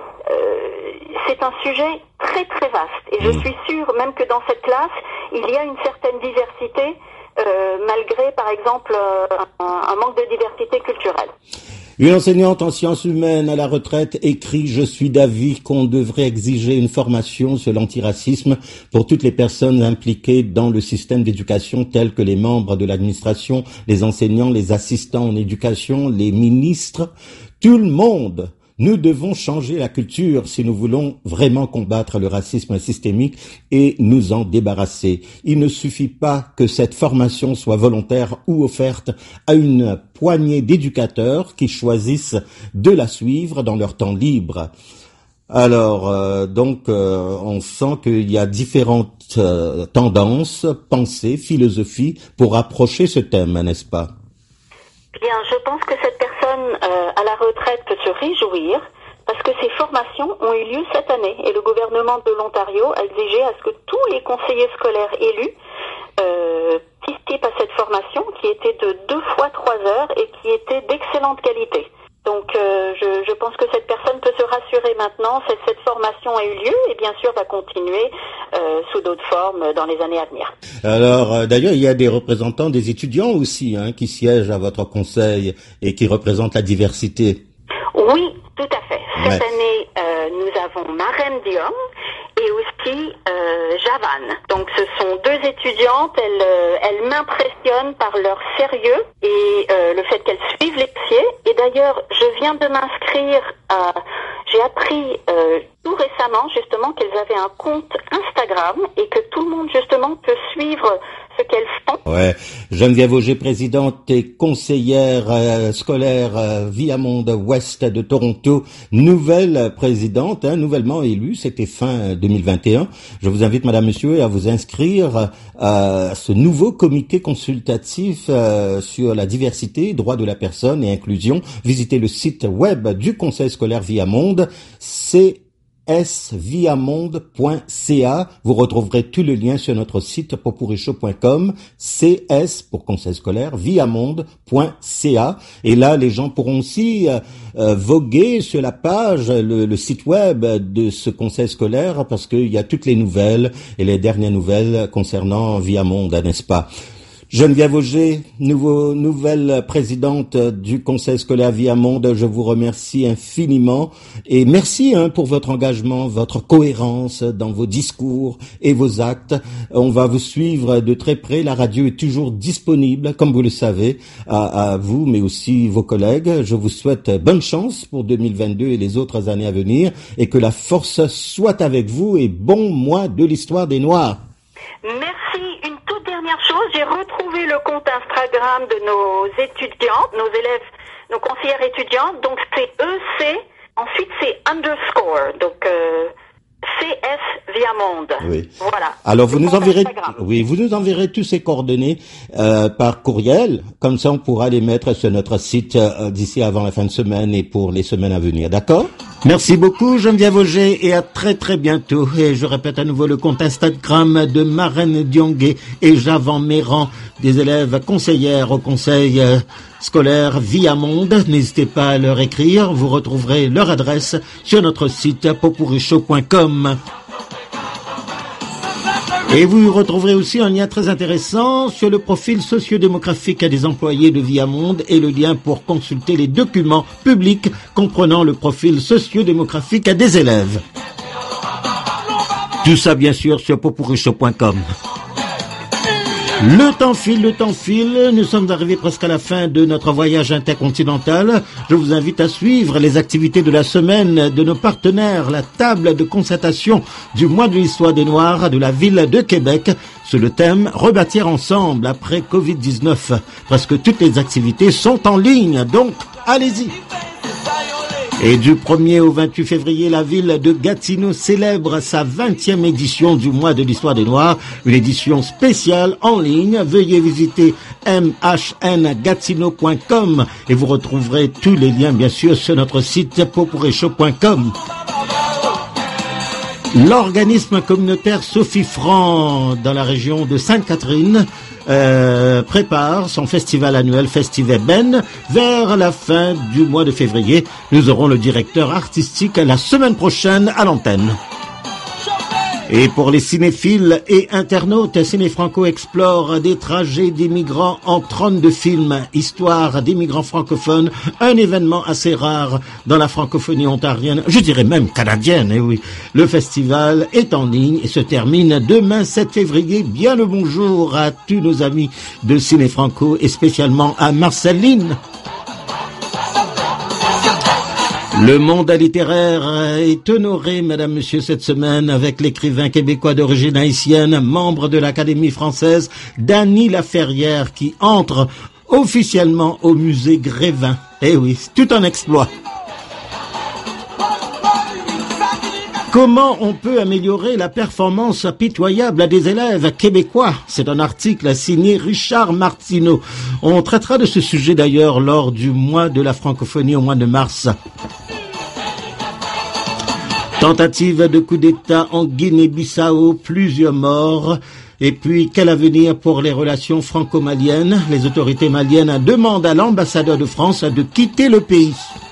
c'est un sujet très très vaste. Et je suis sûre même que dans cette classe, il y a une certaine diversité, malgré par exemple un manque de diversité culturelle. Une enseignante en sciences humaines à la retraite écrit « Je suis d'avis qu'on devrait exiger une formation sur l'antiracisme pour toutes les personnes impliquées dans le système d'éducation telles que les membres de l'administration, les enseignants, les assistants en éducation, les ministres, tout le monde. Nous devons changer la culture si nous voulons vraiment combattre le racisme systémique et nous en débarrasser. Il ne suffit pas que cette formation soit volontaire ou offerte à une poignée d'éducateurs qui choisissent de la suivre dans leur temps libre. » Alors, on sent qu'il y a différentes tendances, pensées, philosophies pour approcher ce thème, n'est-ce pas? Bien, je pense que cette personne à la retraite peut se réjouir parce que ces formations ont eu lieu cette année et le gouvernement de l'Ontario a exigé à ce que tous les conseillers scolaires élus participent à cette formation qui était de 2 fois 3 heures et qui était d'excellente qualité. Donc je pense que cette personne peut se rassurer maintenant, cette formation a eu lieu et bien sûr va continuer sous d'autres formes dans les années à venir. Alors d'ailleurs il y a des représentants des étudiants aussi qui siègent à votre conseil et qui représentent la diversité. Oui, tout à fait. Cette année nous avons Maren Diom et aussi Javan. Donc ce sont deux étudiantes, elles m'impressionnent par leur sérieux et le fait qu'elles suivent les pieds. Et d'ailleurs, je viens de m'inscrire j'ai appris tout récemment justement qu'elles avaient un compte Instagram et que tout le monde justement peut suivre ce qu'elles font. Ouais, Geneviève Auger, présidente et conseillère scolaire Viamonde Ouest de Toronto, nouvelle présidente, nouvellement élue, c'était fin 2021. Je vous invite, madame, monsieur, à vous inscrire à ce nouveau comité consultatif sur la diversité, droits de la personne et inclusion. Visitez le site web du Conseil scolaire Viamonde, csviamonde.ca. Vous retrouverez tous les liens sur notre site popurichaud.com, CS pour conseil scolaire, viamonde.ca. Et là, les gens pourront aussi voguer sur la page, le site web de ce conseil scolaire, parce qu'il y a toutes les nouvelles et les dernières nouvelles concernant Viamonde, n'est-ce pas? Geneviève Auger, nouvelle présidente du Conseil scolaire Viamonde, je vous remercie infiniment et merci pour votre engagement, votre cohérence dans vos discours et vos actes. On va vous suivre de très près. La radio est toujours disponible, comme vous le savez, à vous, mais aussi vos collègues. Je vous souhaite bonne chance pour 2022 et les autres années à venir et que la force soit avec vous et bon mois de l'histoire des Noirs. Merci. Une toute dernière chose, j'ai retrouvé le compte Instagram de nos étudiantes, nos élèves, nos conseillères étudiantes. Donc c'est EC, ensuite c'est underscore, donc CS Viamonde. Oui. Voilà. Alors vous nous enverrez tous ces coordonnées par courriel, comme ça on pourra les mettre sur notre site d'ici avant la fin de semaine et pour les semaines à venir, d'accord? Merci beaucoup Geneviève Auger et à très très bientôt. Et je répète à nouveau le compte Instagram de Marraine Diongué et Javan Méran, des élèves conseillères au conseil scolaire Viamonde. N'hésitez pas à leur écrire, vous retrouverez leur adresse sur notre site popurichaud.com. Et vous retrouverez aussi un lien très intéressant sur le profil sociodémographique des employés de Viamonde et le lien pour consulter les documents publics comprenant le profil sociodémographique des élèves. Tout ça bien sûr sur popurichaud.com. Le temps file, nous sommes arrivés presque à la fin de notre voyage intercontinental. Je vous invite à suivre les activités de la semaine de nos partenaires, la table de concertation du mois de l'histoire des Noirs de la ville de Québec, sur le thème « Rebâtir ensemble après Covid-19 ». Presque toutes les activités sont en ligne, donc allez-y. Et du 1er au 28 février, la ville de Gatineau célèbre sa 20e édition du mois de l'histoire des Noirs, une édition spéciale en ligne. Veuillez visiter mhngatineau.com et vous retrouverez tous les liens bien sûr sur notre site popurichaud.com. L'organisme communautaire Sophie Franc dans la région de Sainte-Catherine prépare son festival annuel Festiveben vers la fin du mois de février. Nous aurons le directeur artistique la semaine prochaine à l'antenne. Et pour les cinéphiles et internautes, Ciné Franco explore des trajets d'immigrants en 32 films, histoire d'immigrants francophones, un événement assez rare dans la francophonie ontarienne, je dirais même canadienne, eh oui. Le festival est en ligne et se termine demain 7 février. Bien le bonjour à tous nos amis de Ciné Franco et spécialement à Marceline. Le monde littéraire est honoré, madame, monsieur, cette semaine avec l'écrivain québécois d'origine haïtienne, membre de l'Académie française, Dany Laferrière, qui entre officiellement au musée Grévin. Eh oui, c'est tout un exploit. Comment on peut améliorer la performance pitoyable des élèves québécois? C'est un article signé Richard Martineau. On traitera de ce sujet d'ailleurs lors du mois de la francophonie au mois de mars. Tentative de coup d'État en Guinée-Bissau, plusieurs morts. Et puis, quel avenir pour les relations franco-maliennes? Les autorités maliennes demandent à l'ambassadeur de France de quitter le pays.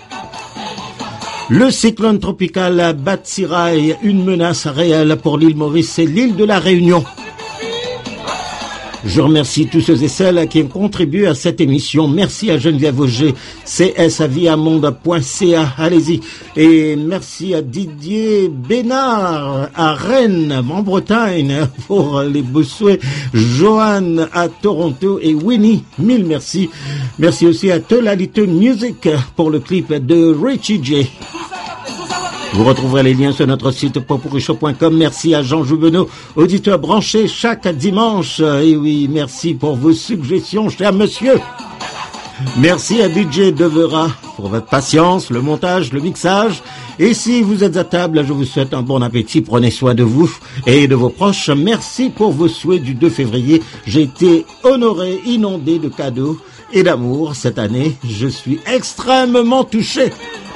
Le cyclone tropical Batsirai, une menace réelle pour l'île Maurice et l'île de la Réunion. Je remercie tous ceux et celles qui ont contribué à cette émission. Merci à Geneviève Auger, csaviamonde.ca. Allez-y. Et merci à Didier Bénard à Rennes, en Bretagne, pour les beaux souhaits. Joanne à Toronto et Winnie, mille merci. Merci aussi à Tolalito Music pour le clip de Richie J. Vous retrouverez les liens sur notre site popurichow.com. Merci à Jean Jouvenot, auditeur branché chaque dimanche. Et oui, merci pour vos suggestions, cher monsieur. Merci à DJ Devera pour votre patience, le montage, le mixage. Et si vous êtes à table, je vous souhaite un bon appétit. Prenez soin de vous et de vos proches. Merci pour vos souhaits du 2 février. J'ai été honoré, inondé de cadeaux et d'amour cette année. Je suis extrêmement touché.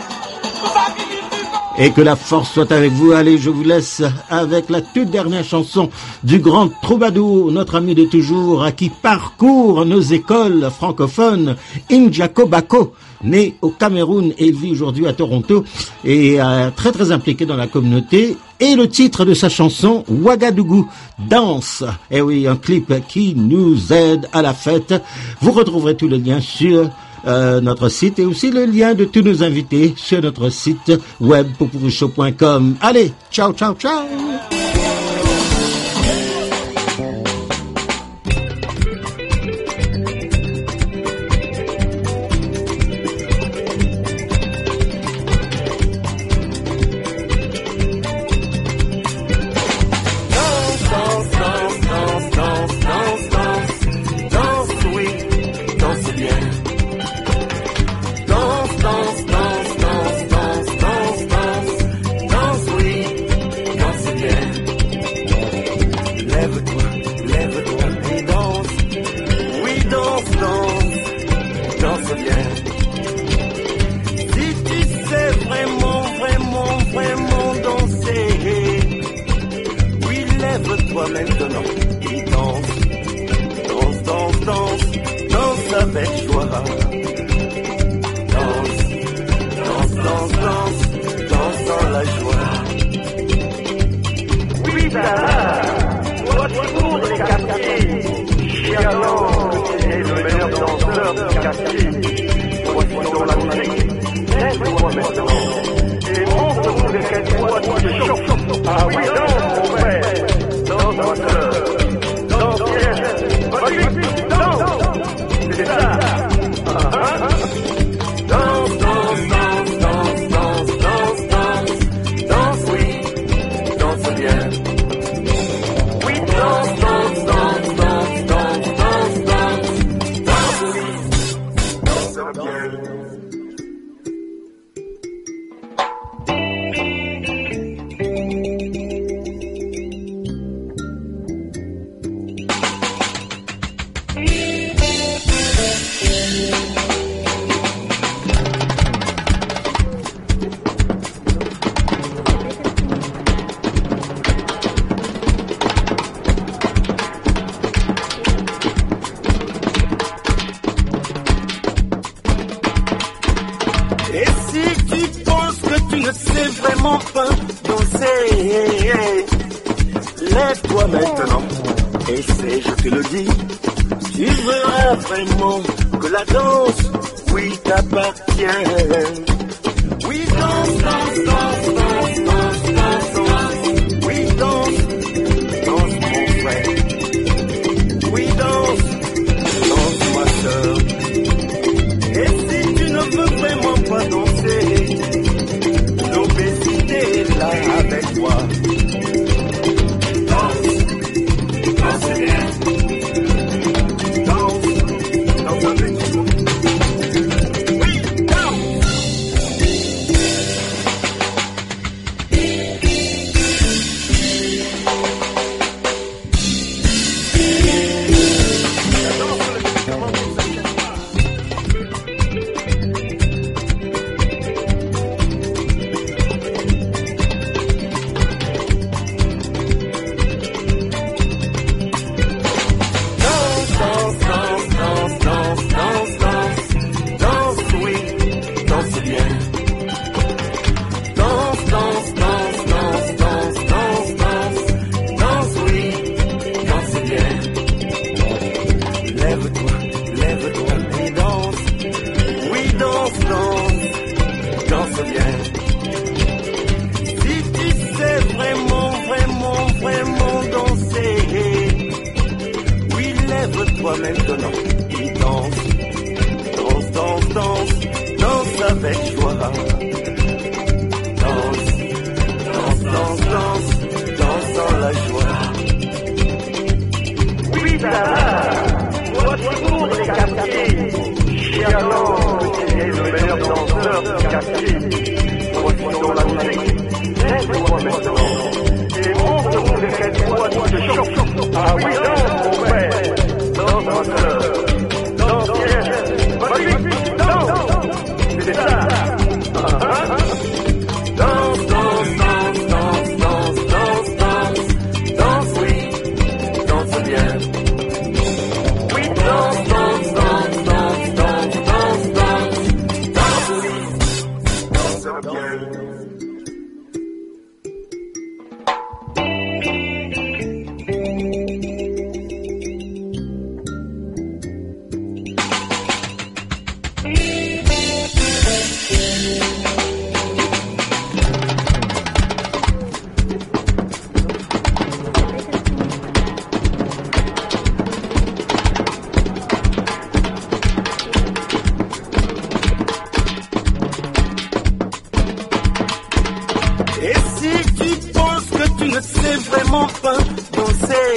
Et que la force soit avec vous. Allez, je vous laisse avec la toute dernière chanson du grand troubadour, notre ami de toujours, qui parcourt nos écoles francophones, Injako Bako, né au Cameroun et vit aujourd'hui à Toronto, et très très impliqué dans la communauté. Et le titre de sa chanson, Ouagadougou, danse. Et oui, un clip qui nous aide à la fête. Vous retrouverez tous les liens sur notre site et aussi le lien de tous nos invités sur notre site web popurichow.com. Allez, ciao, ciao, ciao. danse bien. Si tu sais vraiment, vraiment, vraiment danser, oui, lève-toi maintenant et danse. Danse, danse, danse, danse avec joie. Danse, danse, danse, danse, danse dans la joie. Oui, ça va, toujours les quartiers. Chialant, qui est le meilleur danseur du quartier. Voici dans la musique, lève-toi maintenant. Et montre-nous de quelle fois tu te choques. Ah oui, danse, mon frère, danse ma soeur. Danse, vas-y, danse, c'est ça. Danse, danse, danse, danse, danse, danse, danse, danse, oui, danse bien. Oui, danse, danse, danse, danse, danse, danse, danse, danse, oui, danse bien. Et si tu penses que tu ne sais vraiment pas danser,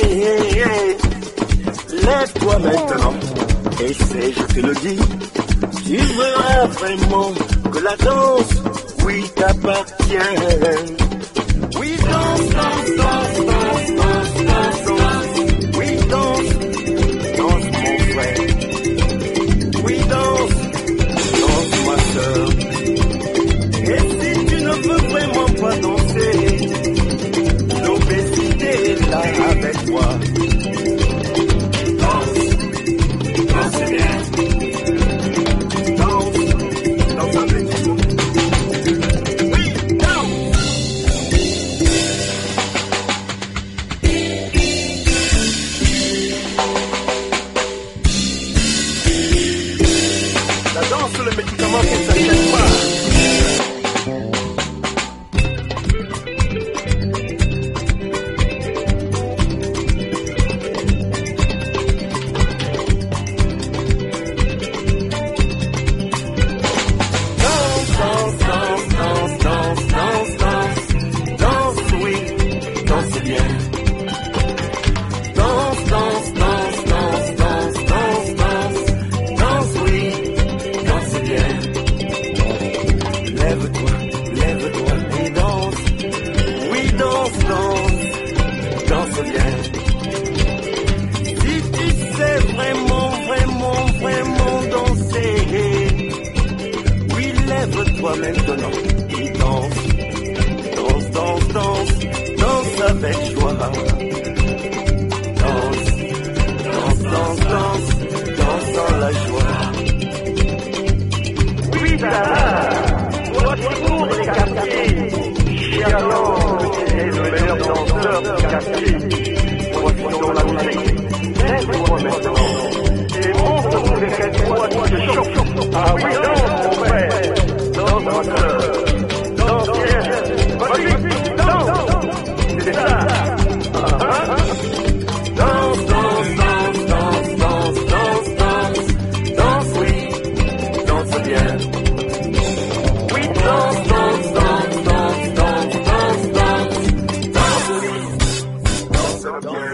lève-toi maintenant. Et c'est, je te le dis, tu verras vraiment que la danse, oui, t'appartient. Oui, danse, danse, danse, danse, danse, danse, danse. Oui, danse, danse mon frère. Oui, danse, danse ma soeur. Et si tu ne veux vraiment pas danser, l'obésité est là avec toi. Danse, danse bien. Danse, danse avec toi. Oui, danse. La danse, le médicament qui ne s'achète pas. Lève-toi maintenant et danse, danse, danse, danse, danse avec joie. Danse, danse, danse, danse, danse dans la joie. Oui, ça va, toujours les quartiers. Chialant, qui est le meilleur danseur du quartier. Voici dans la musique, lève-toi maintenant. Et montre-nous de quelle fois tu te choques. Ah oui, danse, mon frère. Danse ma soeur. Danse bien. Vas-y, danse. C'est ça. Danse, danse, danse, danse, danse, danse, danse. Danse, oui. Danse bien. Oui, danse, danse, danse, danse, danse, danse, danse. Danse, oui. Danse bien.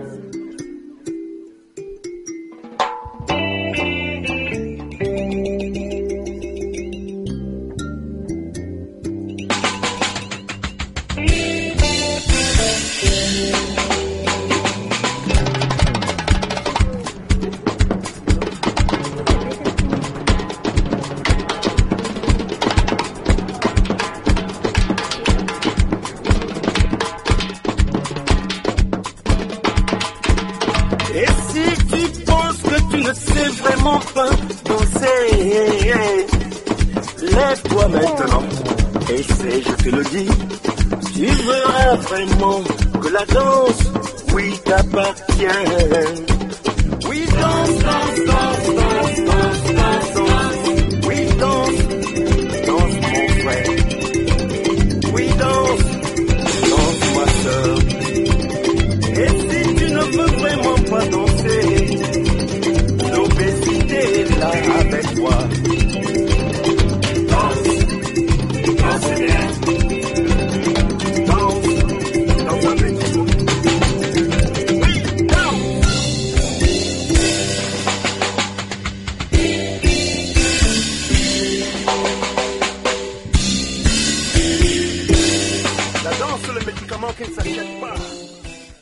Et si tu penses que tu ne sais vraiment pas danser, lève-toi maintenant. Et c'est, je te le dis, tu verras vraiment que la danse, oui, t'appartient. Oui, danse, danse, danse, danse, danse, danse, danse. Oui, danse, danse mon frère. qu'il s'achète pas.